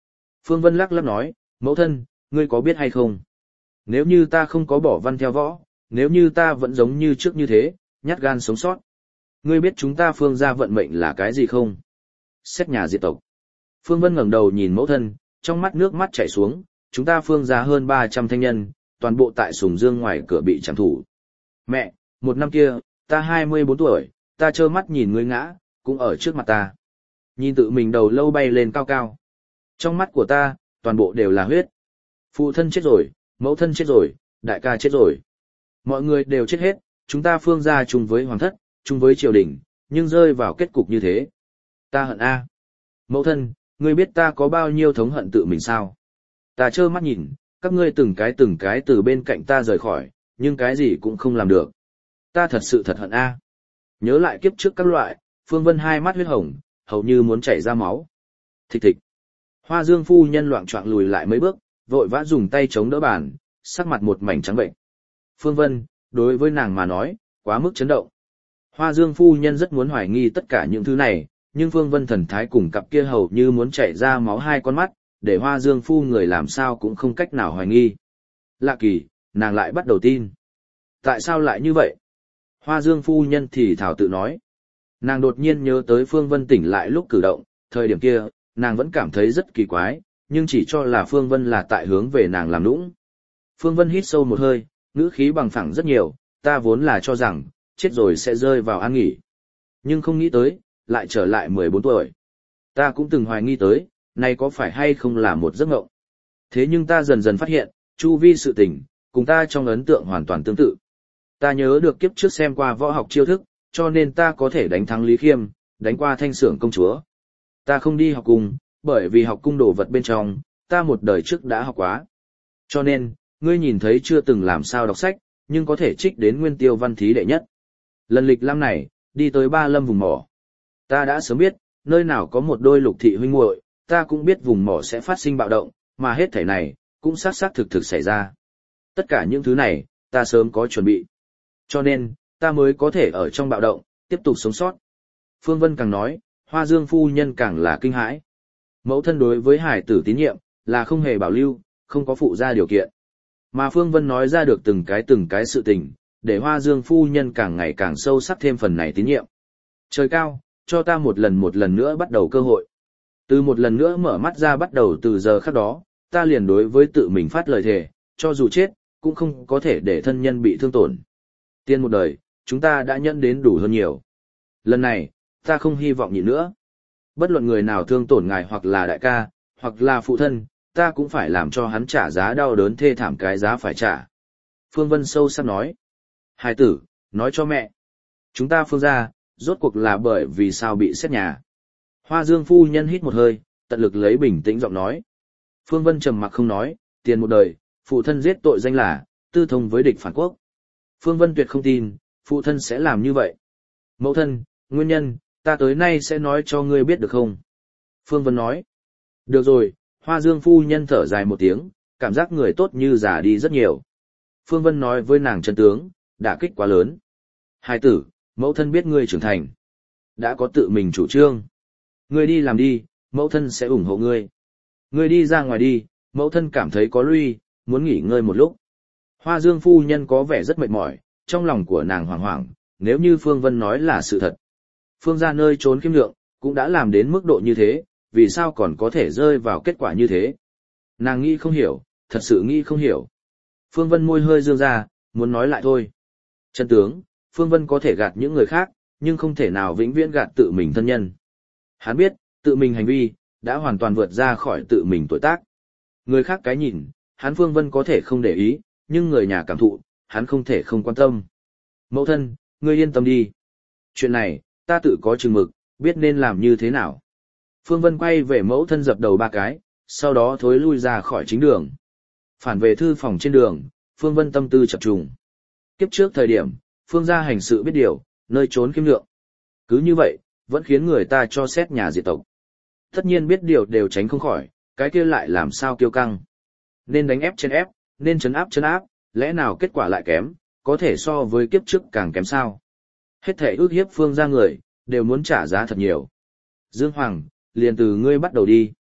Phương Vân lắc lắc nói, mẫu thân, ngươi có biết hay không? Nếu như ta không có bỏ văn theo võ, nếu như ta vẫn giống như trước như thế, nhát gan sống sót. Ngươi biết chúng ta Phương gia vận mệnh là cái gì không? Xét nhà diệt tộc. Phương Vân ngẩng đầu nhìn mẫu thân, trong mắt nước mắt chảy xuống, chúng ta Phương gia hơn ba trăm thanh nhân, toàn bộ tại Sùng Dương ngoài cửa bị trảm thủ. Mẹ, một năm kia, ta hai mươi bốn tuổi, ta trơ mắt nhìn ngươi ngã, cũng ở trước mặt ta. Nhìn tự mình đầu lâu bay lên cao cao. Trong mắt của ta, toàn bộ đều là huyết. Phụ thân chết rồi, mẫu thân chết rồi, đại ca chết rồi. Mọi người đều chết hết, chúng ta Phương gia chung với hoàng thất, chung với triều đình, nhưng rơi vào kết cục như thế. Ta hận a. Mẫu thân, ngươi biết ta có bao nhiêu thống hận tự mình sao? Ta trơ mắt nhìn, các ngươi từng cái từng cái từ bên cạnh ta rời khỏi, nhưng cái gì cũng không làm được. Ta thật sự thật hận a. Nhớ lại kiếp trước các loại, Phương Vân hai mắt huyết hồng, hầu như muốn chảy ra máu. Thịch thịch. Hoa Dương phu nhân loạng choạng lùi lại mấy bước, vội vã dùng tay chống đỡ bàn, sắc mặt một mảnh trắng bệnh. Phương Vân, đối với nàng mà nói, quá mức chấn động. Hoa Dương phu nhân rất muốn hoài nghi tất cả những thứ này, nhưng Phương Vân thần thái cùng cặp kia hầu như muốn chảy ra máu hai con mắt, để Hoa Dương phu người làm sao cũng không cách nào hoài nghi. Lạ kỳ, nàng lại bắt đầu tin. Tại sao lại như vậy? Hoa Dương phu nhân thì thảo tự nói. Nàng đột nhiên nhớ tới Phương Vân tỉnh lại lúc cử động, thời điểm kia, nàng vẫn cảm thấy rất kỳ quái, nhưng chỉ cho là Phương Vân là tại hướng về nàng làm nũng. Phương Vân hít sâu một hơi, ngữ khí bằng phẳng rất nhiều, ta vốn là cho rằng, chết rồi sẽ rơi vào an nghỉ. Nhưng không nghĩ tới, lại trở lại mười bốn tuổi. Ta cũng từng hoài nghi tới, này có phải hay không là một giấc mộng. Thế nhưng ta dần dần phát hiện, chu vi sự tình, cùng ta trong ấn tượng hoàn toàn tương tự. Ta nhớ được kiếp trước xem qua võ học chiêu thức, cho nên ta có thể đánh thắng Lý Khiêm, đánh qua Thanh Xưởng công chúa. Ta không đi học cung, bởi vì học cung đồ vật bên trong, ta một đời trước đã học quá. Cho nên, ngươi nhìn thấy chưa từng làm sao đọc sách, nhưng có thể trích đến nguyên tiêu văn thí đệ nhất. Lần lịch năm này, đi tới Ba Lâm vùng mỏ. Ta đã sớm biết, nơi nào có một đôi lục thị huynh muội, ta cũng biết vùng mỏ sẽ phát sinh bạo động, mà hết thảy này, cũng xác xác thực thực xảy ra. Tất cả những thứ này, ta sớm có chuẩn bị. Cho nên, ta mới có thể ở trong bạo động, tiếp tục sống sót. Phương Vân càng nói, Hoa Dương phu nhân càng là kinh hãi. Mẫu thân đối với hải tử tín nhiệm, là không hề bảo lưu, không có phụ ra điều kiện. Mà Phương Vân nói ra được từng cái từng cái sự tình, để Hoa Dương phu nhân càng ngày càng sâu sắc thêm phần này tín nhiệm. Trời cao, cho ta một lần một lần nữa bắt đầu cơ hội. Từ một lần nữa mở mắt ra bắt đầu từ giờ khắc đó, ta liền đối với tự mình phát lời thề, cho dù chết, cũng không có thể để thân nhân bị thương tổn. Tiên một đời, chúng ta đã nhận đến đủ hơn nhiều. Lần này, ta không hy vọng nhịn nữa. Bất luận người nào thương tổn ngài hoặc là đại ca, hoặc là phụ thân, ta cũng phải làm cho hắn trả giá đau đớn thê thảm cái giá phải trả. Phương Vân sâu sắc nói. Hài tử, nói cho mẹ. Chúng ta Phương gia, rốt cuộc là bởi vì sao bị xét nhà. Hoa Dương phu nhân hít một hơi, tận lực lấy bình tĩnh giọng nói. Phương Vân trầm mặc không nói, tiền một đời, phụ thân giết tội danh là, tư thông với địch phản quốc. Phương Vân tuyệt không tin, phụ thân sẽ làm như vậy. Mẫu thân, nguyên nhân, ta tới nay sẽ nói cho ngươi biết được không? Phương Vân nói. Được rồi, Hoa Dương phu nhân thở dài một tiếng, cảm giác người tốt như già đi rất nhiều. Phương Vân nói với nàng chân tướng, đả kích quá lớn. Hai tử, mẫu thân biết ngươi trưởng thành. Đã có tự mình chủ trương. Ngươi đi làm đi, mẫu thân sẽ ủng hộ ngươi. Ngươi đi ra ngoài đi, mẫu thân cảm thấy có lui, muốn nghỉ ngơi một lúc. Hoa Dương phu nhân có vẻ rất mệt mỏi, trong lòng của nàng hoảng hoảng, nếu như Phương Vân nói là sự thật. Phương gia nơi trốn khiêm lượng, cũng đã làm đến mức độ như thế, vì sao còn có thể rơi vào kết quả như thế. Nàng nghĩ không hiểu, thật sự nghĩ không hiểu. Phương Vân môi hơi dương ra, muốn nói lại thôi. Chân tướng, Phương Vân có thể gạt những người khác, nhưng không thể nào vĩnh viễn gạt tự mình thân nhân. Hắn biết, tự mình hành vi, đã hoàn toàn vượt ra khỏi tự mình tuổi tác. Người khác cái nhìn, hắn Phương Vân có thể không để ý, nhưng người nhà cảm thụ, hắn không thể không quan tâm. Mẫu thân, ngươi yên tâm đi. Chuyện này, ta tự có chừng mực, biết nên làm như thế nào. Phương Vân quay về mẫu thân dập đầu ba cái, sau đó thối lui ra khỏi chính đường. Phản về thư phòng trên đường, Phương Vân tâm tư chập trùng. Kiếp trước thời điểm, Phương gia hành sự biết điều, nơi trốn khiêm lượng. Cứ như vậy, vẫn khiến người ta cho xét nhà diệt tộc. Tất nhiên biết điều đều tránh không khỏi, cái kia lại làm sao kiêu căng. Nên đánh ép trên ép, nên trấn áp trấn áp, lẽ nào kết quả lại kém, có thể so với kiếp trước càng kém sao. Hết thể ước hiếp Phương gia người, đều muốn trả giá thật nhiều. Dương Hoàng, liền từ ngươi bắt đầu đi.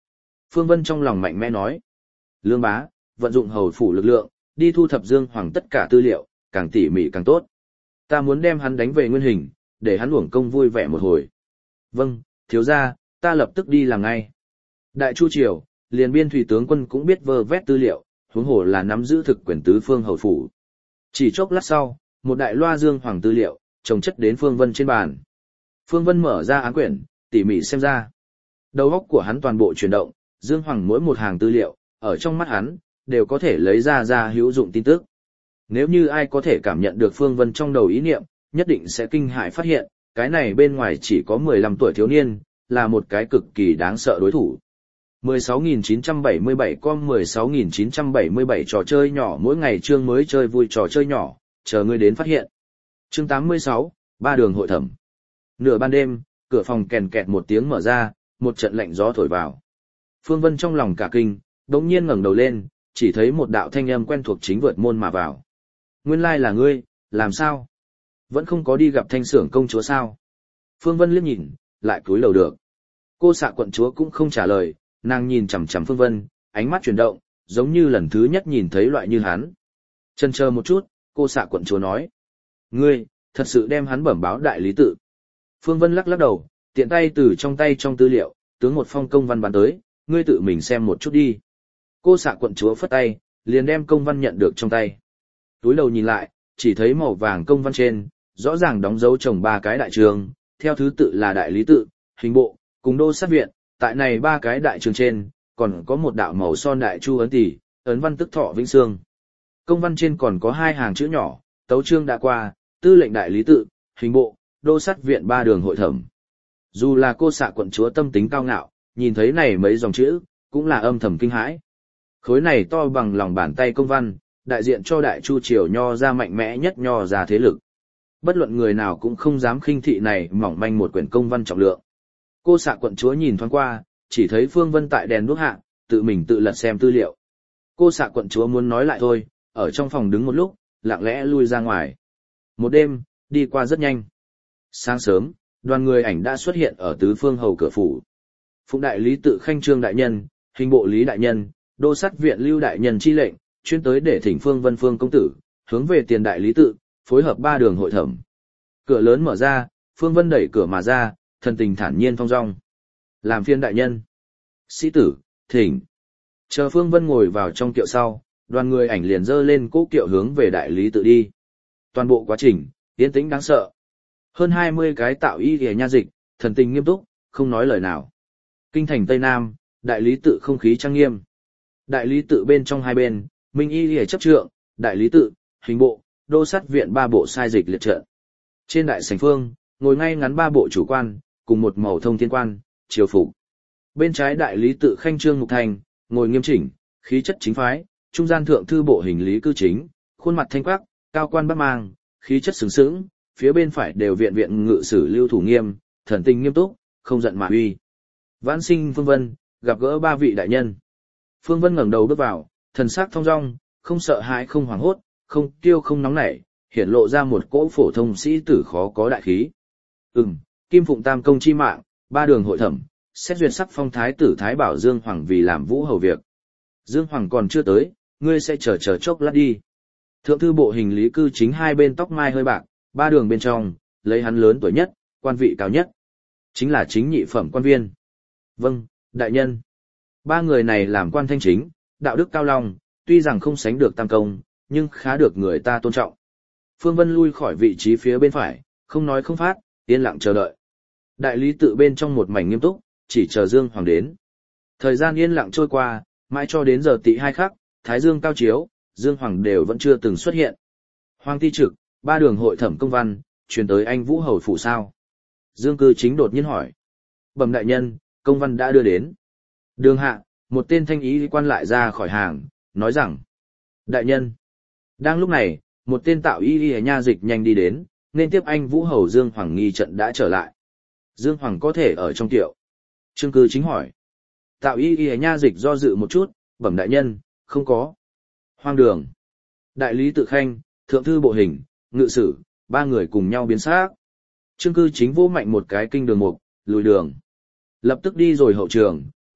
Phương Vân trong lòng mạnh mẽ nói. Lương bá, vận dụng hầu phủ lực lượng, đi thu thập Dương Hoàng tất cả tư liệu, càng tỉ mỉ càng tốt. Ta muốn đem hắn đánh về nguyên hình, để hắn uổng công vui vẻ một hồi. Vâng, thiếu gia, ta lập tức đi làm ngay. Đại Chu Triều, liền biên thủy tướng quân cũng biết vơ vét tư liệu, huống hồ là nắm giữ thực quyền tứ phương hầu phủ. Chỉ chốc lát sau, một đại loa Dương Hoàng tư liệu, chồng chất đến Phương Vân trên bàn. Phương Vân mở ra án quyển, tỉ mỉ xem ra. Đầu óc của hắn toàn bộ chuyển động, Dương Hoàng mỗi một hàng tư liệu, ở trong mắt hắn, đều có thể lấy ra ra hữu dụng tin tức. Nếu như ai có thể cảm nhận được Phương Vân trong đầu ý niệm, nhất định sẽ kinh hãi phát hiện, cái này bên ngoài chỉ có mười lăm tuổi thiếu niên, là một cái cực kỳ đáng sợ đối thủ. mười sáu nghìn chín trăm bảy mươi bảy com mười sáu nghìn chín trăm bảy mươi bảy trò chơi nhỏ mỗi ngày chương mới chơi vui trò chơi nhỏ, chờ ngươi đến phát hiện. Chương tám mươi sáu, ba đường hội thẩm. Nửa ban đêm, cửa phòng kèn kẹt một tiếng mở ra, một trận lạnh gió thổi vào. Phương Vân trong lòng cả kinh, đột nhiên ngẩng đầu lên, chỉ thấy một đạo thanh âm quen thuộc chính vượt môn mà vào. Nguyên lai là ngươi, làm sao? Vẫn không có đi gặp Thanh Xưởng công chúa sao? Phương Vân liếc nhìn, lại cúi đầu được. Cô xạ quận chúa cũng không trả lời, nàng nhìn chằm chằm Phương Vân, ánh mắt chuyển động, giống như lần thứ nhất nhìn thấy loại như hắn. Chần chờ một chút, cô xạ quận chúa nói. Ngươi, thật sự đem hắn bẩm báo đại lý tự. Phương Vân lắc lắc đầu, tiện tay từ trong tay trong tư liệu, tướng một phong công văn bán tới, ngươi tự mình xem một chút đi. Cô xạ quận chúa phất tay, liền đem công văn nhận được trong tay. Túi đầu nhìn lại, chỉ thấy màu vàng công văn trên, rõ ràng đóng dấu chồng ba cái đại trường, theo thứ tự là đại lý tự, hình bộ, cùng đô sát viện, tại này ba cái đại trường trên, còn có một đạo màu son đại chu ấn tỷ, ấn văn tức thọ vĩnh xương. Công văn trên còn có hai hàng chữ nhỏ, tấu chương đã qua, tư lệnh đại lý tự, hình bộ, đô sát viện ba đường hội thẩm. Dù là cô xạ quận chúa tâm tính cao ngạo, nhìn thấy này mấy dòng chữ, cũng là âm thầm kinh hãi. Khối này to bằng lòng bàn tay công văn, đại diện cho đại chu triều nho ra mạnh mẽ nhất nho ra thế lực. Bất luận người nào cũng không dám khinh thị này mỏng manh một quyển công văn trọng lượng. Cô xạ quận chúa nhìn thoáng qua, chỉ thấy Phương Vân tại đèn đuốc hạ, tự mình tự lật xem tư liệu. Cô xạ quận chúa muốn nói lại thôi, ở trong phòng đứng một lúc, lặng lẽ lui ra ngoài. Một đêm, đi qua rất nhanh. Sáng sớm, đoàn người ảnh đã xuất hiện ở tứ phương hầu cửa phủ. Phụng đại lý tự khanh trương đại nhân, hình bộ lý đại nhân, đô sát viện lưu đại nhân chi lệnh, chuyên tới để thỉnh Phương Vân Phương công tử, hướng về tiền đại lý tự, phối hợp ba đường hội thẩm. Cửa lớn mở ra, Phương Vân đẩy cửa mà ra, thần tình thản nhiên thong dong. Làm phiên đại nhân. Sĩ tử, thỉnh. Chờ Phương Vân ngồi vào trong kiệu sau, đoàn người ảnh liền dơ lên cỗ kiệu hướng về đại lý tự đi. Toàn bộ quá trình, yên tĩnh đáng sợ. Hơn hai mươi cái tạo y ghề nha dịch, thần tình nghiêm túc, không nói lời nào. Kinh thành Tây Nam, đại lý tự không khí trang nghiêm. Đại lý tự bên trong hai bên, Minh y ghề chấp trượng, đại lý tự, hình bộ, đô sát viện ba bộ sai dịch liệt trận. Trên đại sảnh phương, ngồi ngay ngắn ba bộ chủ quan, cùng một màu thông thiên quan, triều phục. Bên trái đại lý tự khanh trương mục thành, ngồi nghiêm chỉnh, khí chất chính phái, trung gian thượng thư bộ hình lý cư chính, khuôn mặt thanh quắc, cao quan bắc mang, khí chất sướng sướng, phía bên phải đều viện viện ngự sử lưu thủ nghiêm, thần tình nghiêm túc, không giận mà uy. Vãn sinh Phương Vân, gặp gỡ ba vị đại nhân. Phương Vân ngẩng đầu bước vào, thần sắc thong dong, không sợ hãi không hoảng hốt, không tiêu không nóng nảy, hiển lộ ra một cỗ phổ thông sĩ tử khó có đại khí. Ừm, Kim Phụng Tam công chi mạng, ba đường hội thẩm, xét duyệt sắc phong thái tử Thái Bảo Dương Hoàng vì làm vũ hầu việc. Dương Hoàng còn chưa tới, ngươi sẽ chờ chờ chốc lát đi. Thượng thư bộ hình lý cư chính hai bên tóc mai hơi bạc, ba đường bên trong, lấy hắn lớn tuổi nhất, quan vị cao nhất. Chính là chính nhị phẩm quan viên. Vâng, đại nhân. Ba người này làm quan thanh chính, đạo đức cao long, tuy rằng không sánh được tam công, nhưng khá được người ta tôn trọng. Phương Vân lui khỏi vị trí phía bên phải, không nói không phát, yên lặng chờ đợi. Đại lý tự bên trong một mảnh nghiêm túc, chỉ chờ Dương Hoàng đến. Thời gian yên lặng trôi qua, mãi cho đến giờ tỵ hai khắc, Thái Dương cao chiếu, Dương Hoàng đều vẫn chưa từng xuất hiện. Hoàng ti trực, ba đường hội thẩm công văn, truyền tới anh Vũ Hầu phủ sao? Dương cư chính đột nhiên hỏi. Bẩm đại nhân, công văn đã đưa đến. Đường hạ, một tên thanh ý quan lại ra khỏi hàng, nói rằng. Đại nhân. Đang lúc này, một tên tạo y y nha dịch nhanh đi đến, nên tiếp anh Vũ Hầu Dương Hoàng nghi trận đã trở lại. Dương Hoàng có thể ở trong tiệu. Trương cư chính hỏi. Tạo y y nha dịch do dự một chút, bẩm đại nhân, không có. Hoang đường. Đại lý tự khanh, thượng thư bộ hình, ngự sử, ba người cùng nhau biến xác. Trương cư chính vô mạnh một cái kinh đường mục, lùi đường. Lập tức đi rồi hậu trường,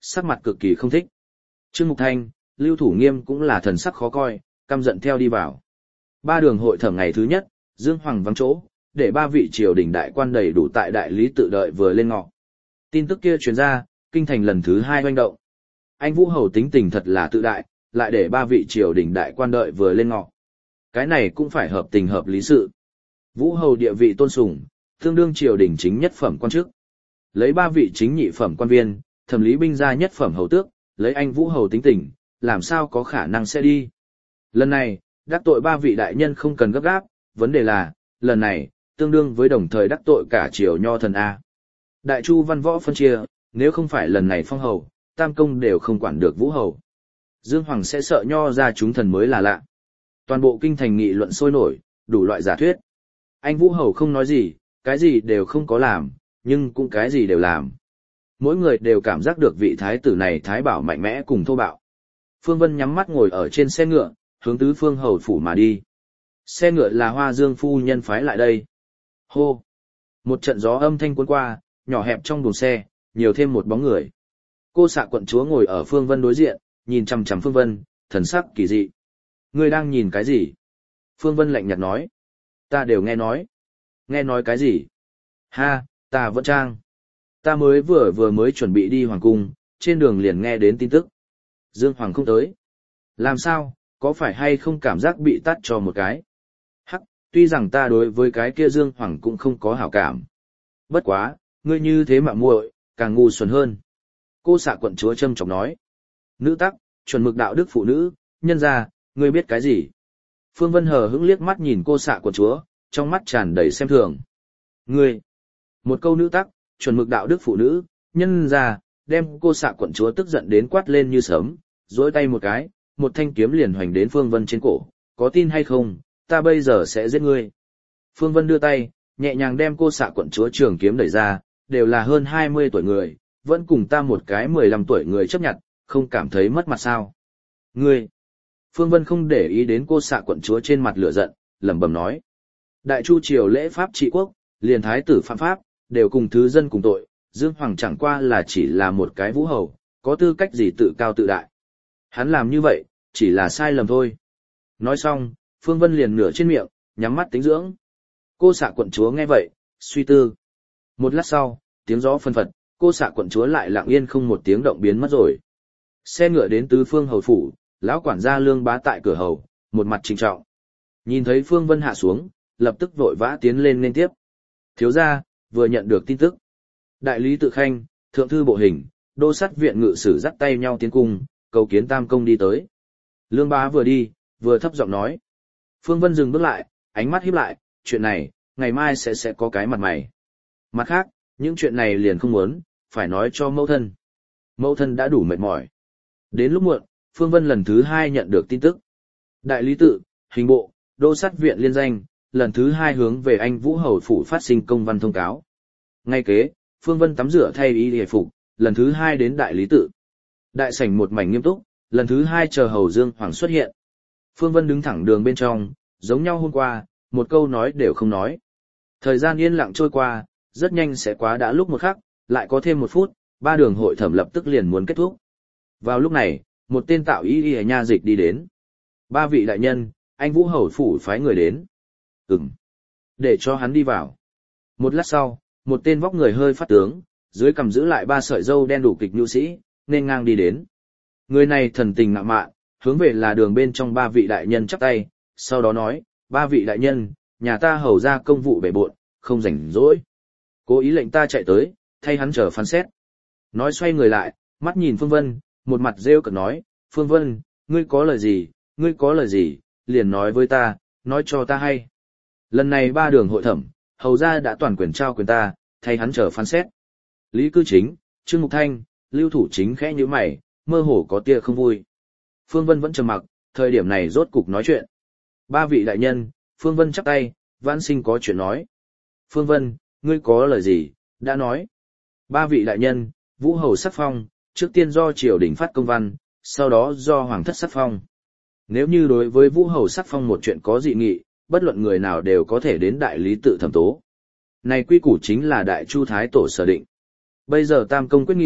sắc mặt cực kỳ không thích. Trương Mục Thanh, Lưu Thủ Nghiêm cũng là thần sắc khó coi, căm giận theo đi vào. Ba đường hội thẩm ngày thứ nhất, Dương Hoàng vắng chỗ, để ba vị triều đình đại quan đầy đủ tại đại lý tự đợi vừa lên ngọ. Tin tức kia truyền ra, kinh thành lần thứ hai hoành động. Anh Vũ Hầu tính tình thật là tự đại, lại để ba vị triều đình đại quan đợi vừa lên ngọ. Cái này cũng phải hợp tình hợp lý sự. Vũ Hầu địa vị tôn sùng, tương đương triều đình chính nhất phẩm quan chức. Lấy ba vị chính nhị phẩm quan viên, thẩm lý binh ra nhất phẩm hầu tước, lấy anh Vũ Hầu tính tình, làm sao có khả năng sẽ đi. Lần này, đắc tội ba vị đại nhân không cần gấp gáp, vấn đề là, lần này, tương đương với đồng thời đắc tội cả triều nho thần A. Đại chu văn võ phân chia, nếu không phải lần này phong hầu, tam công đều không quản được Vũ Hầu. Dương Hoàng sẽ sợ nho ra chúng thần mới là lạ. Toàn bộ kinh thành nghị luận sôi nổi, đủ loại giả thuyết. Anh Vũ Hầu không nói gì, cái gì đều không có làm, nhưng cũng cái gì đều làm. Mỗi người đều cảm giác được vị thái tử này thái bảo mạnh mẽ cùng thô bạo. Phương Vân nhắm mắt ngồi ở trên xe ngựa, hướng tứ phương hầu phủ mà đi. Xe ngựa là Hoa Dương phu nhân phái lại đây. Hô! Một trận gió âm thanh cuốn qua, nhỏ hẹp trong buồng xe, nhiều thêm một bóng người. Cô xạ quận chúa ngồi ở Phương Vân đối diện, nhìn chằm chằm Phương Vân, thần sắc kỳ dị. Ngươi đang nhìn cái gì? Phương Vân lạnh nhạt nói. Ta đều nghe nói. Nghe nói cái gì? Ha, ta vẫn trang. Ta mới vừa vừa mới chuẩn bị đi hoàng cung, trên đường liền nghe đến tin tức. Dương Hoàng không tới. Làm sao, có phải hay không cảm giác bị tắt cho một cái? Hắc, tuy rằng ta đối với cái kia Dương Hoàng cũng không có hảo cảm. Bất quá, ngươi như thế mà muội, càng ngu xuẩn hơn. Cô xạ quận chúa châm chọc nói. Nữ tắc, chuẩn mực đạo đức phụ nữ, nhân ra, ngươi biết cái gì? Phương Vân hờ hững liếc mắt nhìn cô xạ quận chúa, trong mắt tràn đầy xem thường. Ngươi, một câu nữ tắc, chuẩn mực đạo đức phụ nữ, nhân ra, đem cô xạ quận chúa tức giận đến quát lên như sớm, dối tay một cái, một thanh kiếm liền hoành đến Phương Vân trên cổ, có tin hay không, ta bây giờ sẽ giết ngươi. Phương Vân đưa tay, nhẹ nhàng đem cô xạ quận chúa trường kiếm đẩy ra, đều là hơn hai mươi tuổi người, vẫn cùng ta một cái mười lăm tuổi người chấp nhận, không cảm thấy mất mặt sao. Ngươi! Phương Vân không để ý đến cô xạ quận chúa trên mặt lửa giận, lẩm bẩm nói. Đại chu triều lễ pháp trị quốc, liền thái tử phạm pháp, đều cùng thứ dân cùng tội, Dương Hoàng chẳng qua là chỉ là một cái vũ hầu, có tư cách gì tự cao tự đại. Hắn làm như vậy, chỉ là sai lầm thôi. Nói xong, Phương Vân liền nửa trên miệng, nhắm mắt tính dưỡng. Cô xạ quận chúa nghe vậy, suy tư. Một lát sau, tiếng gió phân phật, cô xạ quận chúa lại lặng yên không một tiếng động biến mất rồi. Xe ngựa đến tứ phương hầu phủ, lão quản gia Lương Bá tại cửa hầu, một mặt trịnh trọng. Nhìn thấy Phương Vân hạ xuống, lập tức vội vã tiến lên nên tiếp. Thiếu gia, vừa nhận được tin tức. Đại lý tự khanh, thượng thư bộ hình, đô sát viện ngự sử dắt tay nhau tiến cung, cầu kiến tam công đi tới. Lương Bá vừa đi, vừa thấp giọng nói. Phương Vân dừng bước lại, ánh mắt híp lại, chuyện này, ngày mai sẽ sẽ có cái mặt mày. Mặt khác, những chuyện này liền không muốn, phải nói cho mẫu thân. Mẫu thân đã đủ mệt mỏi. Đến lúc muộn, Phương Vân lần thứ hai nhận được tin tức. Đại lý tự, hình bộ, đô sát viện liên danh, lần thứ hai hướng về anh Vũ Hầu phủ phát sinh công văn thông cáo. Ngay kế, Phương Vân tắm rửa thay y hề phục, lần thứ hai đến đại lý tự. Đại sảnh một mảnh nghiêm túc, lần thứ hai chờ Hầu Dương Hoàng xuất hiện. Phương Vân đứng thẳng đường bên trong, giống nhau hôm qua, một câu nói đều không nói. Thời gian yên lặng trôi qua, rất nhanh sẽ quá đã lúc một khắc, lại có thêm một phút, ba đường hội thẩm lập tức liền muốn kết thúc. Vào lúc này, một tên tạo y y nha dịch đi đến. Ba vị đại nhân, anh Vũ Hầu phủ phái người đến. Ừm. Để cho hắn đi vào. Một lát sau, một tên vóc người hơi phát tướng, dưới cằm giữ lại ba sợi râu đen đủ kịch nhu sĩ, nên ngang đi đến. Người này thần tình ngạo mạn, hướng về là đường bên trong ba vị đại nhân chắp tay, sau đó nói, ba vị đại nhân, nhà ta hầu ra công vụ bể bộn, không rảnh rỗi. Cố ý lệnh ta chạy tới, thay hắn chờ phán xét. Nói xoay người lại, mắt nhìn Phương Vân, một mặt rêu cợt nói, Phương Vân, ngươi có lời gì, ngươi có lời gì, liền nói với ta, nói cho ta hay. Lần này ba đường hội thẩm, hầu ra đã toàn quyền trao quyền ta, thay hắn chờ phán xét. Lý Cư Chính, Trương Mục Thanh, Lưu Thủ Chính khẽ nhíu mày, mơ hồ có tia không vui. Phương Vân vẫn trầm mặc, thời điểm này rốt cục nói chuyện. Ba vị đại nhân, Phương Vân chắp tay, vãn sinh có chuyện nói. Phương Vân, ngươi có lời gì, đã nói. Ba vị đại nhân, Vũ Hầu sắc phong, trước tiên do triều đình phát công văn, sau đó do Hoàng thất sắc phong. Nếu như đối với Vũ Hầu sắc phong một chuyện có dị nghị, bất luận người nào đều có thể đến đại lý tự thẩm tố. Này quy củ chính là đại chu thái tổ sở định. Bây giờ tam công quyết nghị,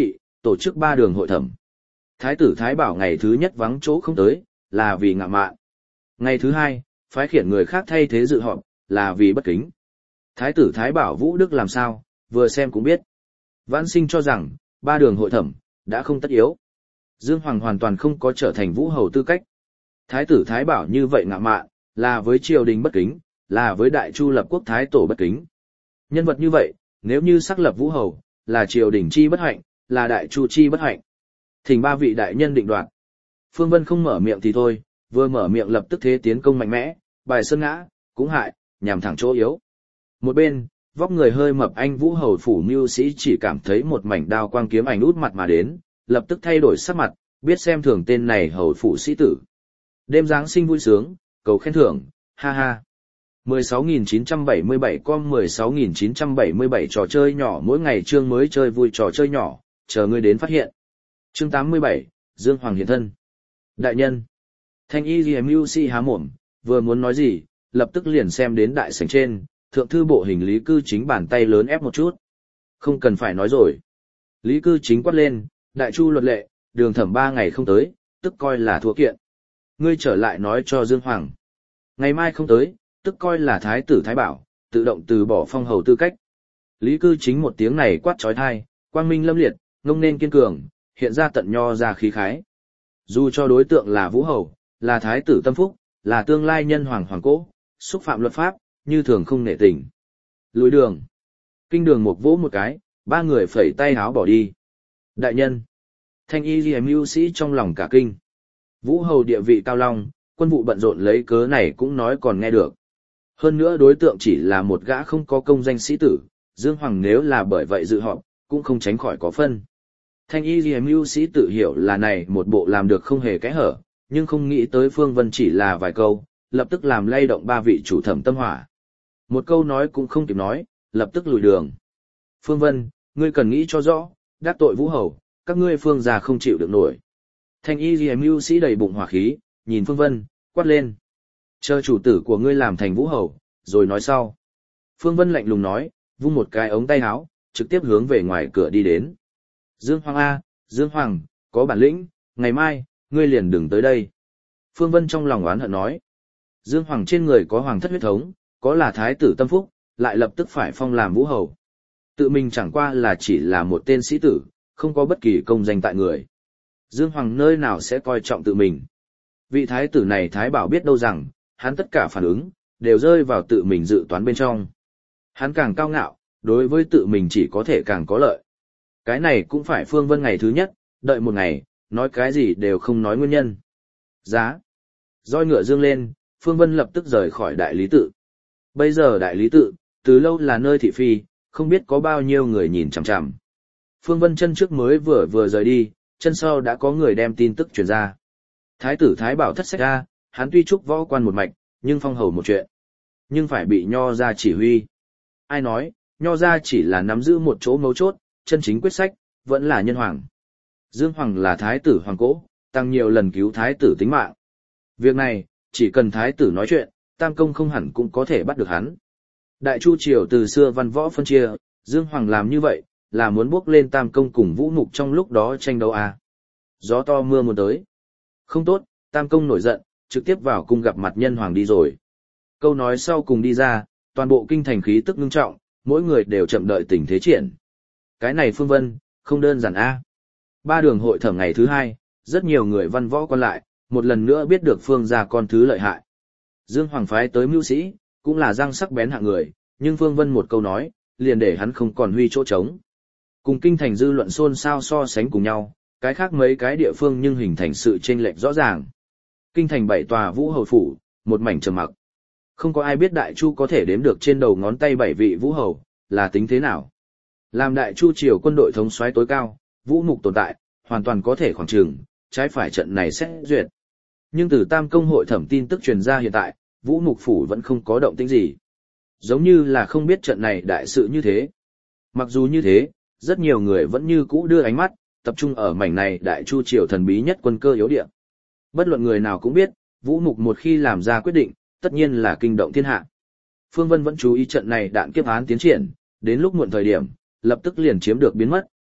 tổ chức ba đường hội thẩm. Thái tử Thái Bảo ngày thứ nhất vắng chỗ không tới, là vì ngạ mạn. Ngày thứ hai, phái khiển người khác thay thế dự họp, là vì bất kính. Thái tử Thái Bảo Vũ Đức làm sao, vừa xem cũng biết. Vãn Sinh cho rằng, ba đường hội thẩm, đã không tất yếu. Dương Hoàng hoàn toàn không có trở thành vũ hầu tư cách. Thái tử Thái Bảo như vậy ngạ mạn, là với triều đình bất kính, là với đại chu lập quốc thái tổ bất kính. Nhân vật như vậy, nếu như xác lập vũ hầu, là triều đình chi bất hạnh, là đại chu chi bất hạnh. Thỉnh ba vị đại nhân định đoạt. Phương Vân không mở miệng thì thôi, vừa mở miệng lập tức thế tiến công mạnh mẽ, bài sơn ngã, cũng hại, nhằm thẳng chỗ yếu. Một bên, vóc người hơi mập anh vũ hầu phủ mưu sĩ chỉ cảm thấy một mảnh đao quang kiếm ảnh út mặt mà đến, lập tức thay đổi sắc mặt, biết xem thường tên này hầu phủ sĩ tử. Đêm Giáng sinh vui sướng, cầu khen thưởng, ha ha. mười sáu nghìn chín trăm bảy mươi bảy com mười sáu nghìn chín trăm bảy mươi bảy trò chơi nhỏ mỗi ngày chương mới chơi vui trò chơi nhỏ, chờ ngươi đến phát hiện. Chương tám mươi bảy, Dương Hoàng hiện thân. Đại nhân. Thanh y ghi mưu sĩ há mồm, vừa muốn nói gì, lập tức liền xem đến đại sảnh trên, thượng thư bộ hình Lý Cư Chính bàn tay lớn ép một chút. Không cần phải nói rồi. Lý Cư Chính quát lên, đại chu luật lệ, đường thẩm ba ngày không tới, tức coi là thua kiện. Ngươi trở lại nói cho Dương Hoàng. Ngày mai không tới, tức coi là thái tử Thái Bảo, tự động từ bỏ phong hầu tư cách. Lý Cư Chính một tiếng này quát trói thai, quang minh lâm liệt, ngông nên kiên cường, hiện ra tận nho ra khí khái. Dù cho đối tượng là vũ hầu, là thái tử tâm phúc, là tương lai nhân hoàng hoàng cỗ, xúc phạm luật pháp, như thường không nể tình. Lùi đường. Kinh đường một vỗ một cái, ba người phẩy tay háo bỏ đi. Đại nhân. Thanh y ghi mưu sĩ trong lòng cả kinh. Vũ hầu địa vị cao long, quân vụ bận rộn lấy cớ này cũng nói còn nghe được. Hơn nữa đối tượng chỉ là một gã không có công danh sĩ tử, Dương Hoàng nếu là bởi vậy dự họp, cũng không tránh khỏi có phân. Thanh y ghi mưu sĩ tự hiểu là này một bộ làm được không hề kẽ hở, nhưng không nghĩ tới Phương Vân chỉ là vài câu, lập tức làm lay động ba vị chủ thẩm tâm hỏa. Một câu nói cũng không kịp nói, lập tức lùi đường. Phương Vân, ngươi cần nghĩ cho rõ, đắc tội vũ hầu, các ngươi phương già không chịu được nổi. Thanh y ghi mưu sĩ đầy bụng hỏa khí, nhìn Phương Vân, quát lên. Chờ chủ tử của ngươi làm thành vũ hầu, rồi nói sau. Phương Vân lạnh lùng nói, vung một cái ống tay áo, trực tiếp hướng về ngoài cửa đi đến. Dương Hoàng A, Dương Hoàng, có bản lĩnh, ngày mai, ngươi liền đừng tới đây. Phương Vân trong lòng oán hận nói. Dương Hoàng trên người có hoàng thất huyết thống, có là thái tử tâm phúc, lại lập tức phải phong làm vũ hầu. Tự mình chẳng qua là chỉ là một tên sĩ tử, không có bất kỳ công danh tại người. Dương Hoàng nơi nào sẽ coi trọng tự mình. Vị thái tử này Thái Bảo biết đâu rằng, hắn tất cả phản ứng, đều rơi vào tự mình dự toán bên trong. Hắn càng cao ngạo, đối với tự mình chỉ có thể càng có lợi. Cái này cũng phải Phương Vân ngày thứ nhất, đợi một ngày, nói cái gì đều không nói nguyên nhân. Giá. Roi ngựa dương lên, Phương Vân lập tức rời khỏi đại lý tự. Bây giờ đại lý tự, từ lâu là nơi thị phi, không biết có bao nhiêu người nhìn chằm chằm. Phương Vân chân trước mới vừa vừa rời đi, chân sau đã có người đem tin tức truyền ra. Thái tử Thái Bảo thất sách ra, hắn tuy trúc võ quan một mạch, nhưng phong hầu một chuyện. Nhưng phải bị nho ra chỉ huy. Ai nói, nho ra chỉ là nắm giữ một chỗ mấu chốt, chân chính quyết sách, vẫn là nhân hoàng. Dương Hoàng là thái tử hoàng cỗ, tăng nhiều lần cứu thái tử tính mạng. Việc này, chỉ cần thái tử nói chuyện, tam công không hẳn cũng có thể bắt được hắn. Đại chu triều từ xưa văn võ phân chia, Dương Hoàng làm như vậy, là muốn bước lên tam công cùng vũ mục trong lúc đó tranh đấu à. Gió to mưa muốn tới. Không tốt, tam công nổi giận, trực tiếp vào cung gặp mặt nhân hoàng đi rồi. Câu nói sau cùng đi ra, toàn bộ kinh thành khí tức ngưng trọng, mỗi người đều chậm đợi tình thế triển. Cái này Phương Vân, không đơn giản a. Ba đường hội thẩm ngày thứ hai, rất nhiều người văn võ quan lại, một lần nữa biết được Phương gia con thứ lợi hại. Dương Hoàng phái tới mưu sĩ, cũng là răng sắc bén hạng người, nhưng Phương Vân một câu nói, liền để hắn không còn huy chỗ trống. Cùng kinh thành dư luận xôn xao so sánh cùng nhau, cái khác mấy cái địa phương nhưng hình thành sự chênh lệch rõ ràng. Kinh thành bảy tòa vũ hầu phủ, một mảnh trầm mặc. Không có ai biết đại chu có thể đếm được trên đầu ngón tay bảy vị vũ hầu, là tính thế nào. Làm đại chu triều quân đội thống soái tối cao, vũ mục tồn tại, hoàn toàn có thể khoảng chừng, trái phải trận này xét duyệt. Nhưng từ tam công hội thẩm tin tức truyền ra hiện tại, vũ mục phủ vẫn không có động tĩnh gì. Giống như là không biết trận này đại sự như thế. Mặc dù như thế, rất nhiều người vẫn như cũ đưa ánh mắt, tập trung ở mảnh này đại chu triều thần bí nhất quân cơ yếu địa. Bất luận người nào cũng biết, vũ mục một khi làm ra quyết định, tất nhiên là kinh động thiên hạ. Phương Vân vẫn chú ý trận này đạn kiếp án tiến triển, đến lúc muộn thời điểm, lập tức liền chiếm được biến mất,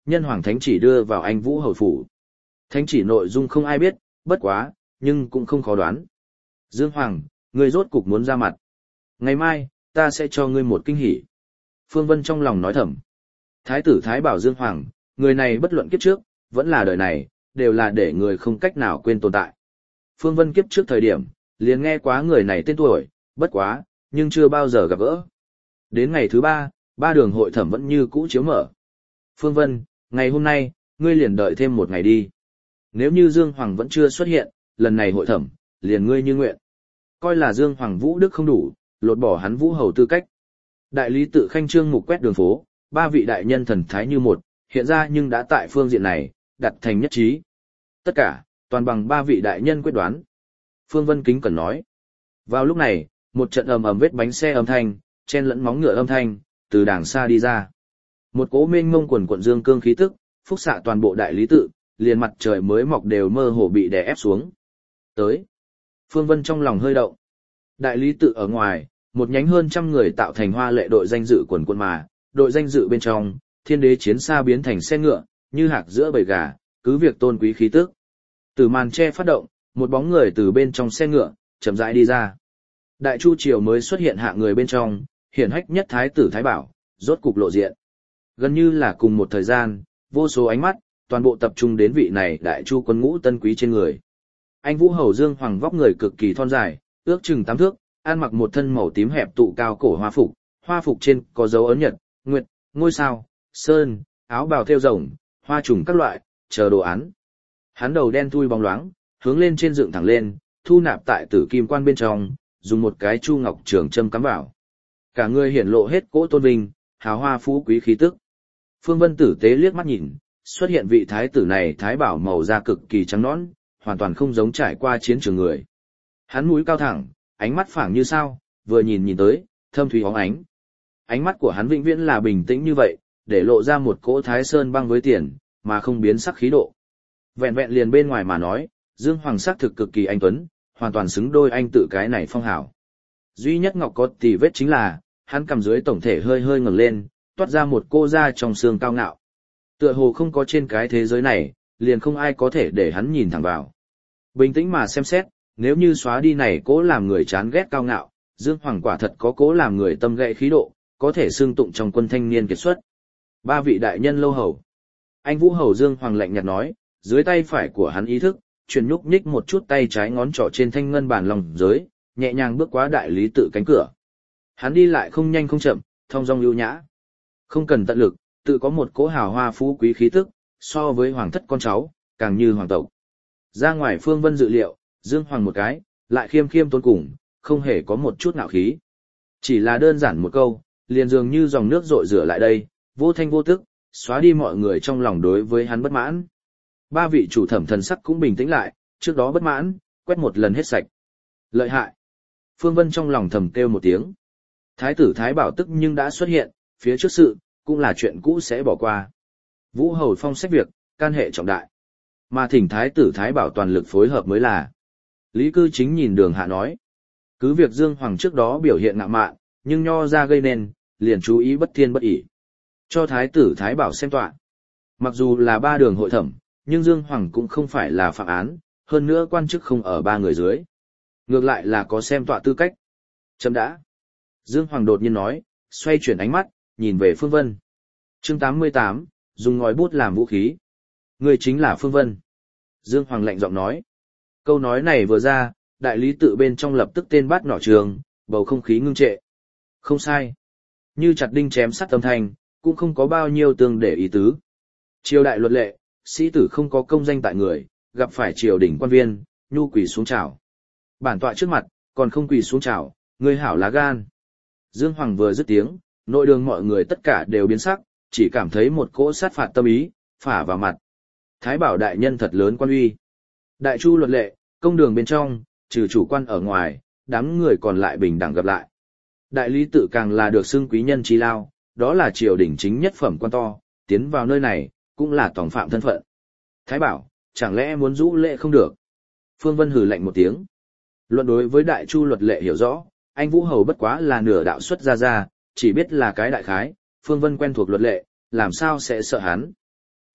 nhân hoàng thánh chỉ đưa vào anh Vũ Hầu phủ. Thánh chỉ nội dung không ai biết, bất quá, nhưng cũng không khó đoán. Dương Hoàng, ngươi rốt cục muốn ra mặt. Ngày mai, ta sẽ cho ngươi một kinh hỉ. Phương Vân trong lòng nói thầm. Thái tử Thái bảo Dương Hoàng, người này bất luận kiếp trước, vẫn là đời này, đều là để người không cách nào quên tồn tại. Phương Vân kiếp trước thời điểm, liền nghe quá người này tên tuổi, bất quá, nhưng chưa bao giờ gặp gỡ. Đến ngày thứ ba, ba đường hội thẩm vẫn như cũ chiếu mở. Phương Vân, ngày hôm nay, ngươi liền đợi thêm một ngày đi. Nếu như Dương Hoàng vẫn chưa xuất hiện, lần này hội thẩm, liền ngươi như nguyện. Coi là Dương Hoàng Vũ Đức không đủ, lột bỏ hắn Vũ Hầu tư cách. Đại lý tự khanh trương mục quét đường phố, ba vị đại nhân thần thái như một, hiện ra nhưng đã tại phương diện này, đặt thành nhất trí. Tất cả, toàn bằng ba vị đại nhân quyết đoán. Phương Vân kính cẩn nói. Vào lúc này, một trận ầm ầm vết bánh xe âm thanh, chen lẫn móng ngựa âm thanh, từ đàng xa đi ra. Một cỗ mênh mông quần quận dương cương khí tức, phúc xạ toàn bộ đại lý tự, liền mặt trời mới mọc đều mơ hồ bị đè ép xuống. Tới. Phương Vân trong lòng hơi động. Đại lý tự ở ngoài, một nhánh hơn trăm người tạo thành hoa lệ đội danh dự quần quân mà, đội danh dự bên trong, thiên đế chiến xa biến thành xe ngựa, như hạc giữa bầy gà, cứ việc tôn quý khí tức. Từ màn che phát động, một bóng người từ bên trong xe ngựa, chậm rãi đi ra. Đại Chu Triều mới xuất hiện hạ người bên trong, hiển hách nhất thái tử Thái Bảo, rốt cục lộ diện. Gần như là cùng một thời gian, vô số ánh mắt, toàn bộ tập trung đến vị này Đại Chu quân ngũ tân quý trên người. Anh Vũ Hầu Dương Hoàng vóc người cực kỳ thon dài, ước chừng tám thước, ăn mặc một thân màu tím hẹp tụ cao cổ hoa phục, hoa phục trên có dấu ấn nhật, nguyệt, ngôi sao, sơn, áo bào thêu rồng, hoa trùng các loại, chờ đồ án. Hắn đầu đen thui bóng loáng, hướng lên trên dựng thẳng lên, thu nạp tại tử kim quan bên trong, dùng một cái chu ngọc trường châm cắm vào. Cả người hiển lộ hết cỗ tôn vinh, hào hoa phú quý khí tức. Phương Vân tử tế liếc mắt nhìn, xuất hiện vị thái tử này thái bảo màu da cực kỳ trắng nõn, hoàn toàn không giống trải qua chiến trường người. Hắn mũi cao thẳng, ánh mắt phảng như sao, vừa nhìn nhìn tới, thâm thúy óng ánh. Ánh mắt của hắn vĩnh viễn là bình tĩnh như vậy, để lộ ra một cỗ thái sơn băng với tiền, mà không biến sắc khí độ. Vẹn vẹn liền bên ngoài mà nói, Dương Hoàng sắc thực cực kỳ anh tuấn, hoàn toàn xứng đôi anh tự cái này phong hảo. Duy nhất ngọc có tì vết chính là, hắn cầm dưới tổng thể hơi hơi ngẩng lên, toát ra một cô da trong xương cao ngạo. Tựa hồ không có trên cái thế giới này, liền không ai có thể để hắn nhìn thẳng vào. Bình tĩnh mà xem xét, nếu như xóa đi này cố làm người chán ghét cao ngạo, Dương Hoàng quả thật có cố làm người tâm gậy khí độ, có thể xương tụng trong quân thanh niên kiệt xuất. Ba vị đại nhân lâu hầu. Anh Vũ Hầu Dương Hoàng lạnh nhạt nói, dưới tay phải của hắn ý thức, chuyển nhúc nhích một chút tay trái ngón trỏ trên thanh ngân bản lòng giới, nhẹ nhàng bước qua đại lý tự cánh cửa. Hắn đi lại không nhanh không chậm, thong dong ưu nhã. Không cần tận lực, tự có một cỗ hào hoa phú quý khí tức, so với hoàng thất con cháu, càng như hoàng tộc. Ra ngoài Phương Vân dự liệu, Dương Hoàng một cái, lại khiêm khiêm tôn cùng, không hề có một chút ngạo khí. Chỉ là đơn giản một câu, liền dường như dòng nước rội rửa lại đây, vô thanh vô tức, xóa đi mọi người trong lòng đối với hắn bất mãn. Ba vị chủ thẩm thần sắc cũng bình tĩnh lại, trước đó bất mãn, quét một lần hết sạch. Lợi hại. Phương Vân trong lòng thầm kêu một tiếng. Thái tử Thái Bảo tức nhưng đã xuất hiện, phía trước sự, cũng là chuyện cũ sẽ bỏ qua. Vũ Hầu phong sách việc, can hệ trọng đại. Mà thỉnh Thái tử Thái Bảo toàn lực phối hợp mới là. Lý Cư Chính nhìn Đường Hạ nói. Cứ việc Dương Hoàng trước đó biểu hiện ngạo mạn, nhưng nho ra gây nên, liền chú ý bất thiên bất ỷ. Cho Thái tử Thái Bảo xem tọa. Mặc dù là ba đường hội thẩm, nhưng Dương Hoàng cũng không phải là phạm án, hơn nữa quan chức không ở ba người dưới. Ngược lại là có xem tọa tư cách. Chấm đã. Dương Hoàng đột nhiên nói, xoay chuyển ánh mắt, nhìn về Phương Vân. Chương tám mươi tám, dùng ngòi bút làm vũ khí. Người chính là Phương Vân. Dương Hoàng lạnh giọng nói. Câu nói này vừa ra, đại lý tự bên trong lập tức tên bát nỏ trường, bầu không khí ngưng trệ. Không sai. Như chặt đinh chém sắt âm thanh, cũng không có bao nhiêu tương để ý tứ. Triều đại luật lệ, sĩ tử không có công danh tại người, gặp phải triều đình quan viên, nhu quỳ xuống chào. Bản tọa trước mặt, còn không quỳ xuống chào, người hảo lá gan. Dương Hoàng vừa dứt tiếng, nội đường mọi người tất cả đều biến sắc, chỉ cảm thấy một cỗ sát phạt tâm ý, phả vào mặt. Thái Bảo đại nhân thật lớn quan uy. Đại Chu luật lệ, công đường bên trong, trừ chủ quan ở ngoài, đám người còn lại bình đẳng gặp lại. Đại lý tự càng là được xưng quý nhân chi lao, đó là triều đình chính nhất phẩm quan to, tiến vào nơi này, cũng là tòng phạm thân phận. Thái Bảo, chẳng lẽ muốn rũ lệ không được? Phương Vân hừ lạnh một tiếng. Luận đối với Đại Chu luật lệ hiểu rõ, anh Vũ Hầu bất quá là nửa đạo xuất ra ra, chỉ biết là cái đại khái, Phương Vân quen thuộc luật lệ, làm sao sẽ sợ hắn.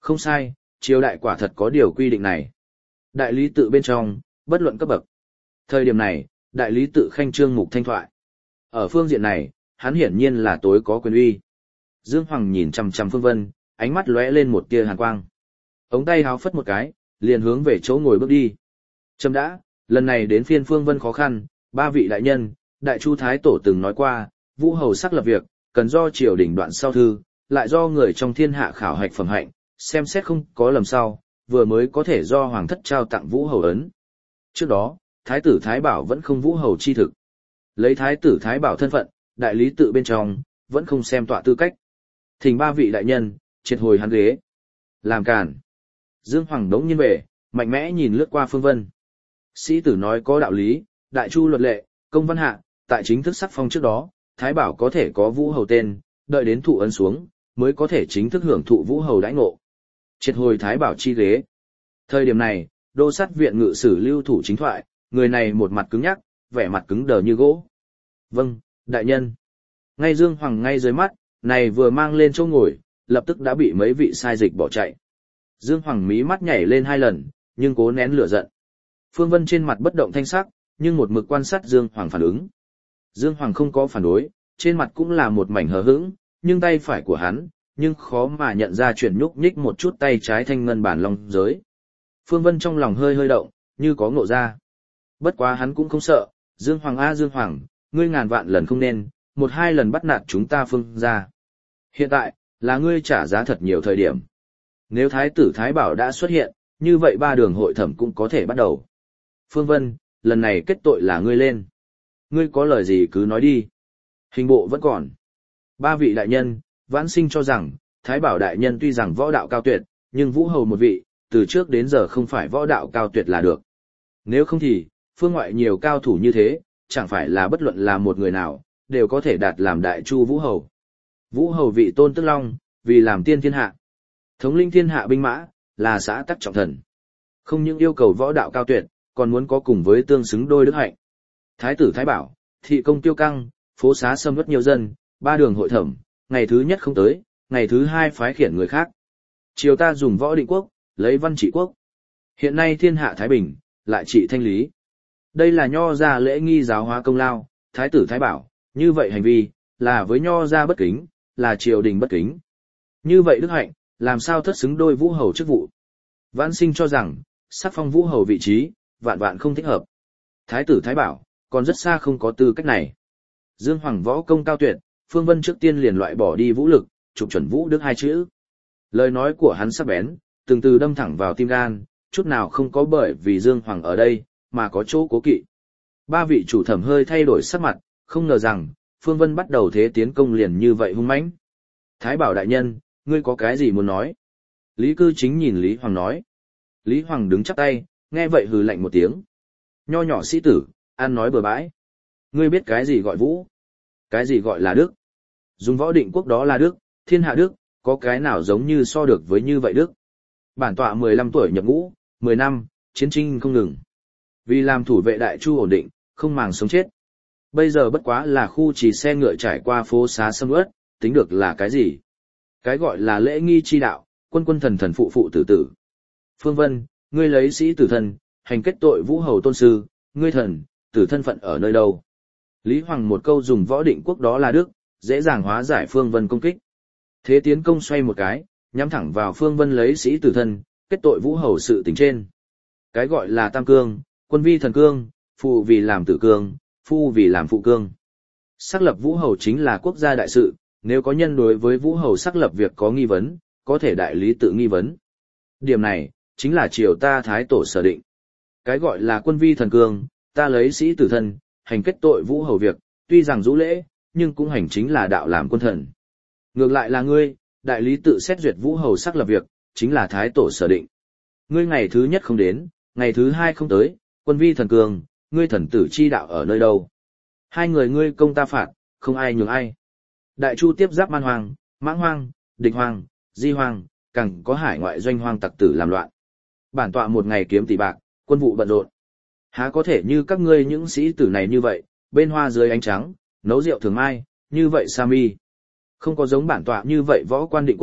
Không sai, triều đại quả thật có điều quy định này. Đại lý tự bên trong, bất luận cấp bậc. Thời điểm này, đại lý tự khanh trương mục thanh thoại. Ở phương diện này, hắn hiển nhiên là tối có quyền uy. Dương Hoàng nhìn chằm chằm Phương Vân, ánh mắt lóe lên một tia hàn quang. Ống tay háo phất một cái, liền hướng về chỗ ngồi bước đi. Chấm đã, lần này đến phiên Phương Vân khó khăn, ba vị đại nhân, đại chu thái tổ từng nói qua, vũ hầu sắc lập việc, cần do triều đình đoạn sau thư, lại do người trong thiên hạ khảo hạch phẩm hạnh, xem xét không có lầm sau, vừa mới có thể do hoàng thất trao tặng vũ hầu ấn. Trước đó, thái tử Thái Bảo vẫn không vũ hầu chi thực. Lấy thái tử Thái Bảo thân phận, đại lý tự bên trong, vẫn không xem tọa tư cách. Thỉnh ba vị đại nhân, triệt hồi hắn ghế. Làm cản. Dương Hoàng đống nhiên về, mạnh mẽ nhìn lướt qua Phương Vân. Sĩ tử nói có đạo lý, đại chu luật lệ, công văn hạ, tại chính thức sắc phong trước đó, Thái Bảo có thể có vũ hầu tên, đợi đến thụ ấn xuống, mới có thể chính thức hưởng thụ vũ hầu đãi ngộ. Triệt hồi Thái Bảo chi ghế. Thời điểm này, đô sát viện ngự sử lưu thủ chính thoại, người này một mặt cứng nhắc, vẻ mặt cứng đờ như gỗ. Vâng, đại nhân. Ngay Dương Hoàng ngay dưới mắt, này vừa mang lên chỗ ngồi, lập tức đã bị mấy vị sai dịch bỏ chạy. Dương Hoàng mí mắt nhảy lên hai lần, nhưng cố nén lửa giận. Phương Vân trên mặt bất động thanh sắc, nhưng một mực quan sát Dương Hoàng phản ứng. Dương Hoàng không có phản đối, trên mặt cũng là một mảnh hờ hững, nhưng tay phải của hắn, nhưng khó mà nhận ra chuyển nhúc nhích một chút tay trái thanh ngân bản long giới. Phương Vân trong lòng hơi hơi động, như có ngộ ra. Bất quá hắn cũng không sợ, Dương Hoàng a Dương Hoàng, ngươi ngàn vạn lần không nên, một hai lần bắt nạt chúng ta Phương gia. Hiện tại, là ngươi trả giá thật nhiều thời điểm. Nếu Thái tử Thái Bảo đã xuất hiện, như vậy ba đường hội thẩm cũng có thể bắt đầu. Phương Vân, lần này kết tội là ngươi lên. Ngươi có lời gì cứ nói đi. Hình bộ vẫn còn. Ba vị đại nhân, Vãn Sinh cho rằng, Thái Bảo đại nhân tuy rằng võ đạo cao tuyệt, nhưng vũ hầu một vị, từ trước đến giờ không phải võ đạo cao tuyệt là được. Nếu không thì, phương ngoại nhiều cao thủ như thế, chẳng phải là bất luận là một người nào, đều có thể đạt làm đại chu vũ hầu. Vũ hầu vị tôn tức long, vì làm tiên thiên hạ. Thống linh thiên hạ binh mã, là xã tắc trọng thần. Không những yêu cầu võ đạo cao tuyệt, còn muốn có cùng với tương xứng đôi đức hạnh. Thái tử Thái Bảo, thị công tiêu căng, phố xá xâm vất nhiều dân, ba đường hội thẩm, ngày thứ nhất không tới, ngày thứ hai phái khiển người khác. Triều ta dùng võ định quốc, lấy văn trị quốc. Hiện nay thiên hạ Thái Bình, lại trị thanh lý. Đây là nho gia lễ nghi giáo hóa công lao, Thái tử Thái Bảo, như vậy hành vi, là với nho gia bất kính, là triều đình bất kính. Như vậy đức hạnh, làm sao thất xứng đôi vũ hầu chức vụ. Vãn Sinh cho rằng, sắc phong vũ hầu vị trí, vạn vạn không thích hợp. Thái tử Thái Bảo, còn rất xa không có tư cách này. Dương Hoàng võ công cao tuyệt, Phương Vân trước tiên liền loại bỏ đi vũ lực, trục chuẩn vũ đức hai chữ. Lời nói của hắn sắc bén, từng từ đâm thẳng vào tim gan, chút nào không có bởi vì Dương Hoàng ở đây, mà có chỗ cố kỵ. Ba vị chủ thẩm hơi thay đổi sắc mặt, không ngờ rằng, Phương Vân bắt đầu thế tiến công liền như vậy hung mãnh. Thái Bảo đại nhân, ngươi có cái gì muốn nói? Lý Cư Chính nhìn Lý Hoàng nói. Lý Hoàng đứng chắp tay, nghe vậy hừ lạnh một tiếng. Nho nhỏ sĩ tử, ăn nói bừa bãi. Ngươi biết cái gì gọi vũ? Cái gì gọi là đức? Dùng võ định quốc đó là đức, thiên hạ đức, có cái nào giống như so được với như vậy đức? Bản tọa mười lăm tuổi nhập ngũ, mười năm, chiến tranh không ngừng. Vì làm thủ vệ đại chu ổn định, không màng sống chết. Bây giờ bất quá là khu chỉ xe ngựa trải qua phố xá sầm uất, tính được là cái gì? Cái gọi là lễ nghi chi đạo, quân quân thần thần phụ phụ tử tử. Phương Vân, ngươi lấy sĩ tử thân, hành kết tội vũ hầu tôn sư, ngươi thần, tử thân phận ở nơi đâu? Lý Hoàng một câu dùng võ định quốc đó là đức, dễ dàng hóa giải Phương Vân công kích. Thế tiến công xoay một cái, nhắm thẳng vào Phương Vân lấy sĩ tử thân, kết tội vũ hầu sự tình trên. Cái gọi là tam cương, quân vi thần cương, phụ vì làm tử cương, phu vì làm phụ cương. Xác lập vũ hầu chính là quốc gia đại sự, nếu có nhân đối với vũ hầu xác lập việc có nghi vấn, có thể đại lý tự nghi vấn. Điểm này, chính là triều ta thái tổ sở định. Cái gọi là quân vi thần cương, ta lấy sĩ tử thân, hành kết tội vũ hầu việc, tuy rằng rũ lễ, nhưng cũng hành chính là đạo làm quân thần. Ngược lại là ngươi, đại lý tự xét duyệt vũ hầu xác lập việc, chính là thái tổ sở định. Ngươi ngày thứ nhất không đến, ngày thứ hai không tới, quân vi thần cương, ngươi thần tử chi đạo ở nơi đâu? Hai người ngươi công ta phạt, không ai nhường ai. Đại chu tiếp giáp Man Hoang, Mãng Hoang, Địch Hoang, Di Hoang, càng có hải ngoại doanh hoang tặc tử làm loạn. Bản tọa một ngày kiếm tỷ bạc, quân vụ bận rộn. Há có thể như các ngươi những sĩ tử này như vậy, bên hoa dưới ánh trắng, nấu rượu thường mai, như vậy sa mi. Không có giống bản tọa như vậy võ quan định quốc,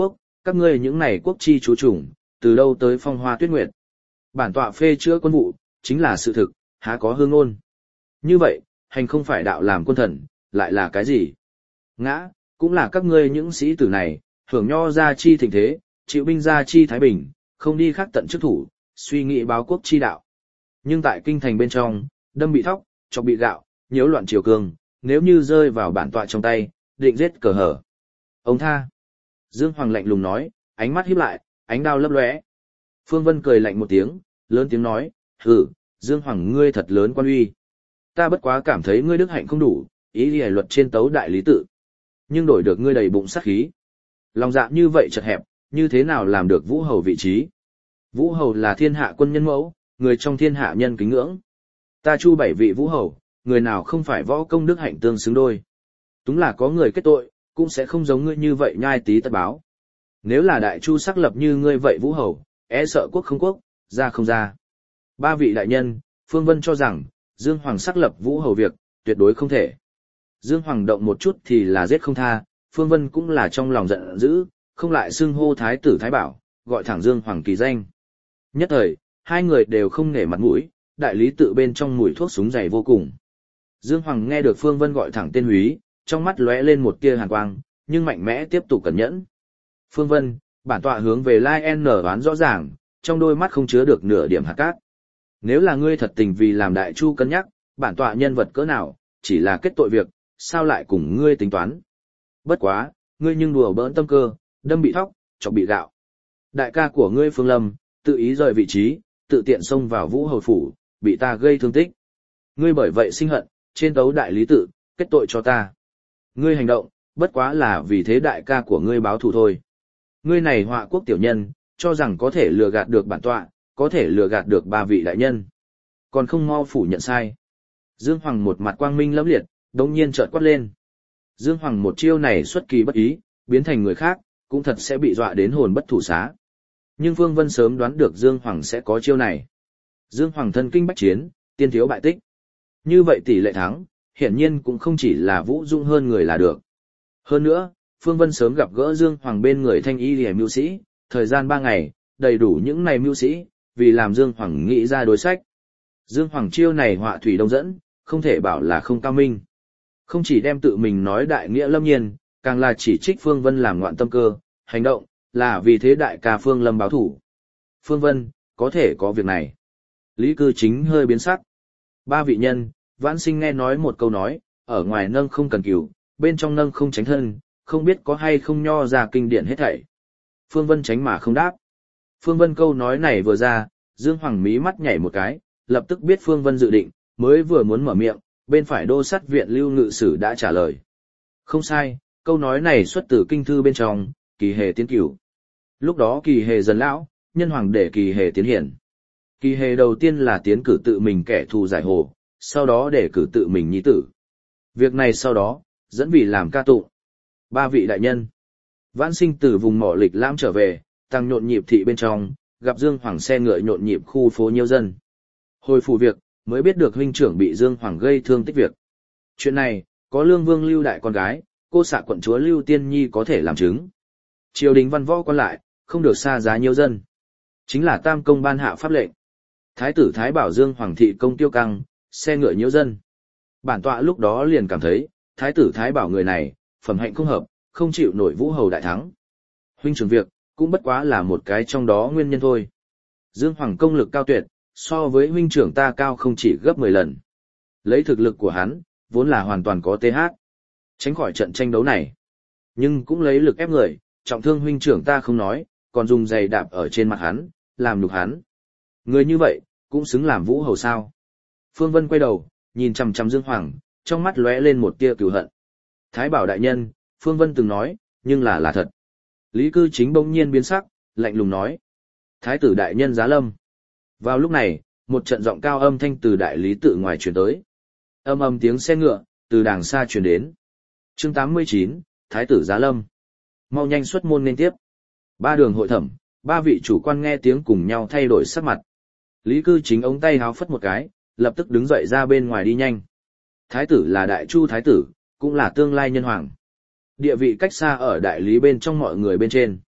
Các ngươi những này quốc chi chú chủng, từ đâu tới phong hoa tuyết nguyệt. Bản tọa phê chữa quân vụ, chính là sự thực, há có hương ngôn. Như vậy, hành không phải đạo làm quân thần, lại là cái gì? Ngã, cũng là các ngươi những sĩ tử này, hưởng nho gia chi thịnh thế, chịu binh gia chi thái bình, không đi khắc tận chức thủ, suy nghĩ báo quốc chi đạo. Nhưng tại kinh thành bên trong, đâm bị thóc, chọc bị gạo, nhiễu loạn triều cường, nếu như rơi vào bản tọa trong tay, định giết cờ hở. Ông tha. Dương Hoàng lạnh lùng nói, ánh mắt híp lại, ánh đao lấp lóe. Phương Vân cười lạnh một tiếng, lớn tiếng nói, hừ, Dương Hoàng ngươi thật lớn quan uy. Ta bất quá cảm thấy ngươi đức hạnh không đủ, ý lý luật trên tấu đại lý tự. Nhưng đổi được ngươi đầy bụng sát khí. Lòng dạ như vậy chật hẹp, như thế nào làm được Vũ Hầu vị trí? Vũ Hầu là thiên hạ quân nhân mẫu, người trong thiên hạ nhân kính ngưỡng. Ta chu bảy vị Vũ Hầu, người nào không phải võ công đức hạnh tương xứng đôi. Đúng là có người kết tội, cũng sẽ không giống ngươi như vậy nhai tí tất báo. Nếu là đại chu sắc lập như ngươi vậy Vũ Hầu, e sợ quốc không quốc, ra không ra. Ba vị đại nhân, Phương Vân cho rằng, Dương Hoàng sắc lập Vũ Hầu việc, tuyệt đối không thể. Dương Hoàng động một chút thì là giết không tha, Phương Vân cũng là trong lòng giận dữ, không lại xưng hô thái tử thái bảo, gọi thẳng Dương Hoàng kỳ danh. Nhất thời, hai người đều không nể mặt mũi, đại lý tự bên trong mùi thuốc súng dày vô cùng. Dương Hoàng nghe được Phương Vân gọi thẳng tên húy, trong mắt lóe lên một tia hàn quang, nhưng mạnh mẽ tiếp tục cẩn nhẫn. Phương Vân, bản tọa hướng về Lai N đoán rõ ràng, trong đôi mắt không chứa được nửa điểm hạt cát. Nếu là ngươi thật tình vì làm đại chu cân nhắc, bản tọa nhân vật cỡ nào, chỉ là kết tội việc, sao lại cùng ngươi tính toán. Bất quá, ngươi nhưng đùa bỡn tâm cơ, đâm bị thóc, chọc bị gạo. Đại ca của ngươi Phương Lâm, tự ý rời vị trí, tự tiện xông vào Vũ Hầu phủ, bị ta gây thương tích. Ngươi bởi vậy sinh hận, trên tấu đại lý tự, kết tội cho ta. Ngươi hành động, bất quá là vì thế đại ca của ngươi báo thù thôi. Ngươi này họa quốc tiểu nhân, cho rằng có thể lừa gạt được bản tọa, có thể lừa gạt được ba vị đại nhân. Còn không mau phủ nhận sai. Dương Hoàng một mặt quang minh lẫm liệt, đống nhiên chợt quát lên. Dương Hoàng một chiêu này xuất kỳ bất ý, biến thành người khác, cũng thật sẽ bị dọa đến hồn bất thủ xá. Nhưng Phương Vân sớm đoán được Dương Hoàng sẽ có chiêu này. Dương Hoàng thân kinh bách chiến, tiên thiếu bại tích. Như vậy tỷ lệ thắng, hiển nhiên cũng không chỉ là vũ dung hơn người là được. Hơn nữa, Phương Vân sớm gặp gỡ Dương Hoàng bên người thanh y liễu mưu sĩ, thời gian ba ngày, đầy đủ những này mưu sĩ, vì làm Dương Hoàng nghĩ ra đối sách. Dương Hoàng chiêu này họa thủy đông dẫn, không thể bảo là không cao minh. Không chỉ đem tự mình nói đại nghĩa lâm nhiên, càng là chỉ trích Phương Vân làm ngoạn tâm cơ, hành động, là vì thế đại ca Phương Lâm báo thủ. Phương Vân, có thể có việc này. Lý Cư Chính hơi biến sắc. Ba vị nhân, Vãn Sinh nghe nói một câu nói, ở ngoài nâng không cần cửu, bên trong nâng không tránh thân, không biết có hay không nho ra kinh điển hết thảy. Phương Vân tránh mà không đáp. Phương Vân câu nói này vừa ra, Dương Hoàng mí mắt nhảy một cái, lập tức biết Phương Vân dự định, mới vừa muốn mở miệng, bên phải đô sát viện Lưu Ngự Sử đã trả lời. Không sai, câu nói này xuất từ kinh thư bên trong, kỳ hề tiến cửu. Lúc đó kỳ hề dần lão, nhân hoàng để kỳ hề tiến hiển. Kỳ hề đầu tiên là tiến cử tự mình kẻ thù giải hồ, sau đó để cử tự mình nhi tử. Việc này sau đó, dẫn vị làm ca tụng. Ba vị đại nhân. Vãn Sinh từ vùng mỏ lịch lãm trở về, tăng nhộn nhịp thị bên trong, gặp Dương Hoàng xe ngựa nhộn nhịp khu phố nhiều dân. Hồi phủ việc, mới biết được huynh trưởng bị Dương Hoàng gây thương tích việc. Chuyện này, có Lương Vương Lưu đại con gái, cô xạ quận chúa Lưu Tiên Nhi có thể làm chứng. Triều đình văn võ quan lại, không được xa giá nhiều dân. Chính là Tam Công ban hạ pháp lệnh. Thái tử Thái bảo Dương Hoàng thị công tiêu căng, xe ngựa nhiễu dân. Bản tọa lúc đó liền cảm thấy, Thái tử Thái bảo người này, phẩm hạnh không hợp, không chịu nổi Vũ Hầu đại thắng. Huynh trưởng việc, cũng bất quá là một cái trong đó nguyên nhân thôi. Dương Hoàng công lực cao tuyệt, so với huynh trưởng ta cao không chỉ gấp mười lần. Lấy thực lực của hắn, vốn là hoàn toàn có th. Tránh khỏi trận tranh đấu này. Nhưng cũng lấy lực ép người, trọng thương huynh trưởng ta không nói, còn dùng giày đạp ở trên mặt hắn, làm nhục hắn. Người như vậy, cũng xứng làm Vũ Hầu sao. Phương Vân quay đầu, nhìn chằm chằm Dương Hoàng, trong mắt lóe lên một tia cừu hận. Thái bảo đại nhân, Phương Vân từng nói, nhưng là là thật. Lý Cư Chính bỗng nhiên biến sắc, lạnh lùng nói. Thái tử đại nhân giá lâm. Vào lúc này, một trận giọng cao âm thanh từ đại lý tự ngoài truyền tới. Âm âm tiếng xe ngựa, từ đàng xa truyền đến. Chương tám mươi chín, Thái tử giá lâm. Mau nhanh xuất môn nên tiếp. Ba đường hội thẩm, ba vị chủ quan nghe tiếng cùng nhau thay đổi sắc mặt. Lý Cư Chính ống tay háo phất một cái, lập tức đứng dậy ra bên ngoài đi nhanh. Thái tử là đại chu thái tử, cũng là tương lai nhân hoàng. Địa vị cách xa ở đại lý bên trong mọi người bên trên.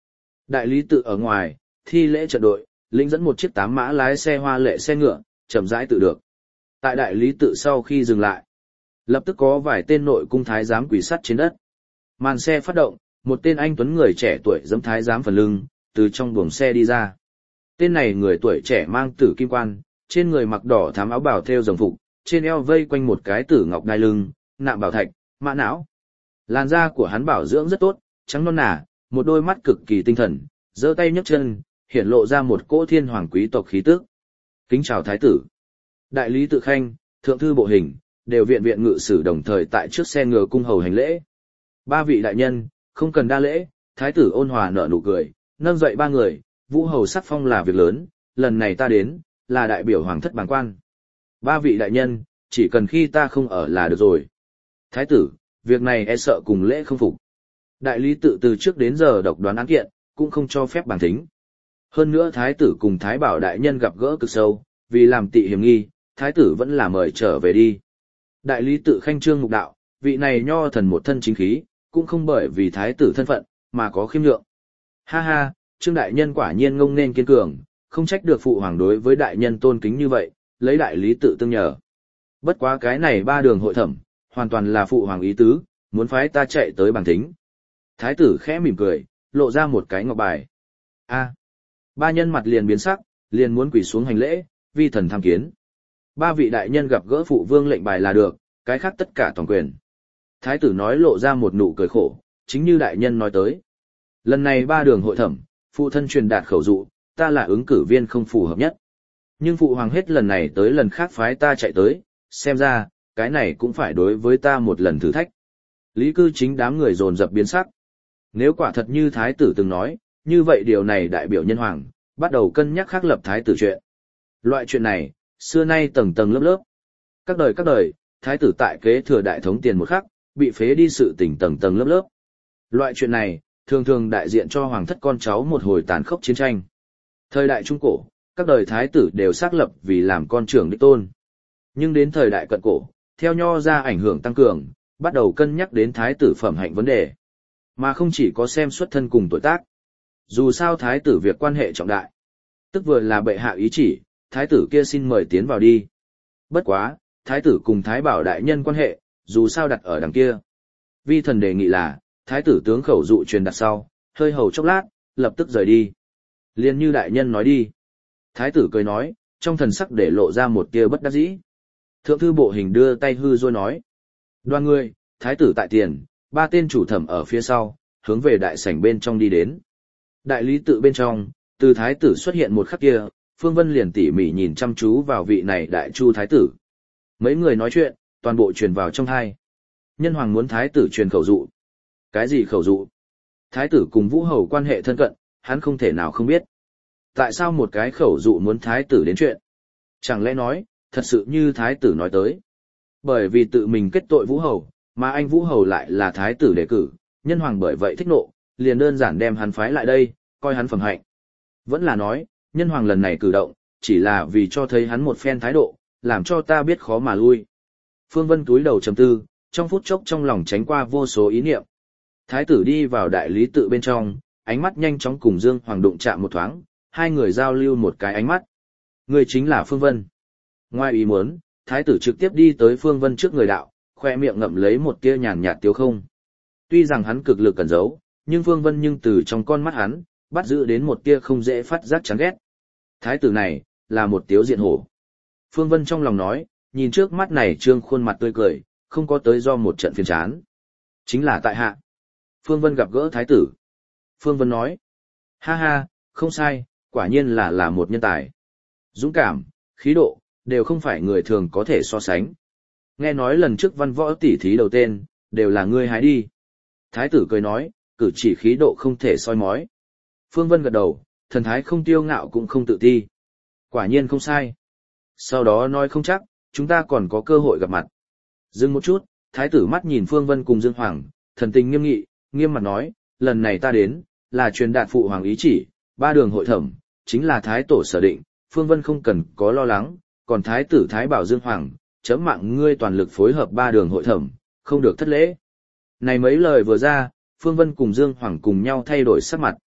Đại lý tự ở ngoài, thi lễ trận đội, lĩnh dẫn một chiếc tám mã lái xe hoa lệ xe ngựa, chậm rãi tự được. Tại đại lý tự sau khi dừng lại, lập tức có vài tên nội cung thái giám quỳ sắt trên đất. Màn xe phát động, một tên anh tuấn người trẻ tuổi giẫm thái giám phần lưng, từ trong buồng xe đi ra. Tên này người tuổi trẻ mang tử kim quan, trên người mặc đỏ thám áo bào thêu rồng phục, trên eo vây quanh một cái tử ngọc đai lưng, nạm bảo thạch, mã não. Làn da của hắn bảo dưỡng rất tốt, trắng non nà, một đôi mắt cực kỳ tinh thần, giơ tay nhấc chân, hiển lộ ra một cỗ thiên hoàng quý tộc khí tức. Kính chào thái tử. Đại lý tự khanh, thượng thư bộ hình, đều viện viện ngự sử đồng thời tại trước xe ngựa cung hầu hành lễ. Ba vị đại nhân, không cần đa lễ, thái tử ôn hòa nở nụ cười, nâng dậy ba người, vũ hầu sắc phong là việc lớn, lần này ta đến, là đại biểu hoàng thất bàng quan. Ba vị đại nhân, chỉ cần khi ta không ở là được rồi. Thái tử, việc này e sợ cùng lễ không phục. Đại lý tự từ trước đến giờ độc đoán án kiện, cũng không cho phép bàn thính. Hơn nữa thái tử cùng thái bảo đại nhân gặp gỡ cực sâu, vì làm tị hiểm nghi, thái tử vẫn là mời trở về đi. Đại lý tự khanh trương mục đạo, vị này nho thần một thân chính khí, cũng không bởi vì thái tử thân phận, mà có khiêm nhượng. Ha ha, trương đại nhân quả nhiên ngông nên kiên cường, không trách được phụ hoàng đối với đại nhân tôn kính như vậy, lấy đại lý tự tương nhờ. Bất quá cái này ba đường hội thẩm, hoàn toàn là phụ hoàng ý tứ, muốn phái ta chạy tới bàn thính. Thái tử khẽ mỉm cười, lộ ra một cái ngọc bài. A, ba nhân mặt liền biến sắc, liền muốn quỳ xuống hành lễ, vi thần tham kiến. Ba vị đại nhân gặp gỡ phụ vương lệnh bài là được, cái khác tất cả toàn quyền. Thái tử nói lộ ra một nụ cười khổ, chính như đại nhân nói tới. Lần này ba đường hội thẩm, phụ thân truyền đạt khẩu dụ, ta là ứng cử viên không phù hợp nhất. Nhưng phụ hoàng hết lần này tới lần khác phái ta chạy tới, xem ra, cái này cũng phải đối với ta một lần thử thách. Lý cư chính đám người dồn dập biến sắc. Nếu quả thật như thái tử từng nói, như vậy điều này đại biểu nhân hoàng, bắt đầu cân nhắc khắc lập thái tử chuyện. Loại chuyện này, xưa nay tầng tầng lớp lớp. Các đời các đời, thái tử tại kế thừa đại thống tiền một khắc, bị phế đi sự tình tầng tầng lớp lớp. Loại chuyện này, thường thường đại diện cho hoàng thất con cháu một hồi tàn khốc chiến tranh. Thời đại Trung Cổ, các đời thái tử đều xác lập vì làm con trưởng đích tôn. Nhưng đến thời đại cận cổ, theo nho ra ảnh hưởng tăng cường, bắt đầu cân nhắc đến thái tử phẩm hạnh vấn đề. Mà không chỉ có xem xuất thân cùng tuổi tác. Dù sao thái tử việc quan hệ trọng đại. Tức vừa là bệ hạ ý chỉ, thái tử kia xin mời tiến vào đi. Bất quá, thái tử cùng thái bảo đại nhân quan hệ, dù sao đặt ở đằng kia. Vi thần đề nghị là, thái tử tướng khẩu dụ truyền đặt sau, hơi hầu chốc lát, lập tức rời đi. Liên như đại nhân nói đi. Thái tử cười nói, trong thần sắc để lộ ra một tia bất đắc dĩ. Thượng thư bộ hình đưa tay hư rồi nói. Đoàn người, thái tử tại tiền, ba tên chủ thẩm ở phía sau, hướng về đại sảnh bên trong đi đến. Đại lý tự bên trong, từ thái tử xuất hiện một khắc kia, Phương Vân liền tỉ mỉ nhìn chăm chú vào vị này đại chu thái tử. Mấy người nói chuyện, toàn bộ truyền vào trong tai. Nhân hoàng muốn thái tử truyền khẩu dụ. Cái gì khẩu dụ? Thái tử cùng vũ hầu quan hệ thân cận, hắn không thể nào không biết. Tại sao một cái khẩu dụ muốn thái tử đến chuyện? Chẳng lẽ nói, thật sự như thái tử nói tới. Bởi vì tự mình kết tội vũ hầu, mà anh vũ hầu lại là thái tử đề cử, nhân hoàng bởi vậy thích nộ, liền đơn giản đem hắn phái lại đây, coi hắn phẩm hạnh. Vẫn là nói, nhân hoàng lần này cử động, chỉ là vì cho thấy hắn một phen thái độ, làm cho ta biết khó mà lui. Phương Vân túi đầu trầm tư, trong phút chốc trong lòng tránh qua vô số ý niệm. Thái tử đi vào đại lý tự bên trong, ánh mắt nhanh chóng cùng Dương Hoàng đụng chạm một thoáng, hai người giao lưu một cái ánh mắt. Người chính là Phương Vân. Ngoài ý muốn, thái tử trực tiếp đi tới Phương Vân trước người đạo, khoe miệng ngậm lấy một tia nhàn nhạt tiêu không. Tuy rằng hắn cực lực cẩn giấu, nhưng Phương Vân nhưng từ trong con mắt hắn, bắt giữ đến một tia không dễ phát giác chán ghét. Thái tử này, là một tiếu diện hổ. Phương Vân trong lòng nói, nhìn trước mắt này trương khuôn mặt tươi cười, không có tới do một trận phiền chán. Chính là tại hạ. Phương Vân gặp gỡ thái tử. Phương Vân nói, ha ha, không sai, quả nhiên là là một nhân tài. Dũng cảm, khí độ, đều không phải người thường có thể so sánh. Nghe nói lần trước văn võ tỷ thí đầu tên, đều là ngươi hái đi. Thái tử cười nói, cử chỉ khí độ không thể soi mói. Phương Vân gật đầu, thần thái không tiêu ngạo cũng không tự ti. Quả nhiên không sai. Sau đó nói không chắc, chúng ta còn có cơ hội gặp mặt. Dừng một chút, thái tử mắt nhìn Phương Vân cùng Dương Hoàng, thần tình nghiêm nghị, nghiêm mặt nói, lần này ta đến, là truyền đạt phụ hoàng ý chỉ, ba đường hội thẩm, chính là thái tổ sở định, Phương Vân không cần có lo lắng, còn thái tử thái bảo Dương Hoàng, chấm mạng ngươi toàn lực phối hợp ba đường hội thẩm, không được thất lễ. Này mấy lời vừa ra, Phương Vân cùng Dương Hoàng cùng nhau thay đổi sắc mặt.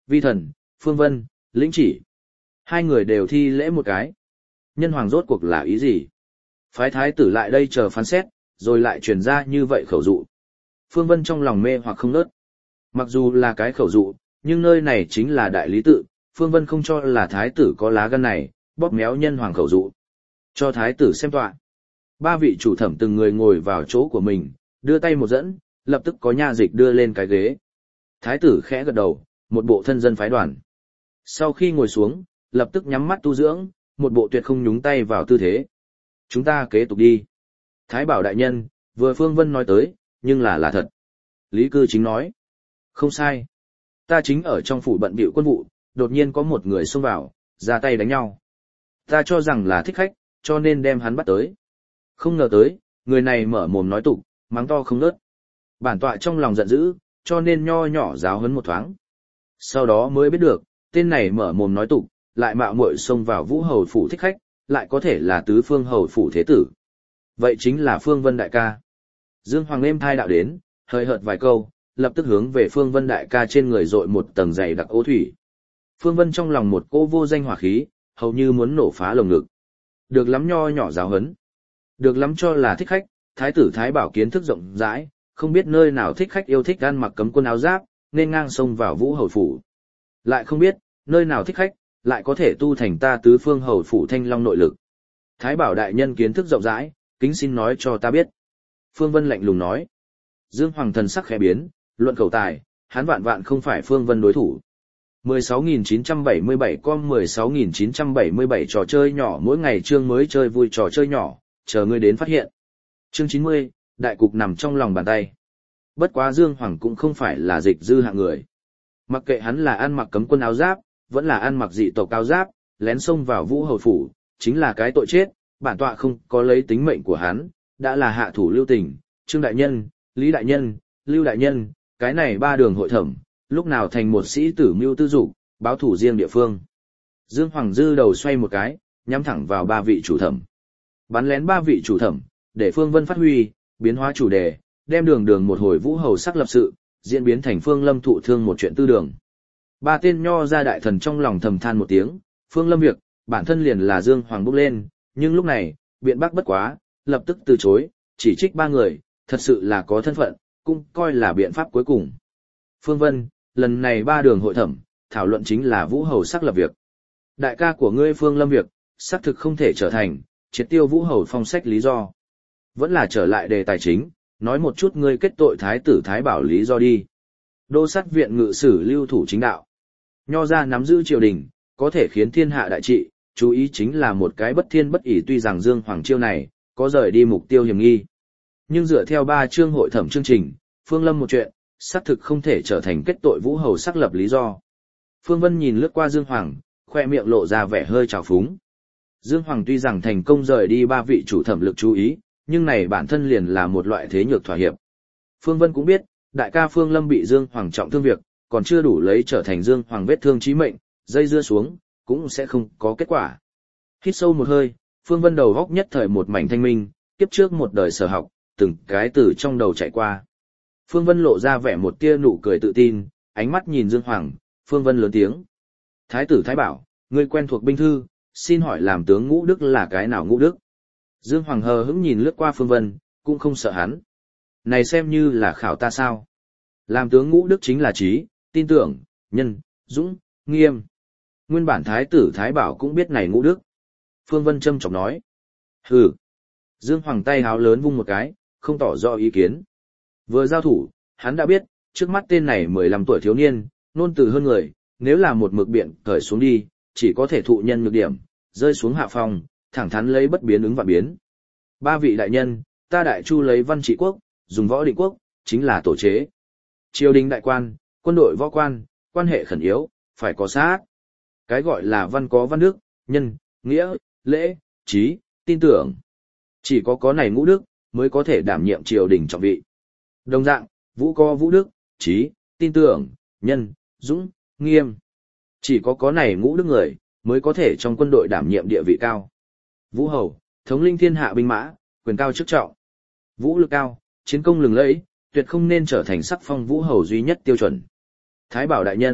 Vi thần, Phương Vân, lĩnh chỉ. Hai người đều thi lễ một cái. Nhân hoàng rốt cuộc là ý gì? Phái thái tử lại đây chờ phán xét, rồi lại truyền ra như vậy khẩu dụ. Phương Vân trong lòng mê hoặc không nớt. Mặc dù là cái khẩu dụ, nhưng nơi này chính là đại lý tự, Phương Vân không cho là thái tử có lá gan này, bóp méo nhân hoàng khẩu dụ. Cho thái tử xem tọa. Ba vị chủ thẩm từng người ngồi vào chỗ của mình, đưa tay một dẫn, lập tức có nha dịch đưa lên cái ghế. Thái tử khẽ gật đầu, một bộ thân dân phái đoàn. Sau khi ngồi xuống, lập tức nhắm mắt tu dưỡng, một bộ tuyệt không nhúng tay vào tư thế. Chúng ta kế tục đi. Thái bảo đại nhân, vừa Phương Vân nói tới, nhưng là là thật. Lý Cư Chính nói. Không sai. Ta chính ở trong phủ bận bịu quân vụ, đột nhiên có một người xông vào, ra tay đánh nhau. Ta cho rằng là thích khách, cho nên đem hắn bắt tới. Không ngờ tới, người này mở mồm nói tục, mắng to không ngớt. Bản tọa trong lòng giận dữ, cho nên nho nhỏ giáo huấn một thoáng. Sau đó mới biết được, tên này mở mồm nói tục, lại mạo muội xông vào Vũ hầu phủ thích khách, lại có thể là tứ phương hầu phủ thế tử. Vậy chính là Phương Vân đại ca. Dương Hoàng êm thai đạo đến, hơi hợt vài câu, lập tức hướng về Phương Vân đại ca trên người dội một tầng dày đặc ô thủy. Phương Vân trong lòng một cô vô danh hỏa khí, hầu như muốn nổ phá lồng ngực. Được lắm nho nhỏ giáo huấn. Được lắm cho là thích khách, thái tử thái bảo kiến thức rộng rãi, không biết nơi nào thích khách yêu thích ăn mặc cấm quân áo giáp, nên ngang xông vào Vũ hầu phủ. Lại không biết, nơi nào thích khách, lại có thể tu thành ta tứ phương hầu phủ thanh long nội lực. Thái bảo đại nhân kiến thức rộng rãi, kính xin nói cho ta biết. Phương Vân lạnh lùng nói. Dương Hoàng thần sắc khẽ biến, luận khẩu tài, hắn vạn vạn không phải Phương Vân đối thủ. mười sáu nghìn chín trăm bảy mươi bảy com mười sáu nghìn chín trăm bảy mươi bảy trò chơi nhỏ mỗi ngày chương mới chơi vui trò chơi nhỏ, chờ ngươi đến phát hiện. Chương chín mươi, đại cục nằm trong lòng bàn tay. Bất quá Dương Hoàng cũng không phải là dịch dư hạng người. Mặc kệ hắn là ăn mặc cấm quân áo giáp, vẫn là ăn mặc dị tộc áo giáp, lén xông vào Vũ hầu phủ, chính là cái tội chết, bản tọa không có lấy tính mệnh của hắn, đã là hạ thủ lưu tình, Trương đại nhân, Lý đại nhân, Lưu đại nhân, cái này ba đường hội thẩm, lúc nào thành một sĩ tử mưu tư dục, báo thủ riêng địa phương. Dương Hoàng dư đầu xoay một cái, nhắm thẳng vào ba vị chủ thẩm. Bắn lén ba vị chủ thẩm, để Phương Vân phát huy, biến hóa chủ đề, đem đường đường một hồi Vũ hầu sắc lập sự, diễn biến thành Phương Lâm thụ thương một chuyện tư đường. Ba tên nho ra đại thần trong lòng thầm than một tiếng, Phương Lâm việc, bản thân liền là Dương Hoàng bốc lên, nhưng lúc này, biện bác bất quá, lập tức từ chối, chỉ trích ba người, thật sự là có thân phận, cũng coi là biện pháp cuối cùng. Phương Vân, lần này ba đường hội thẩm, thảo luận chính là Vũ hầu sắc lập việc. Đại ca của ngươi Phương Lâm việc, xác thực không thể trở thành, triệt tiêu Vũ hầu phong sách lý do. Vẫn là trở lại đề tài chính, nói một chút ngươi kết tội thái tử thái bảo lý do đi. Đô sát viện ngự sử lưu thủ chính đạo. Nho ra nắm giữ triều đình, có thể khiến thiên hạ đại trị, chú ý chính là một cái bất thiên bất ỷ, tuy rằng Dương Hoàng chiêu này, có rời đi mục tiêu hiểm nghi. Nhưng dựa theo ba chương hội thẩm chương trình, Phương Lâm một chuyện, xác thực không thể trở thành kết tội Vũ hầu xác lập lý do. Phương Vân nhìn lướt qua Dương Hoàng, khoe miệng lộ ra vẻ hơi trào phúng. Dương Hoàng tuy rằng thành công rời đi ba vị chủ thẩm lực chú ý, nhưng này bản thân liền là một loại thế nhược thỏa hiệp. Phương Vân cũng biết, đại ca Phương Lâm bị Dương Hoàng trọng thương việc, còn chưa đủ lấy trở thành Dương Hoàng vết thương chí mệnh, dây dưa xuống, cũng sẽ không có kết quả. Hít sâu một hơi, Phương Vân đầu góc nhất thời một mảnh thanh minh, kiếp trước một đời sở học, từng cái từ trong đầu chạy qua. Phương Vân lộ ra vẻ một tia nụ cười tự tin, ánh mắt nhìn Dương Hoàng, Phương Vân lớn tiếng. Thái tử Thái bảo, ngươi quen thuộc binh thư, xin hỏi làm tướng ngũ đức là cái nào ngũ đức? Dương Hoàng hờ hững nhìn lướt qua Phương Vân, cũng không sợ hắn. Này xem như là khảo ta sao? Làm tướng ngũ đức chính là trí, tin tưởng, nhân, dũng, nghiêm. Nguyên bản thái tử Thái bảo cũng biết này ngũ đức. Phương Vân châm chọc nói. Hừ. Dương Hoàng tay háo lớn vung một cái, không tỏ rõ ý kiến. Vừa giao thủ, hắn đã biết, trước mắt tên này mười lăm tuổi thiếu niên, nôn từ hơn người, nếu là một mực biện cởi xuống đi, chỉ có thể thụ nhân nhược điểm, rơi xuống hạ phòng, thẳng thắn lấy bất biến ứng vạn biến. Ba vị đại nhân, ta đại chu lấy văn trị quốc, dùng võ định quốc, chính là tổ chế. Triều đình đại quan, quân đội võ quan, quan hệ khẩn yếu, phải có sát. Cái gọi là văn có văn đức, nhân, nghĩa, lễ, trí, tin tưởng. Chỉ có có này ngũ đức, mới có thể đảm nhiệm triều đình trọng vị. Đồng dạng, vũ có vũ đức, trí, tin tưởng, nhân, dũng, nghiêm. Chỉ có có này ngũ đức người, mới có thể trong quân đội đảm nhiệm địa vị cao. Vũ hầu, thống linh thiên hạ binh mã, quyền cao chức trọng. Vũ lực cao, chiến công lừng lẫy, tuyệt không nên trở thành sắc phong vũ hầu duy nhất tiêu chuẩn. Thái bảo đại nhân,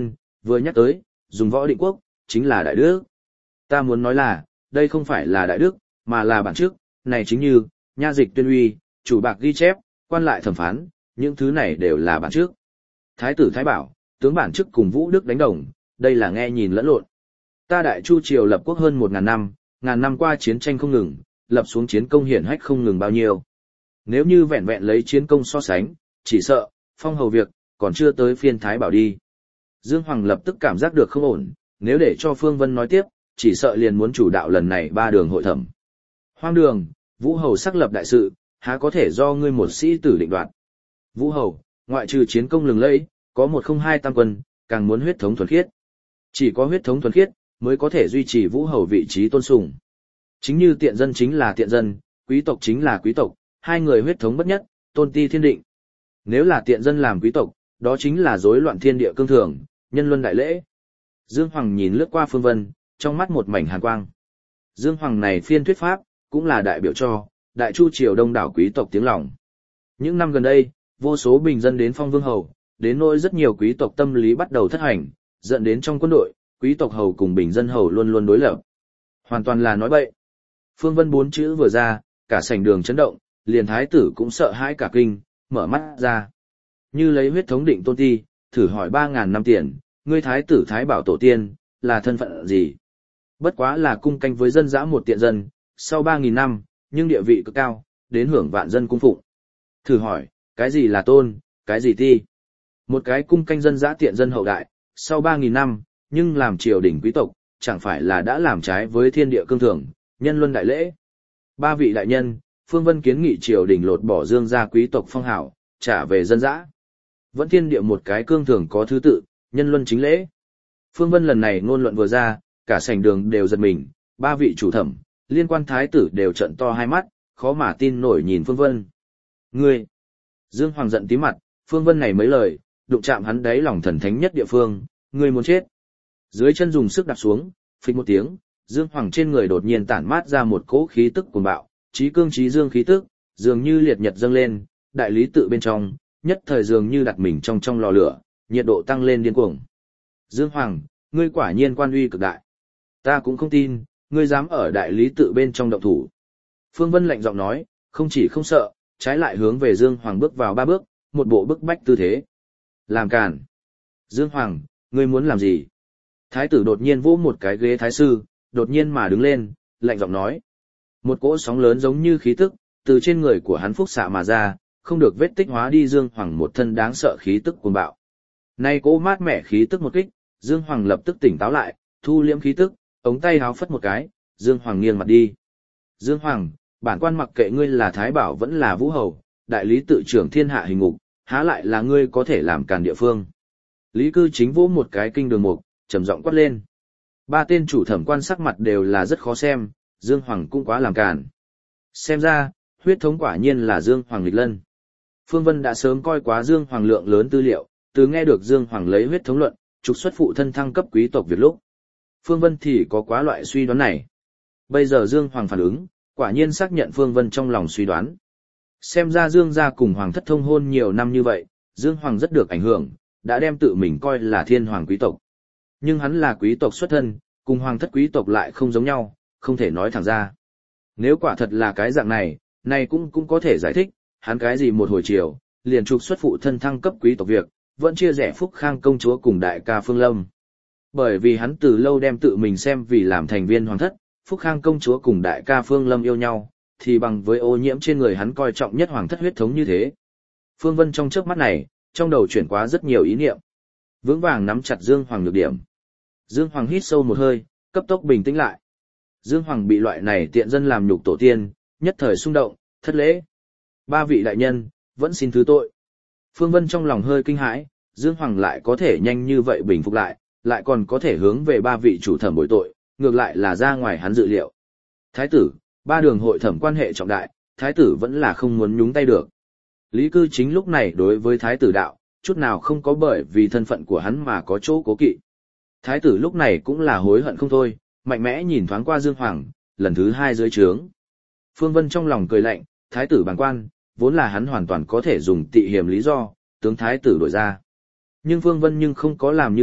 vừa nhắc tới, dùng võ định quốc, chính là đại đức. Ta muốn nói là, đây không phải là đại đức, mà là bản trước, này chính như, nha dịch tuyên uy, chủ bạc ghi chép, quan lại thẩm phán, những thứ này đều là bản trước. Thái tử Thái Bảo, tướng bản chức cùng Vũ Đức đánh đồng, đây là nghe nhìn lẫn lộn. Ta Đại Chu triều lập quốc hơn một ngàn năm, ngàn năm qua chiến tranh không ngừng, lập xuống chiến công hiển hách không ngừng bao nhiêu. Nếu như vẹn vẹn lấy chiến công so sánh, chỉ sợ, phong hầu việc, còn chưa tới phiên Thái Bảo đi. Dương Hoàng lập tức cảm giác được không ổn, nếu để cho Phương Vân nói tiếp, chỉ sợ liền muốn chủ đạo lần này ba đường hội thẩm. Hoang đường, Vũ Hầu xác lập đại sự, há có thể do ngươi một sĩ tử định đoạt. Vũ Hầu, ngoại trừ chiến công lừng lẫy, có một không hai tam quân, càng muốn huyết thống thuần khiết. Chỉ có huyết thống thuần khiết, mới có thể duy trì Vũ Hầu vị trí tôn sùng. Chính như tiện dân chính là tiện dân, quý tộc chính là quý tộc, hai người huyết thống bất nhất, tôn ti thiên định. Nếu là tiện dân làm quý tộc, đó chính là rối loạn thiên địa cương thường, nhân luân đại lễ. Dương Hoàng nhìn lướt qua Phương Vân, trong mắt một mảnh hàn quang. Dương Hoàng này phiên thuyết pháp, cũng là đại biểu cho Đại Chu triều đông đảo quý tộc tiếng lòng. Những năm gần đây, vô số bình dân đến phong vương hầu, đến nỗi rất nhiều quý tộc tâm lý bắt đầu thất hành, dẫn đến trong quân đội, quý tộc hầu cùng bình dân hầu luôn luôn đối lập. Hoàn toàn là nói bậy. Phương Vân bốn chữ vừa ra, cả sảnh đường chấn động, liền thái tử cũng sợ hãi cả kinh, mở mắt ra. Như lấy huyết thống định tôn ti, thử hỏi ba ngàn năm tiền, ngươi thái tử Thái Bảo tổ tiên, là thân phận gì? Bất quá là cung canh với dân dã một tiện dân, sau ba nghìn năm, nhưng địa vị cực cao, đến hưởng vạn dân cung phụng. Thử hỏi, cái gì là tôn, cái gì ti? Một cái cung canh dân dã tiện dân hậu đại, sau ba nghìn năm, nhưng làm triều đình quý tộc, chẳng phải là đã làm trái với thiên địa cương thường, nhân luân đại lễ. Ba vị đại nhân, Phương Vân kiến nghị triều đình lột bỏ dương gia quý tộc phong hảo, trả về dân dã. Vẫn thiên địa một cái cương thường có thứ tự, nhân luân chính lễ. Phương Vân lần này ngôn luận vừa ra, cả sảnh đường đều giật mình, ba vị chủ thẩm, liên quan thái tử đều trợn to hai mắt, khó mà tin nổi nhìn Phương Vân. Ngươi! Dương Hoàng giận tí mặt, Phương Vân này mấy lời, đụng chạm hắn đáy lòng thần thánh nhất địa phương, ngươi muốn chết. Dưới chân dùng sức đạp xuống, phịch một tiếng, Dương Hoàng trên người đột nhiên tản mát ra một cỗ khí tức cuồng bạo, trí cương trí dương khí tức, dường như liệt nhật dâng lên, đại lý tự bên trong, nhất thời dường như đặt mình trong trong lò lửa, nhiệt độ tăng lên điên cuồng. Dương Hoàng, ngươi quả nhiên quan uy cực đại. Ta cũng không tin, ngươi dám ở đại lý tự bên trong động thủ. Phương Vân lạnh giọng nói, không chỉ không sợ, trái lại hướng về Dương Hoàng bước vào ba bước, một bộ bức bách tư thế. Làm cản. Dương Hoàng, ngươi muốn làm gì? Thái tử đột nhiên vỗ một cái ghế thái sư, đột nhiên mà đứng lên, lạnh giọng nói. Một cỗ sóng lớn giống như khí tức, từ trên người của hắn phúc xạ mà ra, không được vết tích hóa đi Dương Hoàng một thân đáng sợ khí tức cuồng bạo. Nay cỗ mát mẻ khí tức một kích, Dương Hoàng lập tức tỉnh táo lại, thu liễm khí tức, ống tay háo phất một cái, Dương Hoàng nghiêng mặt đi. Dương Hoàng, bản quan mặc kệ ngươi là Thái Bảo vẫn là Vũ Hầu, đại lý tự trưởng thiên hạ hình ngục, há lại là ngươi có thể làm càn địa phương. Lý Cư Chính vỗ một cái kinh đường mục, trầm giọng quát lên. Ba tên chủ thẩm quan sắc mặt đều là rất khó xem, Dương Hoàng cũng quá làm càn. Xem ra, huyết thống quả nhiên là Dương Hoàng nghịch lân. Phương Vân đã sớm coi quá Dương Hoàng lượng lớn tư liệu, từ nghe được Dương Hoàng lấy huyết thống luận, trục xuất phụ thân thăng cấp quý tộc Việt lúc. Phương Vân thì có quá loại suy đoán này. Bây giờ Dương Hoàng phản ứng, quả nhiên xác nhận Phương Vân trong lòng suy đoán. Xem ra Dương gia cùng Hoàng thất thông hôn nhiều năm như vậy, Dương Hoàng rất được ảnh hưởng, đã đem tự mình coi là thiên hoàng quý tộc. Nhưng hắn là quý tộc xuất thân, cùng Hoàng thất quý tộc lại không giống nhau, không thể nói thẳng ra. Nếu quả thật là cái dạng này, này cũng cũng có thể giải thích, hắn cái gì một hồi chiều, liền trục xuất phụ thân thăng cấp quý tộc việc, vẫn chia rẽ Phúc Khang công chúa cùng đại ca Phương Lâm. Bởi vì hắn từ lâu đem tự mình xem vì làm thành viên hoàng thất, Phúc Khang công chúa cùng đại ca Phương Lâm yêu nhau, thì bằng với ô nhiễm trên người hắn coi trọng nhất hoàng thất huyết thống như thế. Phương Vân trong chớp mắt này, trong đầu chuyển qua rất nhiều ý niệm. Vững vàng nắm chặt Dương Hoàng nhược điểm. Dương Hoàng hít sâu một hơi, cấp tốc bình tĩnh lại. Dương Hoàng bị loại này tiện dân làm nhục tổ tiên, nhất thời xung động, thất lễ. Ba vị đại nhân, vẫn xin thứ tội. Phương Vân trong lòng hơi kinh hãi, Dương Hoàng lại có thể nhanh như vậy bình phục lại, lại còn có thể hướng về ba vị chủ thẩm bồi tội, ngược lại là ra ngoài hắn dự liệu. Thái tử, ba đường hội thẩm quan hệ trọng đại, thái tử vẫn là không muốn nhúng tay được. Lý Cư Chính lúc này đối với thái tử đạo, chút nào không có bởi vì thân phận của hắn mà có chỗ cố kỵ. Thái tử lúc này cũng là hối hận không thôi, mạnh mẽ nhìn thoáng qua Dương Hoàng, lần thứ hai dưới trướng. Phương Vân trong lòng cười lạnh, thái tử bàng quan, vốn là hắn hoàn toàn có thể dùng tị hiềm lý do, tướng thái tử đổi ra. Nhưng Phương Vân nhưng không có làm như vậy,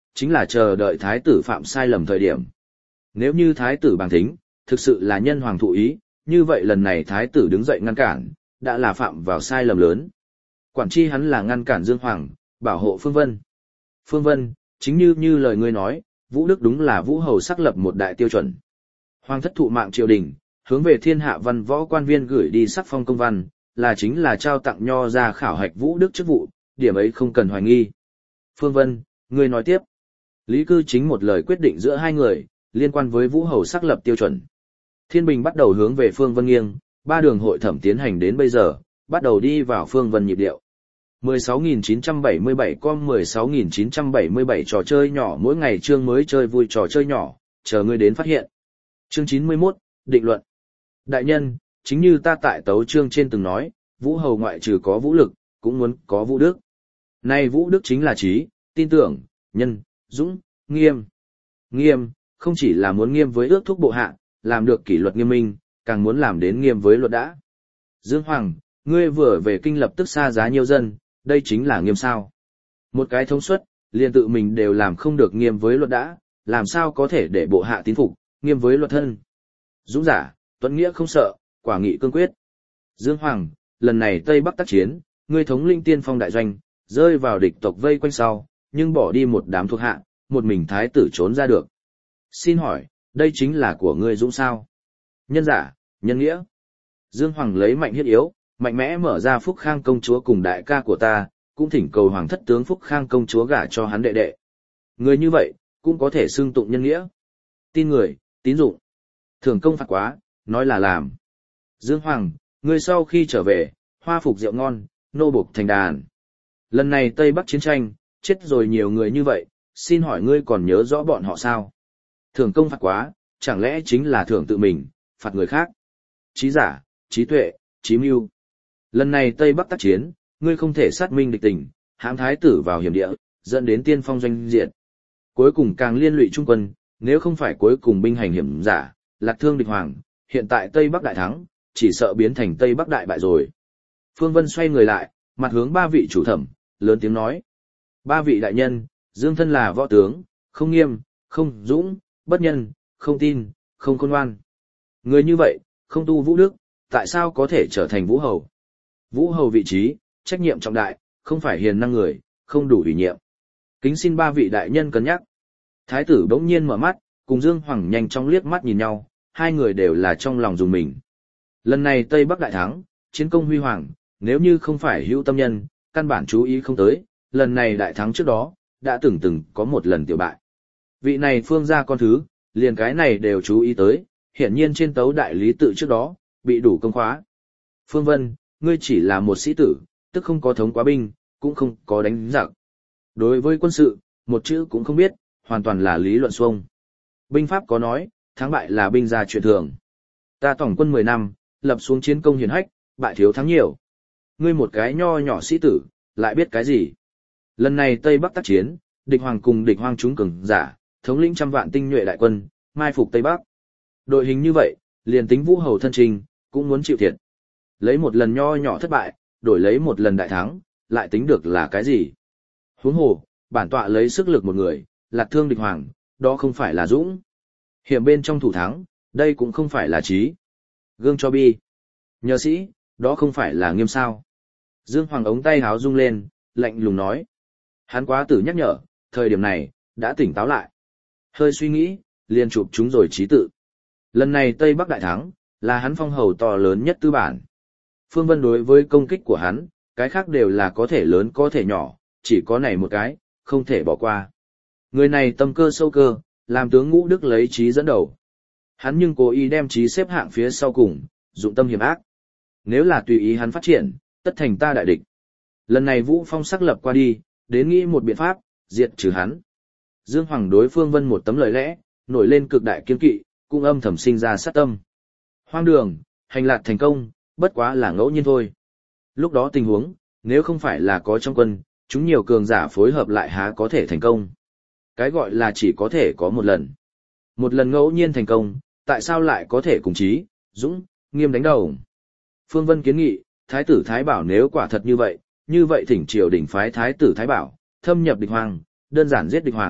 chính là chờ đợi thái tử phạm sai lầm thời điểm. Nếu như thái tử bằng thính, thực sự là nhân hoàng thụ ý, như vậy lần này thái tử đứng dậy ngăn cản, đã là phạm vào sai lầm lớn. Quản chi hắn là ngăn cản Dương Hoàng, bảo hộ Phương Vân. Phương Vân, chính như như lời ngươi nói, Vũ Đức đúng là Vũ Hầu xác lập một đại tiêu chuẩn. Hoàng thất thụ mạng triều đình, hướng về thiên hạ văn võ quan viên gửi đi sắc phong công văn, là chính là trao tặng nho ra khảo hạch Vũ Đức chức vụ, điểm ấy không cần hoài nghi. Phương Vân, ngươi nói tiếp. Lý Cư chính một lời quyết định giữa hai người, liên quan với Vũ Hầu xác lập tiêu chuẩn. Thiên Bình bắt đầu hướng về Phương Vân nghiêng, ba đường hội thẩm tiến hành đến bây giờ, bắt đầu đi vào Phương Vân nhịp điệu. mười sáu nghìn chín trăm bảy mươi bảy con mười sáu nghìn chín trăm bảy mươi bảy trò chơi nhỏ mỗi ngày chương mới chơi vui trò chơi nhỏ, chờ ngươi đến phát hiện. Chương chín mươi mốt, định luận. Đại nhân, chính như ta tại tấu chương trên từng nói, Vũ Hầu ngoại trừ có vũ lực, cũng muốn có vũ đức. Nay vũ đức chính là trí, tin tưởng, nhân, dũng, nghiêm. Nghiêm, không chỉ là muốn nghiêm với ước thúc bộ hạ, làm được kỷ luật nghiêm minh, càng muốn làm đến nghiêm với luật đã. Dương Hoàng, ngươi vừa về kinh lập tức xa giá nhiều dân, đây chính là nghiêm sao. Một cái thống suất, liền tự mình đều làm không được nghiêm với luật đã, làm sao có thể để bộ hạ tín phục, nghiêm với luật thân. Dũng giả, tuấn nghĩa không sợ, quả nghị cương quyết. Dương Hoàng, lần này Tây Bắc tác chiến, ngươi thống linh tiên phong đại doanh, rơi vào địch tộc vây quanh sau, nhưng bỏ đi một đám thuộc hạ, một mình thái tử trốn ra được. Xin hỏi, đây chính là của ngươi dũng sao? Nhân giả, nhân nghĩa. Dương Hoàng lấy mạnh hiết yếu, mạnh mẽ mở ra Phúc Khang công chúa cùng đại ca của ta, cũng thỉnh cầu hoàng thất tướng Phúc Khang công chúa gả cho hắn đệ đệ. Người như vậy, cũng có thể xưng tụng nhân nghĩa. Tin người, tín dụng. Thưởng công phạt quá, nói là làm. Dương Hoàng, ngươi sau khi trở về, hoa phục rượu ngon, nô bộc thành đàn. Lần này Tây Bắc chiến tranh, chết rồi nhiều người như vậy, xin hỏi ngươi còn nhớ rõ bọn họ sao? Thưởng công phạt quá, chẳng lẽ chính là thưởng tự mình, phạt người khác? Trí giả, trí tuệ, trí mưu. Lần này Tây Bắc tác chiến, ngươi không thể sát minh địch tình, hãm thái tử vào hiểm địa, dẫn đến tiên phong doanh diệt. Cuối cùng càng liên lụy trung quân, nếu không phải cuối cùng binh hành hiểm giả, lạc thương địch hoàng, hiện tại Tây Bắc đại thắng, chỉ sợ biến thành Tây Bắc đại bại rồi. Phương Vân xoay người lại, mặt hướng ba vị chủ thẩm, lớn tiếng nói. Ba vị đại nhân, Dương thân là võ tướng, không nghiêm, không dũng, bất nhân, không tin, không khôn ngoan. Người như vậy, không tu vũ đức, tại sao có thể trở thành vũ hầu? Vũ hầu vị trí, trách nhiệm trọng đại, không phải hiền năng người, không đủ ủy nhiệm. Kính xin ba vị đại nhân cân nhắc. Thái tử bỗng nhiên mở mắt, cùng Dương Hoàng nhanh chóng liếc mắt nhìn nhau, hai người đều là trong lòng dùng mình. Lần này Tây Bắc đại thắng, chiến công huy hoàng, nếu như không phải hữu tâm nhân, căn bản chú ý không tới, lần này đại thắng trước đó, đã từng từng có một lần tiểu bại. Vị này phương gia con thứ, liền cái này đều chú ý tới, hiển nhiên trên tấu đại lý tự trước đó, bị đủ công khóa. Phương Vân, ngươi chỉ là một sĩ tử, tức không có thống quá binh, cũng không có đánh giặc. Đối với quân sự, một chữ cũng không biết, hoàn toàn là lý luận xuông. Binh pháp có nói, thắng bại là binh gia chuyện thường. Ta tổng quân mười năm, lập xuống chiến công hiển hách, bại thiếu thắng nhiều. Ngươi một cái nho nhỏ sĩ tử, lại biết cái gì? Lần này Tây Bắc tác chiến, địch hoàng cùng địch hoang chúng cường giả, thống lĩnh trăm vạn tinh nhuệ đại quân, mai phục Tây Bắc. Đội hình như vậy, liền tính vũ hầu thân trình, cũng muốn chịu thiệt. Lấy một lần nho nhỏ thất bại, đổi lấy một lần đại thắng, lại tính được là cái gì? Huống hồ, bản tọa lấy sức lực một người, lạc thương địch hoàng, đó không phải là dũng. Hiểm bên trong thủ thắng, đây cũng không phải là trí. Gương cho bi. Nhờ sĩ, đó không phải là nghiêm sao. Dương Hoàng ống tay háo rung lên, lạnh lùng nói. Hắn quá tử nhắc nhở, thời điểm này, đã tỉnh táo lại. Hơi suy nghĩ, liền chụp chúng rồi trí tự. Lần này Tây Bắc đại thắng, là hắn phong hầu to lớn nhất tư bản. Phương Vân đối với công kích của hắn, cái khác đều là có thể lớn có thể nhỏ, chỉ có này một cái, không thể bỏ qua. Người này tâm cơ sâu cơ, làm tướng Ngũ Đức lấy trí dẫn đầu. Hắn nhưng cố ý đem trí xếp hạng phía sau cùng, dụng tâm hiểm ác. Nếu là tùy ý hắn phát triển, tất thành ta đại địch. Lần này Vũ Phong xác lập qua đi, đến nghĩ một biện pháp, diệt trừ hắn. Dương Hoàng đối Phương Vân một tấm lời lẽ, nổi lên cực đại kiên kỵ, cũng âm thầm sinh ra sát tâm. Hoang đường, hành lạc thành công, bất quá là ngẫu nhiên thôi. Lúc đó tình huống, nếu không phải là có trong quân, chúng nhiều cường giả phối hợp lại há có thể thành công. Cái gọi là chỉ có thể có một lần. Một lần ngẫu nhiên thành công, tại sao lại có thể cùng chí, dũng, nghiêm đánh đầu? Phương Vân kiến nghị, Thái tử Thái Bảo nếu quả thật như vậy, như vậy thỉnh triều đình phái Thái tử Thái Bảo, thâm nhập địch hoàng, đơn giản giết địch hoàng,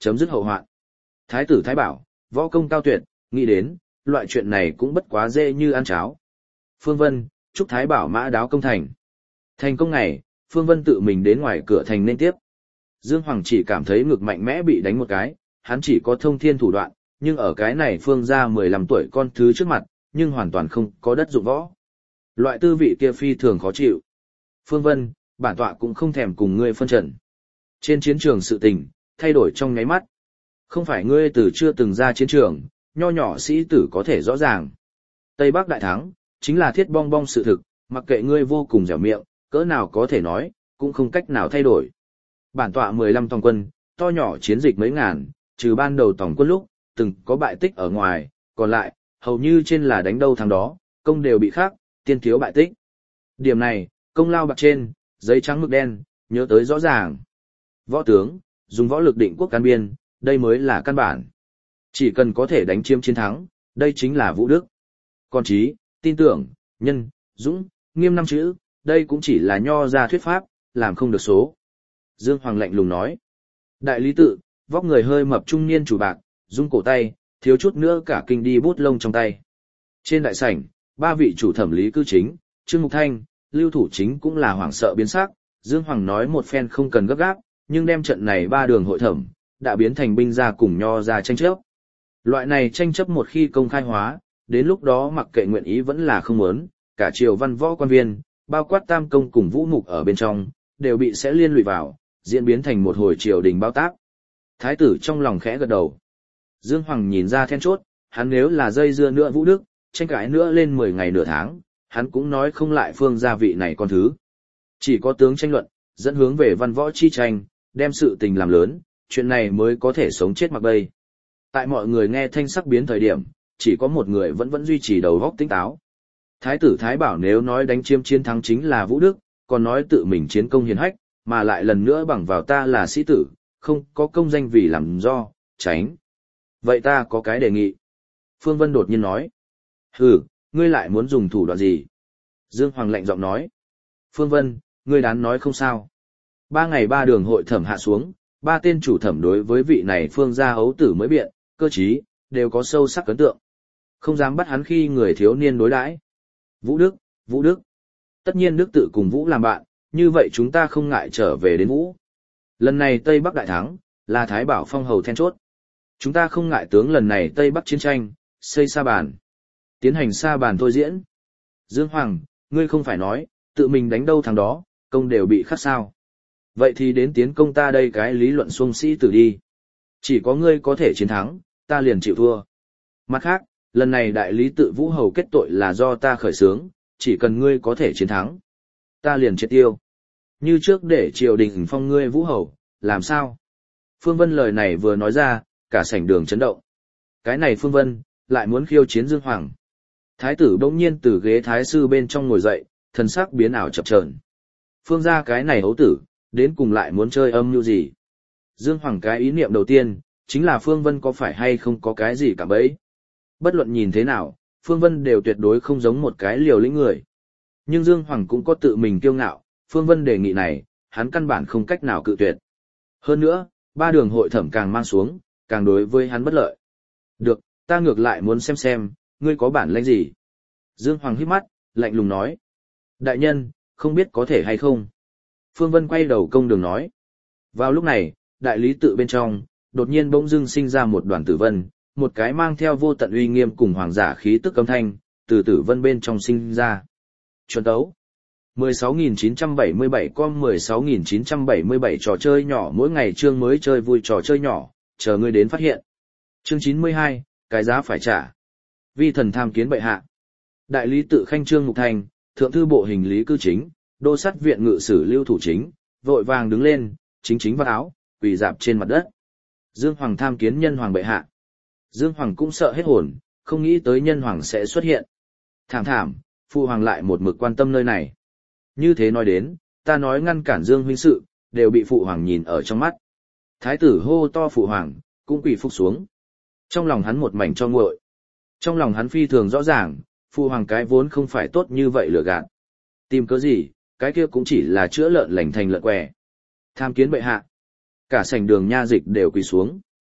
chấm dứt hậu hoạn. Thái tử Thái Bảo, võ công cao tuyệt, nghĩ đến, loại chuyện này cũng bất quá dễ như ăn cháo. Phương Vân, chúc Thái Bảo mã đáo công thành. Thành công ngày, Phương Vân tự mình đến ngoài cửa thành nên tiếp. Dương Hoàng chỉ cảm thấy ngực mạnh mẽ bị đánh một cái, hắn chỉ có thông thiên thủ đoạn, nhưng ở cái này Phương gia mười lăm tuổi con thứ trước mặt, nhưng hoàn toàn không có đất dụng võ. Loại tư vị kia phi thường khó chịu. Phương Vân, bản tọa cũng không thèm cùng ngươi phân trần. Trên chiến trường sự tình, thay đổi trong nháy mắt. Không phải ngươi từ chưa từng ra chiến trường, nho nhỏ sĩ tử có thể rõ ràng. Tây Bắc đại thắng, chính là thiết bong bong sự thực, mặc kệ ngươi vô cùng dẻo miệng, cỡ nào có thể nói, cũng không cách nào thay đổi. Bản tọa mười lăm tòng quân, to nhỏ chiến dịch mấy ngàn, trừ ban đầu tòng quân lúc, từng có bại tích ở ngoài, còn lại, hầu như trên là đánh đâu thắng đó, công đều bị khác, tiên thiếu bại tích. Điểm này, công lao bạc trên, giấy trắng mực đen, nhớ tới rõ ràng. Võ tướng, dùng võ lực định quốc can biên, đây mới là căn bản. Chỉ cần có thể đánh chiếm chiến thắng, đây chính là vũ đức. Còn trí, tin tưởng, nhân, dũng, nghiêm năm chữ, đây cũng chỉ là nho ra thuyết pháp, làm không được số. Dương Hoàng lạnh lùng nói. Đại lý tự, vóc người hơi mập trung niên chủ bạc, rung cổ tay, thiếu chút nữa cả kinh đi bút lông trong tay. Trên đại sảnh, ba vị chủ thẩm lý cư chính, Trương Mục Thanh, Lưu Thủ Chính cũng là hoảng sợ biến sắc. Dương Hoàng nói một phen không cần gấp gáp, nhưng đem trận này ba đường hội thẩm, đã biến thành binh gia cùng nho ra tranh chấp. Loại này tranh chấp một khi công khai hóa, đến lúc đó mặc kệ nguyện ý vẫn là không muốn, cả triều văn võ quan viên, bao quát tam công cùng vũ mục ở bên trong, đều bị sẽ liên lụy vào, diễn biến thành một hồi triều đình bao tác. Thái tử trong lòng khẽ gật đầu. Dương Hoàng nhìn ra then chốt, hắn nếu là dây dưa nữa vũ đức, tranh cãi nữa lên mười ngày nửa tháng, hắn cũng nói không lại phương gia vị này con thứ. Chỉ có tướng tranh luận, dẫn hướng về văn võ chi tranh, đem sự tình làm lớn, chuyện này mới có thể sống chết mặc bay. Tại mọi người nghe thanh sắc biến thời điểm, chỉ có một người vẫn vẫn duy trì đầu óc tỉnh táo. Thái tử Thái Bảo nếu nói đánh chiếm chiến thắng chính là vũ đức, còn nói tự mình chiến công hiển hách, mà lại lần nữa bằng vào ta là sĩ tử, không có công danh vì làm do, tránh. Vậy ta có cái đề nghị. Phương Vân đột nhiên nói. Hừ, ngươi lại muốn dùng thủ đoạn gì? Dương Hoàng lạnh giọng nói. Phương Vân, ngươi đán nói không sao. Ba ngày ba đường hội thẩm hạ xuống, ba tên chủ thẩm đối với vị này phương gia ấu tử mới biện, cơ trí, đều có sâu sắc ấn tượng. Không dám bắt hắn khi người thiếu niên đối đãi. Vũ Đức, Vũ Đức. Tất nhiên Đức tự cùng Vũ làm bạn, như vậy chúng ta không ngại trở về đến Vũ. Lần này Tây Bắc đại thắng, là Thái Bảo phong hầu then chốt. Chúng ta không ngại tướng lần này Tây Bắc chiến tranh, xây sa bàn. Tiến hành sa bàn thôi diễn. Dương Hoàng, ngươi không phải nói, tự mình đánh đâu thằng đó, công đều bị khắc sao. Vậy thì đến tiến công ta đây cái lý luận xuông sĩ tử đi. Chỉ có ngươi có thể chiến thắng, ta liền chịu thua. Mặt khác, lần này đại lý tự Vũ hầu kết tội là do ta khởi xướng, chỉ cần ngươi có thể chiến thắng, ta liền triệt tiêu. Như trước để triều đình phong ngươi Vũ hầu, làm sao? Phương Vân lời này vừa nói ra, cả sảnh đường chấn động. Cái này Phương Vân, lại muốn khiêu chiến Dương Hoàng. Thái tử bỗng nhiên từ ghế thái sư bên trong ngồi dậy, thần sắc biến ảo chập chờn. Phương gia cái này hấu tử, đến cùng lại muốn chơi âm mưu gì? Dương Hoàng cái ý niệm đầu tiên, chính là Phương Vân có phải hay không có cái gì cả bấy. Bất luận nhìn thế nào, Phương Vân đều tuyệt đối không giống một cái liều lĩnh người. Nhưng Dương Hoàng cũng có tự mình kiêu ngạo, Phương Vân đề nghị này, hắn căn bản không cách nào cự tuyệt. Hơn nữa, ba đường hội thẩm càng mang xuống, càng đối với hắn bất lợi. Được, ta ngược lại muốn xem xem, ngươi có bản lĩnh gì? Dương Hoàng hít mắt, lạnh lùng nói. Đại nhân, không biết có thể hay không? Phương Vân quay đầu công đường nói. Vào lúc này, đại lý tự bên trong, đột nhiên bỗng dưng sinh ra một đoàn tử vân, một cái mang theo vô tận uy nghiêm cùng hoàng giả khí tức âm thanh, từ tử vân bên trong sinh ra. Chuẩn tấu. mười sáu nghìn chín trăm bảy mươi bảy con mười sáu nghìn chín trăm bảy mươi bảy trò chơi nhỏ mỗi ngày chương mới chơi vui trò chơi nhỏ, chờ ngươi đến phát hiện. Chương chín mươi hai, cái giá phải trả. Vi thần tham kiến bệ hạ. Đại lý tự khanh Trương Mục Thành, thượng thư bộ hình lý cư chính, đô sát viện ngự sử Lưu Thủ Chính, vội vàng đứng lên, chính chính vắt áo, quỳ dạp trên mặt đất. Dương Hoàng tham kiến nhân hoàng bệ hạ. Dương Hoàng cũng sợ hết hồn, không nghĩ tới nhân hoàng sẽ xuất hiện. Thảm thảm, phụ hoàng lại một mực quan tâm nơi này. Như thế nói đến, ta nói ngăn cản Dương huynh sự, đều bị phụ hoàng nhìn ở trong mắt. Thái tử hô to phụ hoàng, cũng quỳ phục xuống. Trong lòng hắn một mảnh cho nguội. Trong lòng hắn phi thường rõ ràng, phụ hoàng cái vốn không phải tốt như vậy lừa gạt. Tìm cớ gì, cái kia cũng chỉ là chữa lợn lành thành lợn què. Tham kiến bệ hạ. Cả sảnh đường nha dịch đều quỳ xuống.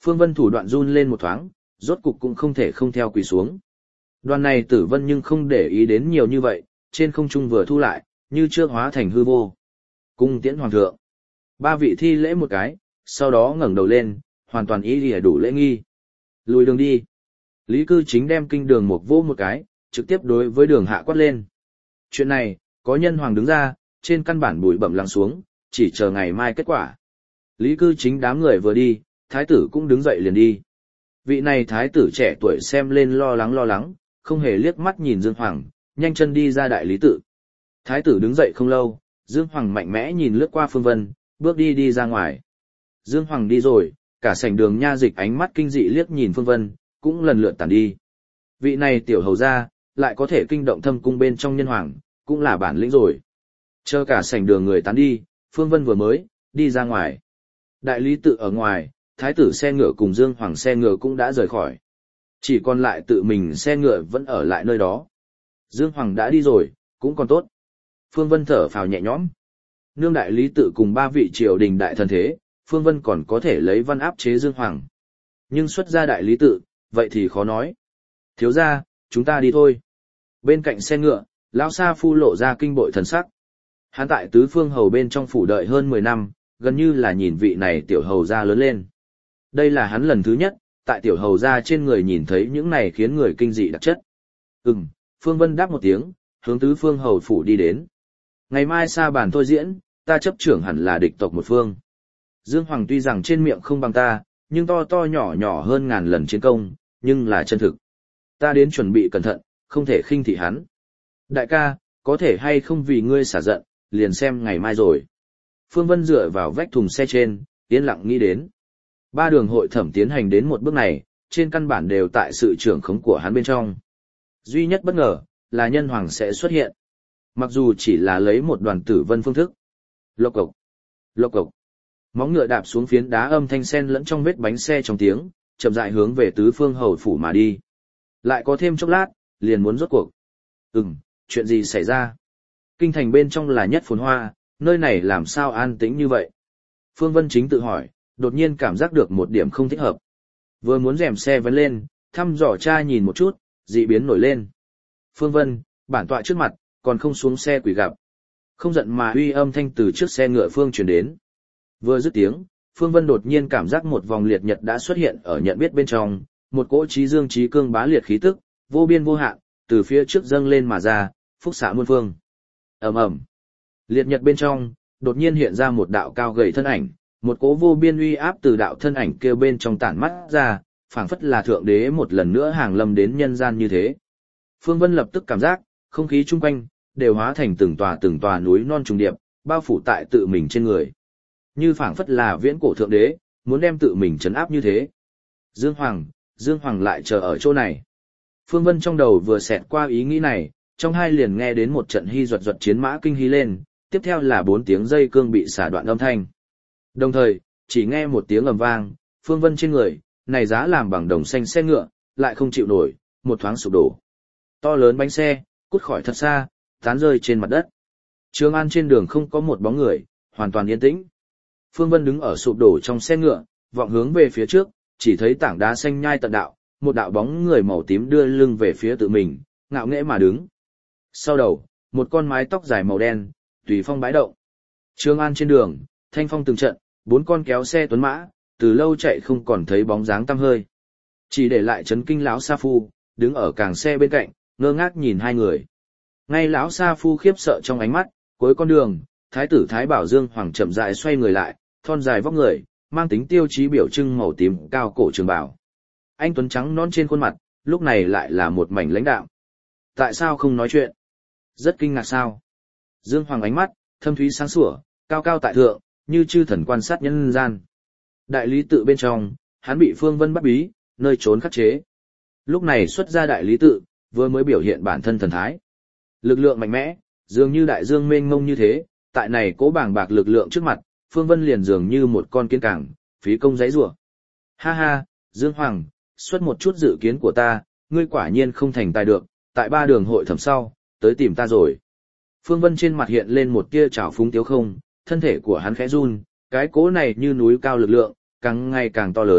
Phương Vân thủ đoạn run lên một thoáng, rốt cục cũng không thể không theo quỳ xuống. Đoàn này Tử Vân nhưng không để ý đến nhiều như vậy, trên không trung vừa thu lại, như trước hóa thành hư vô. Cung tiễn hoàng thượng. Ba vị thi lễ một cái, sau đó ngẩng đầu lên, hoàn toàn ý lìa đủ lễ nghi. Lùi đường đi. Lý Cư Chính đem kinh đường một vô một cái, trực tiếp đối với đường hạ quát lên. Chuyện này, có nhân hoàng đứng ra, trên căn bản bụi bẩm lắng xuống, chỉ chờ ngày mai kết quả. Lý Cư Chính đám người vừa đi, thái tử cũng đứng dậy liền đi. Vị này thái tử trẻ tuổi xem lên lo lắng lo lắng, không hề liếc mắt nhìn Dương Hoàng, nhanh chân đi ra đại lý tự. Thái tử đứng dậy không lâu, Dương Hoàng mạnh mẽ nhìn lướt qua Phương Vân, bước đi đi ra ngoài. Dương Hoàng đi rồi, cả sảnh đường nha dịch ánh mắt kinh dị liếc nhìn Phương Vân, cũng lần lượt tản đi. Vị này tiểu hầu gia, lại có thể kinh động thâm cung bên trong nhân hoàng, cũng là bản lĩnh rồi. Chờ cả sảnh đường người tán đi, Phương Vân vừa mới đi ra ngoài. Đại lý tự ở ngoài, thái tử xe ngựa cùng Dương Hoàng xe ngựa cũng đã rời khỏi. Chỉ còn lại tự mình xe ngựa vẫn ở lại nơi đó. Dương Hoàng đã đi rồi, cũng còn tốt. Phương Vân thở phào nhẹ nhõm. Nương đại lý tự cùng ba vị triều đình đại thần thế, Phương Vân còn có thể lấy văn áp chế Dương Hoàng. Nhưng xuất ra đại lý tự, vậy thì khó nói. Thiếu ra, chúng ta đi thôi. Bên cạnh xe ngựa, lão Sa Phu lộ ra kinh bội thần sắc. Hắn tại tứ phương hầu bên trong phủ đợi hơn mười năm, gần như là nhìn vị này tiểu hầu gia lớn lên. Đây là hắn lần thứ nhất, tại tiểu hầu gia trên người nhìn thấy những này khiến người kinh dị đặc chất. Ừm, Phương Vân đáp một tiếng, hướng tứ phương hầu phủ đi đến. Ngày mai sa bàn thôi diễn, ta chấp trưởng hẳn là địch tộc một phương. Dương Hoàng tuy rằng trên miệng không bằng ta, nhưng to to nhỏ nhỏ hơn ngàn lần chiến công, nhưng là chân thực. Ta đến chuẩn bị cẩn thận, không thể khinh thị hắn. Đại ca, có thể hay không vì ngươi xả giận, liền xem ngày mai rồi. Phương Vân dựa vào vách thùng xe trên, yên lặng nghĩ đến. Ba đường hội thẩm tiến hành đến một bước này, trên căn bản đều tại sự trưởng khống của hắn bên trong. Duy nhất bất ngờ, là nhân hoàng sẽ xuất hiện. Mặc dù chỉ là lấy một đoàn tử vân phương thức. Lộc cộc, lộc cộc. Móng ngựa đạp xuống phiến đá âm thanh sen lẫn trong vết bánh xe trong tiếng, chậm rãi hướng về tứ phương hầu phủ mà đi. Lại có thêm chốc lát, liền muốn rốt cuộc. Ừm, chuyện gì xảy ra? Kinh thành bên trong là nhất phồn hoa, nơi này làm sao an tĩnh như vậy? Phương Vân Chính tự hỏi, đột nhiên cảm giác được một điểm không thích hợp. Vừa muốn rèm xe vấn lên, thăm dò cha nhìn một chút, dị biến nổi lên. Phương Vân, bản tọa trước mặt, còn không xuống xe quỷ gặp. Không giận mà uy âm thanh từ trước xe ngựa Phương truyền đến. Vừa dứt tiếng, Phương Vân đột nhiên cảm giác một vòng liệt nhật đã xuất hiện ở nhận biết bên trong, một cỗ trí dương trí cương bá liệt khí tức, vô biên vô hạn, từ phía trước dâng lên mà ra, phúc xạ muôn phương. Ầm ầm. Liệt nhật bên trong, đột nhiên hiện ra một đạo cao gầy thân ảnh, một cỗ vô biên uy áp từ đạo thân ảnh kêu bên trong tản mắt ra, phảng phất là thượng đế một lần nữa hàng lâm đến nhân gian như thế. Phương Vân lập tức cảm giác, không khí chung quanh đều hóa thành từng tòa từng tòa núi non trùng điệp, bao phủ tại tự mình trên người. Như phảng phất là viễn cổ thượng đế, muốn đem tự mình trấn áp như thế. Dương Hoàng, Dương Hoàng lại chờ ở chỗ này. Phương Vân trong đầu vừa xẹt qua ý nghĩ này, trong hai liền nghe đến một trận hy duật duật chiến mã kinh hí lên, tiếp theo là bốn tiếng dây cương bị xả đoạn âm thanh. Đồng thời, chỉ nghe một tiếng ầm vang, Phương Vân trên người, này giá làm bằng đồng xanh xe ngựa, lại không chịu nổi, một thoáng sụp đổ. To lớn bánh xe, cút khỏi thật xa, tán rơi trên mặt đất. Trường An trên đường không có một bóng người, hoàn toàn yên tĩnh. Phương Vân đứng ở sụp đổ trong xe ngựa, vọng hướng về phía trước, chỉ thấy tảng đá xanh nhai tận đạo, một đạo bóng người màu tím đưa lưng về phía tự mình, ngạo nghễ mà đứng. Sau đầu, một con mái tóc dài màu đen, tùy phong bãi động. Trường An trên đường, thanh phong từng trận, bốn con kéo xe tuấn mã, từ lâu chạy không còn thấy bóng dáng tăm hơi. Chỉ để lại chấn kinh lão Sa Phu, đứng ở càng xe bên cạnh, ngơ ngác nhìn hai người. Ngay lão Sa Phu khiếp sợ trong ánh mắt, cuối con đường, Thái tử Thái Bảo Dương Hoàng chậm rãi xoay người lại, thon dài vóc người, mang tính tiêu chí biểu trưng màu tím cao cổ trường bào. Anh tuấn trắng non trên khuôn mặt, lúc này lại là một mảnh lãnh đạm. Tại sao không nói chuyện? Rất kinh ngạc sao? Dương Hoàng ánh mắt, thâm thúy sáng sủa, cao cao tại thượng, như chư thần quan sát nhân gian. Đại lý tự bên trong, hắn bị Phương Vân bắt bí, nơi trốn khắc chế. Lúc này xuất ra đại lý tự, vừa mới biểu hiện bản thân thần thái. Lực lượng mạnh mẽ, dường như đại dương mênh mông như thế, tại này cố bảng bạc lực lượng trước mặt, Phương Vân liền dường như một con kiến cảng, phí công giấy rủa. Ha ha, Dương Hoàng, xuất một chút dự kiến của ta, ngươi quả nhiên không thành tài được, tại ba đường hội thẩm sau, tới tìm ta rồi. Phương Vân trên mặt hiện lên một tia trào phúng tiếu không, thân thể của hắn khẽ run, cái cố này như núi cao lực lượng, càng ngày càng to lớn,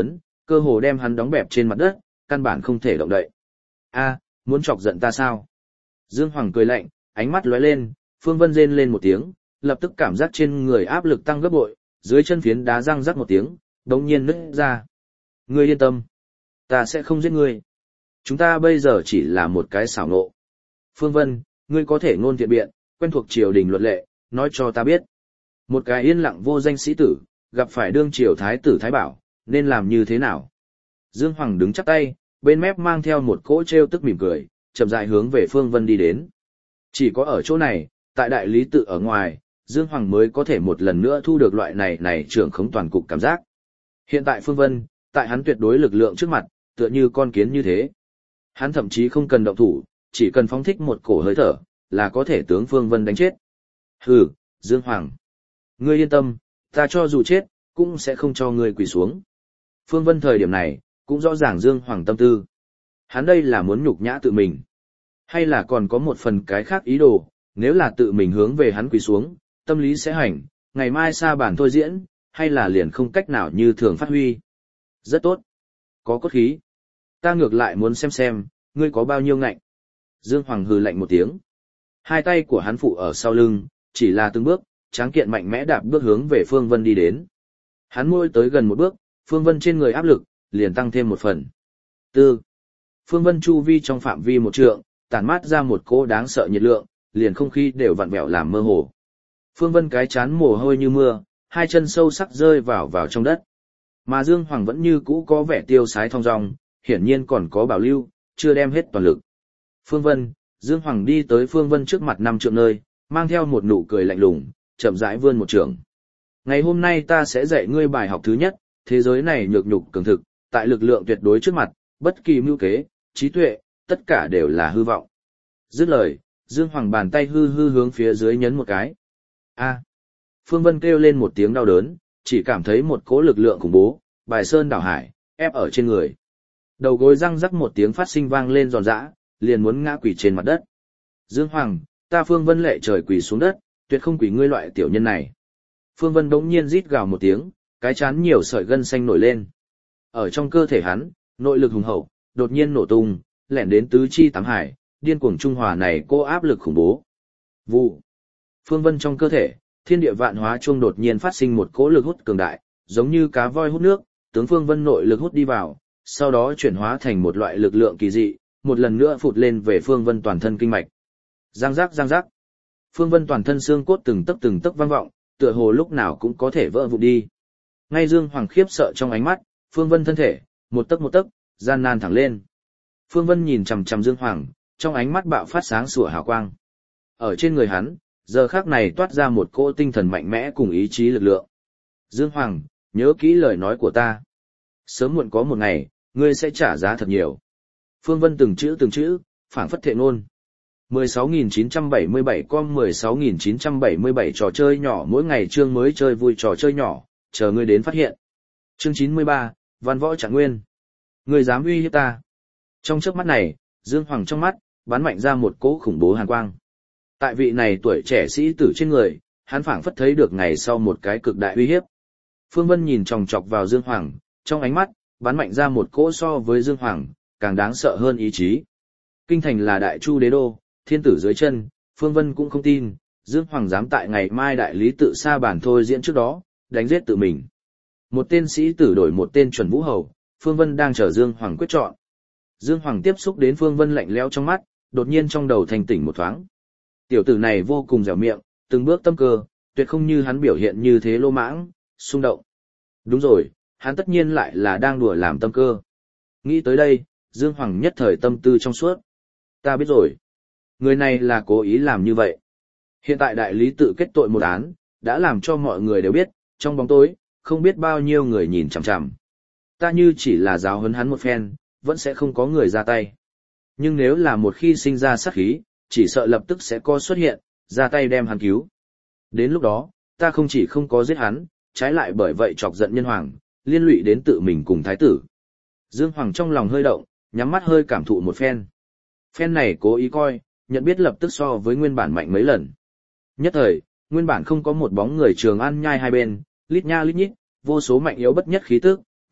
cơ hồ đem hắn đóng bẹp trên mặt đất, căn bản không thể động đậy. A, muốn chọc giận ta sao? Dương Hoàng cười lạnh, ánh mắt lóe lên, Phương Vân rên lên một tiếng, lập tức cảm giác trên người áp lực tăng gấp bội, dưới chân phiến đá răng rắc một tiếng, đống nhiên nứt ra. Ngươi yên tâm, ta sẽ không giết ngươi. Chúng ta bây giờ chỉ là một cái xảo nộ. Phương Vân, ngươi có thể ngôn thiện biện, quen thuộc triều đình luật lệ, nói cho ta biết. Một cái yên lặng vô danh sĩ tử, gặp phải đương triều thái tử thái bảo, nên làm như thế nào? Dương Hoàng đứng chắp tay, bên mép mang theo một cỗ trêu tức mỉm cười, chậm rãi hướng về Phương Vân đi đến. Chỉ có ở chỗ này, tại đại lý tự ở ngoài, Dương Hoàng mới có thể một lần nữa thu được loại này này trưởng khống toàn cục cảm giác. Hiện tại Phương Vân, tại hắn tuyệt đối lực lượng trước mặt, tựa như con kiến như thế. Hắn thậm chí không cần động thủ, chỉ cần phóng thích một cổ hơi thở, là có thể tướng Phương Vân đánh chết. Hừ, Dương Hoàng. Ngươi yên tâm, ta cho dù chết, cũng sẽ không cho ngươi quỳ xuống. Phương Vân thời điểm này, cũng rõ ràng Dương Hoàng tâm tư. Hắn đây là muốn nhục nhã tự mình. Hay là còn có một phần cái khác ý đồ, nếu là tự mình hướng về hắn quỳ xuống, tâm lý sẽ hành, ngày mai sa bản thôi diễn, hay là liền không cách nào như thường phát huy. Rất tốt. Có cốt khí. Ta ngược lại muốn xem xem, ngươi có bao nhiêu ngạnh. Dương Hoàng hừ lạnh một tiếng. Hai tay của hắn phụ ở sau lưng, chỉ là từng bước, tráng kiện mạnh mẽ đạp bước hướng về Phương Vân đi đến. Hắn môi tới gần một bước, Phương Vân trên người áp lực, liền tăng thêm một phần. Tư. Phương Vân chu vi trong phạm vi một trượng, tản mát ra một cỗ đáng sợ nhiệt lượng, liền không khí đều vặn vẹo làm mơ hồ. Phương Vân cái chán mồ hôi như mưa, hai chân sâu sắc rơi vào vào trong đất. Mà Dương Hoàng vẫn như cũ có vẻ tiêu sái thong dong, hiển nhiên còn có bảo lưu, chưa đem hết toàn lực. Phương Vân, Dương Hoàng đi tới Phương Vân trước mặt năm trượng nơi, mang theo một nụ cười lạnh lùng, chậm rãi vươn một trường. Ngày hôm nay ta sẽ dạy ngươi bài học thứ nhất, thế giới này nhược nhục cường thực, tại lực lượng tuyệt đối trước mặt, bất kỳ mưu kế, trí tuệ, tất cả đều là hư vọng. Dứt lời, Dương Hoàng bàn tay hư hư hướng phía dưới nhấn một cái. A. Phương Vân kêu lên một tiếng đau đớn, chỉ cảm thấy một cỗ lực lượng khủng bố, bài sơn đảo hải, ép ở trên người. Đầu gối răng rắc một tiếng phát sinh vang lên giòn giã, liền muốn ngã quỳ trên mặt đất. Dương Hoàng, ta Phương Vân lệ trời quỳ xuống đất, tuyệt không quỳ ngươi loại tiểu nhân này. Phương Vân đống nhiên rít gào một tiếng, cái chán nhiều sợi gân xanh nổi lên. Ở trong cơ thể hắn, nội lực hùng hậu, đột nhiên nổ tung, lẻn đến tứ chi tám hải, điên cuồng trung hòa này cô áp lực khủng bố. Vụ. Phương Vân trong cơ thể, thiên địa vạn hóa chuông đột nhiên phát sinh một cỗ lực hút cường đại, giống như cá voi hút nước, tướng Phương Vân nội lực hút đi vào, sau đó chuyển hóa thành một loại lực lượng kỳ dị, một lần nữa phụt lên về Phương Vân toàn thân kinh mạch. Giang giác giang giác. Phương Vân toàn thân xương cốt từng tấc từng tấc vang vọng, tựa hồ lúc nào cũng có thể vỡ vụn đi. Ngay Dương Hoàng khiếp sợ trong ánh mắt, Phương Vân thân thể, một tấc một tấc, gian nan thẳng lên. Phương Vân nhìn chằm chằm Dương Hoàng, trong ánh mắt bạo phát sáng sủa hào quang. Ở trên người hắn, giờ khắc này toát ra một cỗ tinh thần mạnh mẽ cùng ý chí lực lượng. Dương Hoàng, nhớ kỹ lời nói của ta. Sớm muộn có một ngày, ngươi sẽ trả giá thật nhiều. Phương Vân từng chữ từng chữ, phảng phất thệ ngôn. mười sáu nghìn chín trăm bảy mươi bảy com mười sáu nghìn chín trăm bảy mươi bảy trò chơi nhỏ mỗi ngày chương mới chơi vui trò chơi nhỏ, chờ ngươi đến phát hiện. Chương chín mươi ba, Văn Võ Trạng Nguyên. Ngươi dám uy hiếp ta. Trong chớp mắt này, Dương Hoàng trong mắt, bắn mạnh ra một cỗ khủng bố hàn quang. Tại vị này tuổi trẻ sĩ tử trên người, hắn phảng phất thấy được ngày sau một cái cực đại uy hiếp. Phương Vân nhìn chòng chọc vào Dương Hoàng, trong ánh mắt, bắn mạnh ra một cỗ so với Dương Hoàng, càng đáng sợ hơn ý chí. Kinh thành là đại chu đế đô, thiên tử dưới chân, Phương Vân cũng không tin, Dương Hoàng dám tại ngày mai đại lý tự sa bản thôi diễn trước đó, đánh giết tự mình. Một tên sĩ tử đổi một tên chuẩn vũ hầu, Phương Vân đang chờ Dương Hoàng quyết chọn. Dương Hoàng tiếp xúc đến Phương Vân lạnh lẽo trong mắt, đột nhiên trong đầu thành tỉnh một thoáng. Tiểu tử này vô cùng dẻo miệng, từng bước tâm cơ, tuyệt không như hắn biểu hiện như thế lô mãng, xung động. Đúng rồi, hắn tất nhiên lại là đang đùa làm tâm cơ. Nghĩ tới đây, Dương Hoàng nhất thời tâm tư trong suốt. Ta biết rồi. Người này là cố ý làm như vậy. Hiện tại đại lý tự kết tội một án, đã làm cho mọi người đều biết, trong bóng tối, không biết bao nhiêu người nhìn chằm chằm. Ta như chỉ là giáo huấn hắn một phen, vẫn sẽ không có người ra tay. Nhưng nếu là một khi sinh ra sát khí, chỉ sợ lập tức sẽ có xuất hiện, ra tay đem hắn cứu. Đến lúc đó, ta không chỉ không có giết hắn, trái lại bởi vậy chọc giận nhân hoàng, liên lụy đến tự mình cùng thái tử. Dương Hoàng trong lòng hơi động, nhắm mắt hơi cảm thụ một phen. Phen này cố ý coi, nhận biết lập tức so với nguyên bản mạnh mấy lần. Nhất thời, nguyên bản không có một bóng người Trường An nhai hai bên, lít nha lít nhít, vô số mạnh yếu bất nhất khí tức,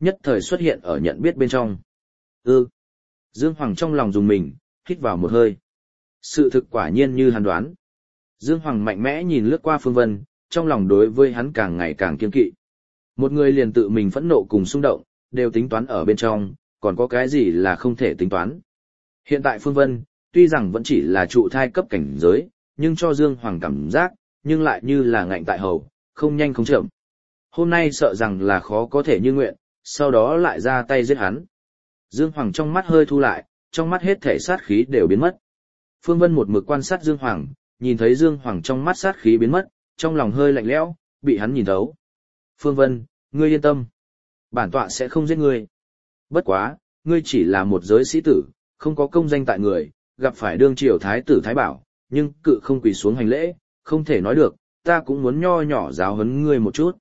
nhất thời xuất hiện ở nhận biết bên trong. Ư. Dương Hoàng trong lòng dùng mình, hít vào một hơi. Sự thực quả nhiên như hắn đoán. Dương Hoàng mạnh mẽ nhìn lướt qua Phương Vân, trong lòng đối với hắn càng ngày càng kiên kỵ. Một người liền tự mình phẫn nộ cùng xung động, đều tính toán ở bên trong, còn có cái gì là không thể tính toán. Hiện tại Phương Vân, tuy rằng vẫn chỉ là trụ thai cấp cảnh giới, nhưng cho Dương Hoàng cảm giác, nhưng lại như là ngạnh tại hầu, không nhanh không chậm. Hôm nay sợ rằng là khó có thể như nguyện, sau đó lại ra tay giết hắn. Dương Hoàng trong mắt hơi thu lại, trong mắt hết thể sát khí đều biến mất. Phương Vân một mực quan sát Dương Hoàng, nhìn thấy Dương Hoàng trong mắt sát khí biến mất, trong lòng hơi lạnh lẽo, bị hắn nhìn thấu. Phương Vân, ngươi yên tâm. Bản tọa sẽ không giết ngươi. Bất quá, ngươi chỉ là một giới sĩ tử, không có công danh tại người, gặp phải đương triều thái tử Thái Bảo, nhưng cự không quỳ xuống hành lễ, không thể nói được, ta cũng muốn nho nhỏ giáo huấn ngươi một chút.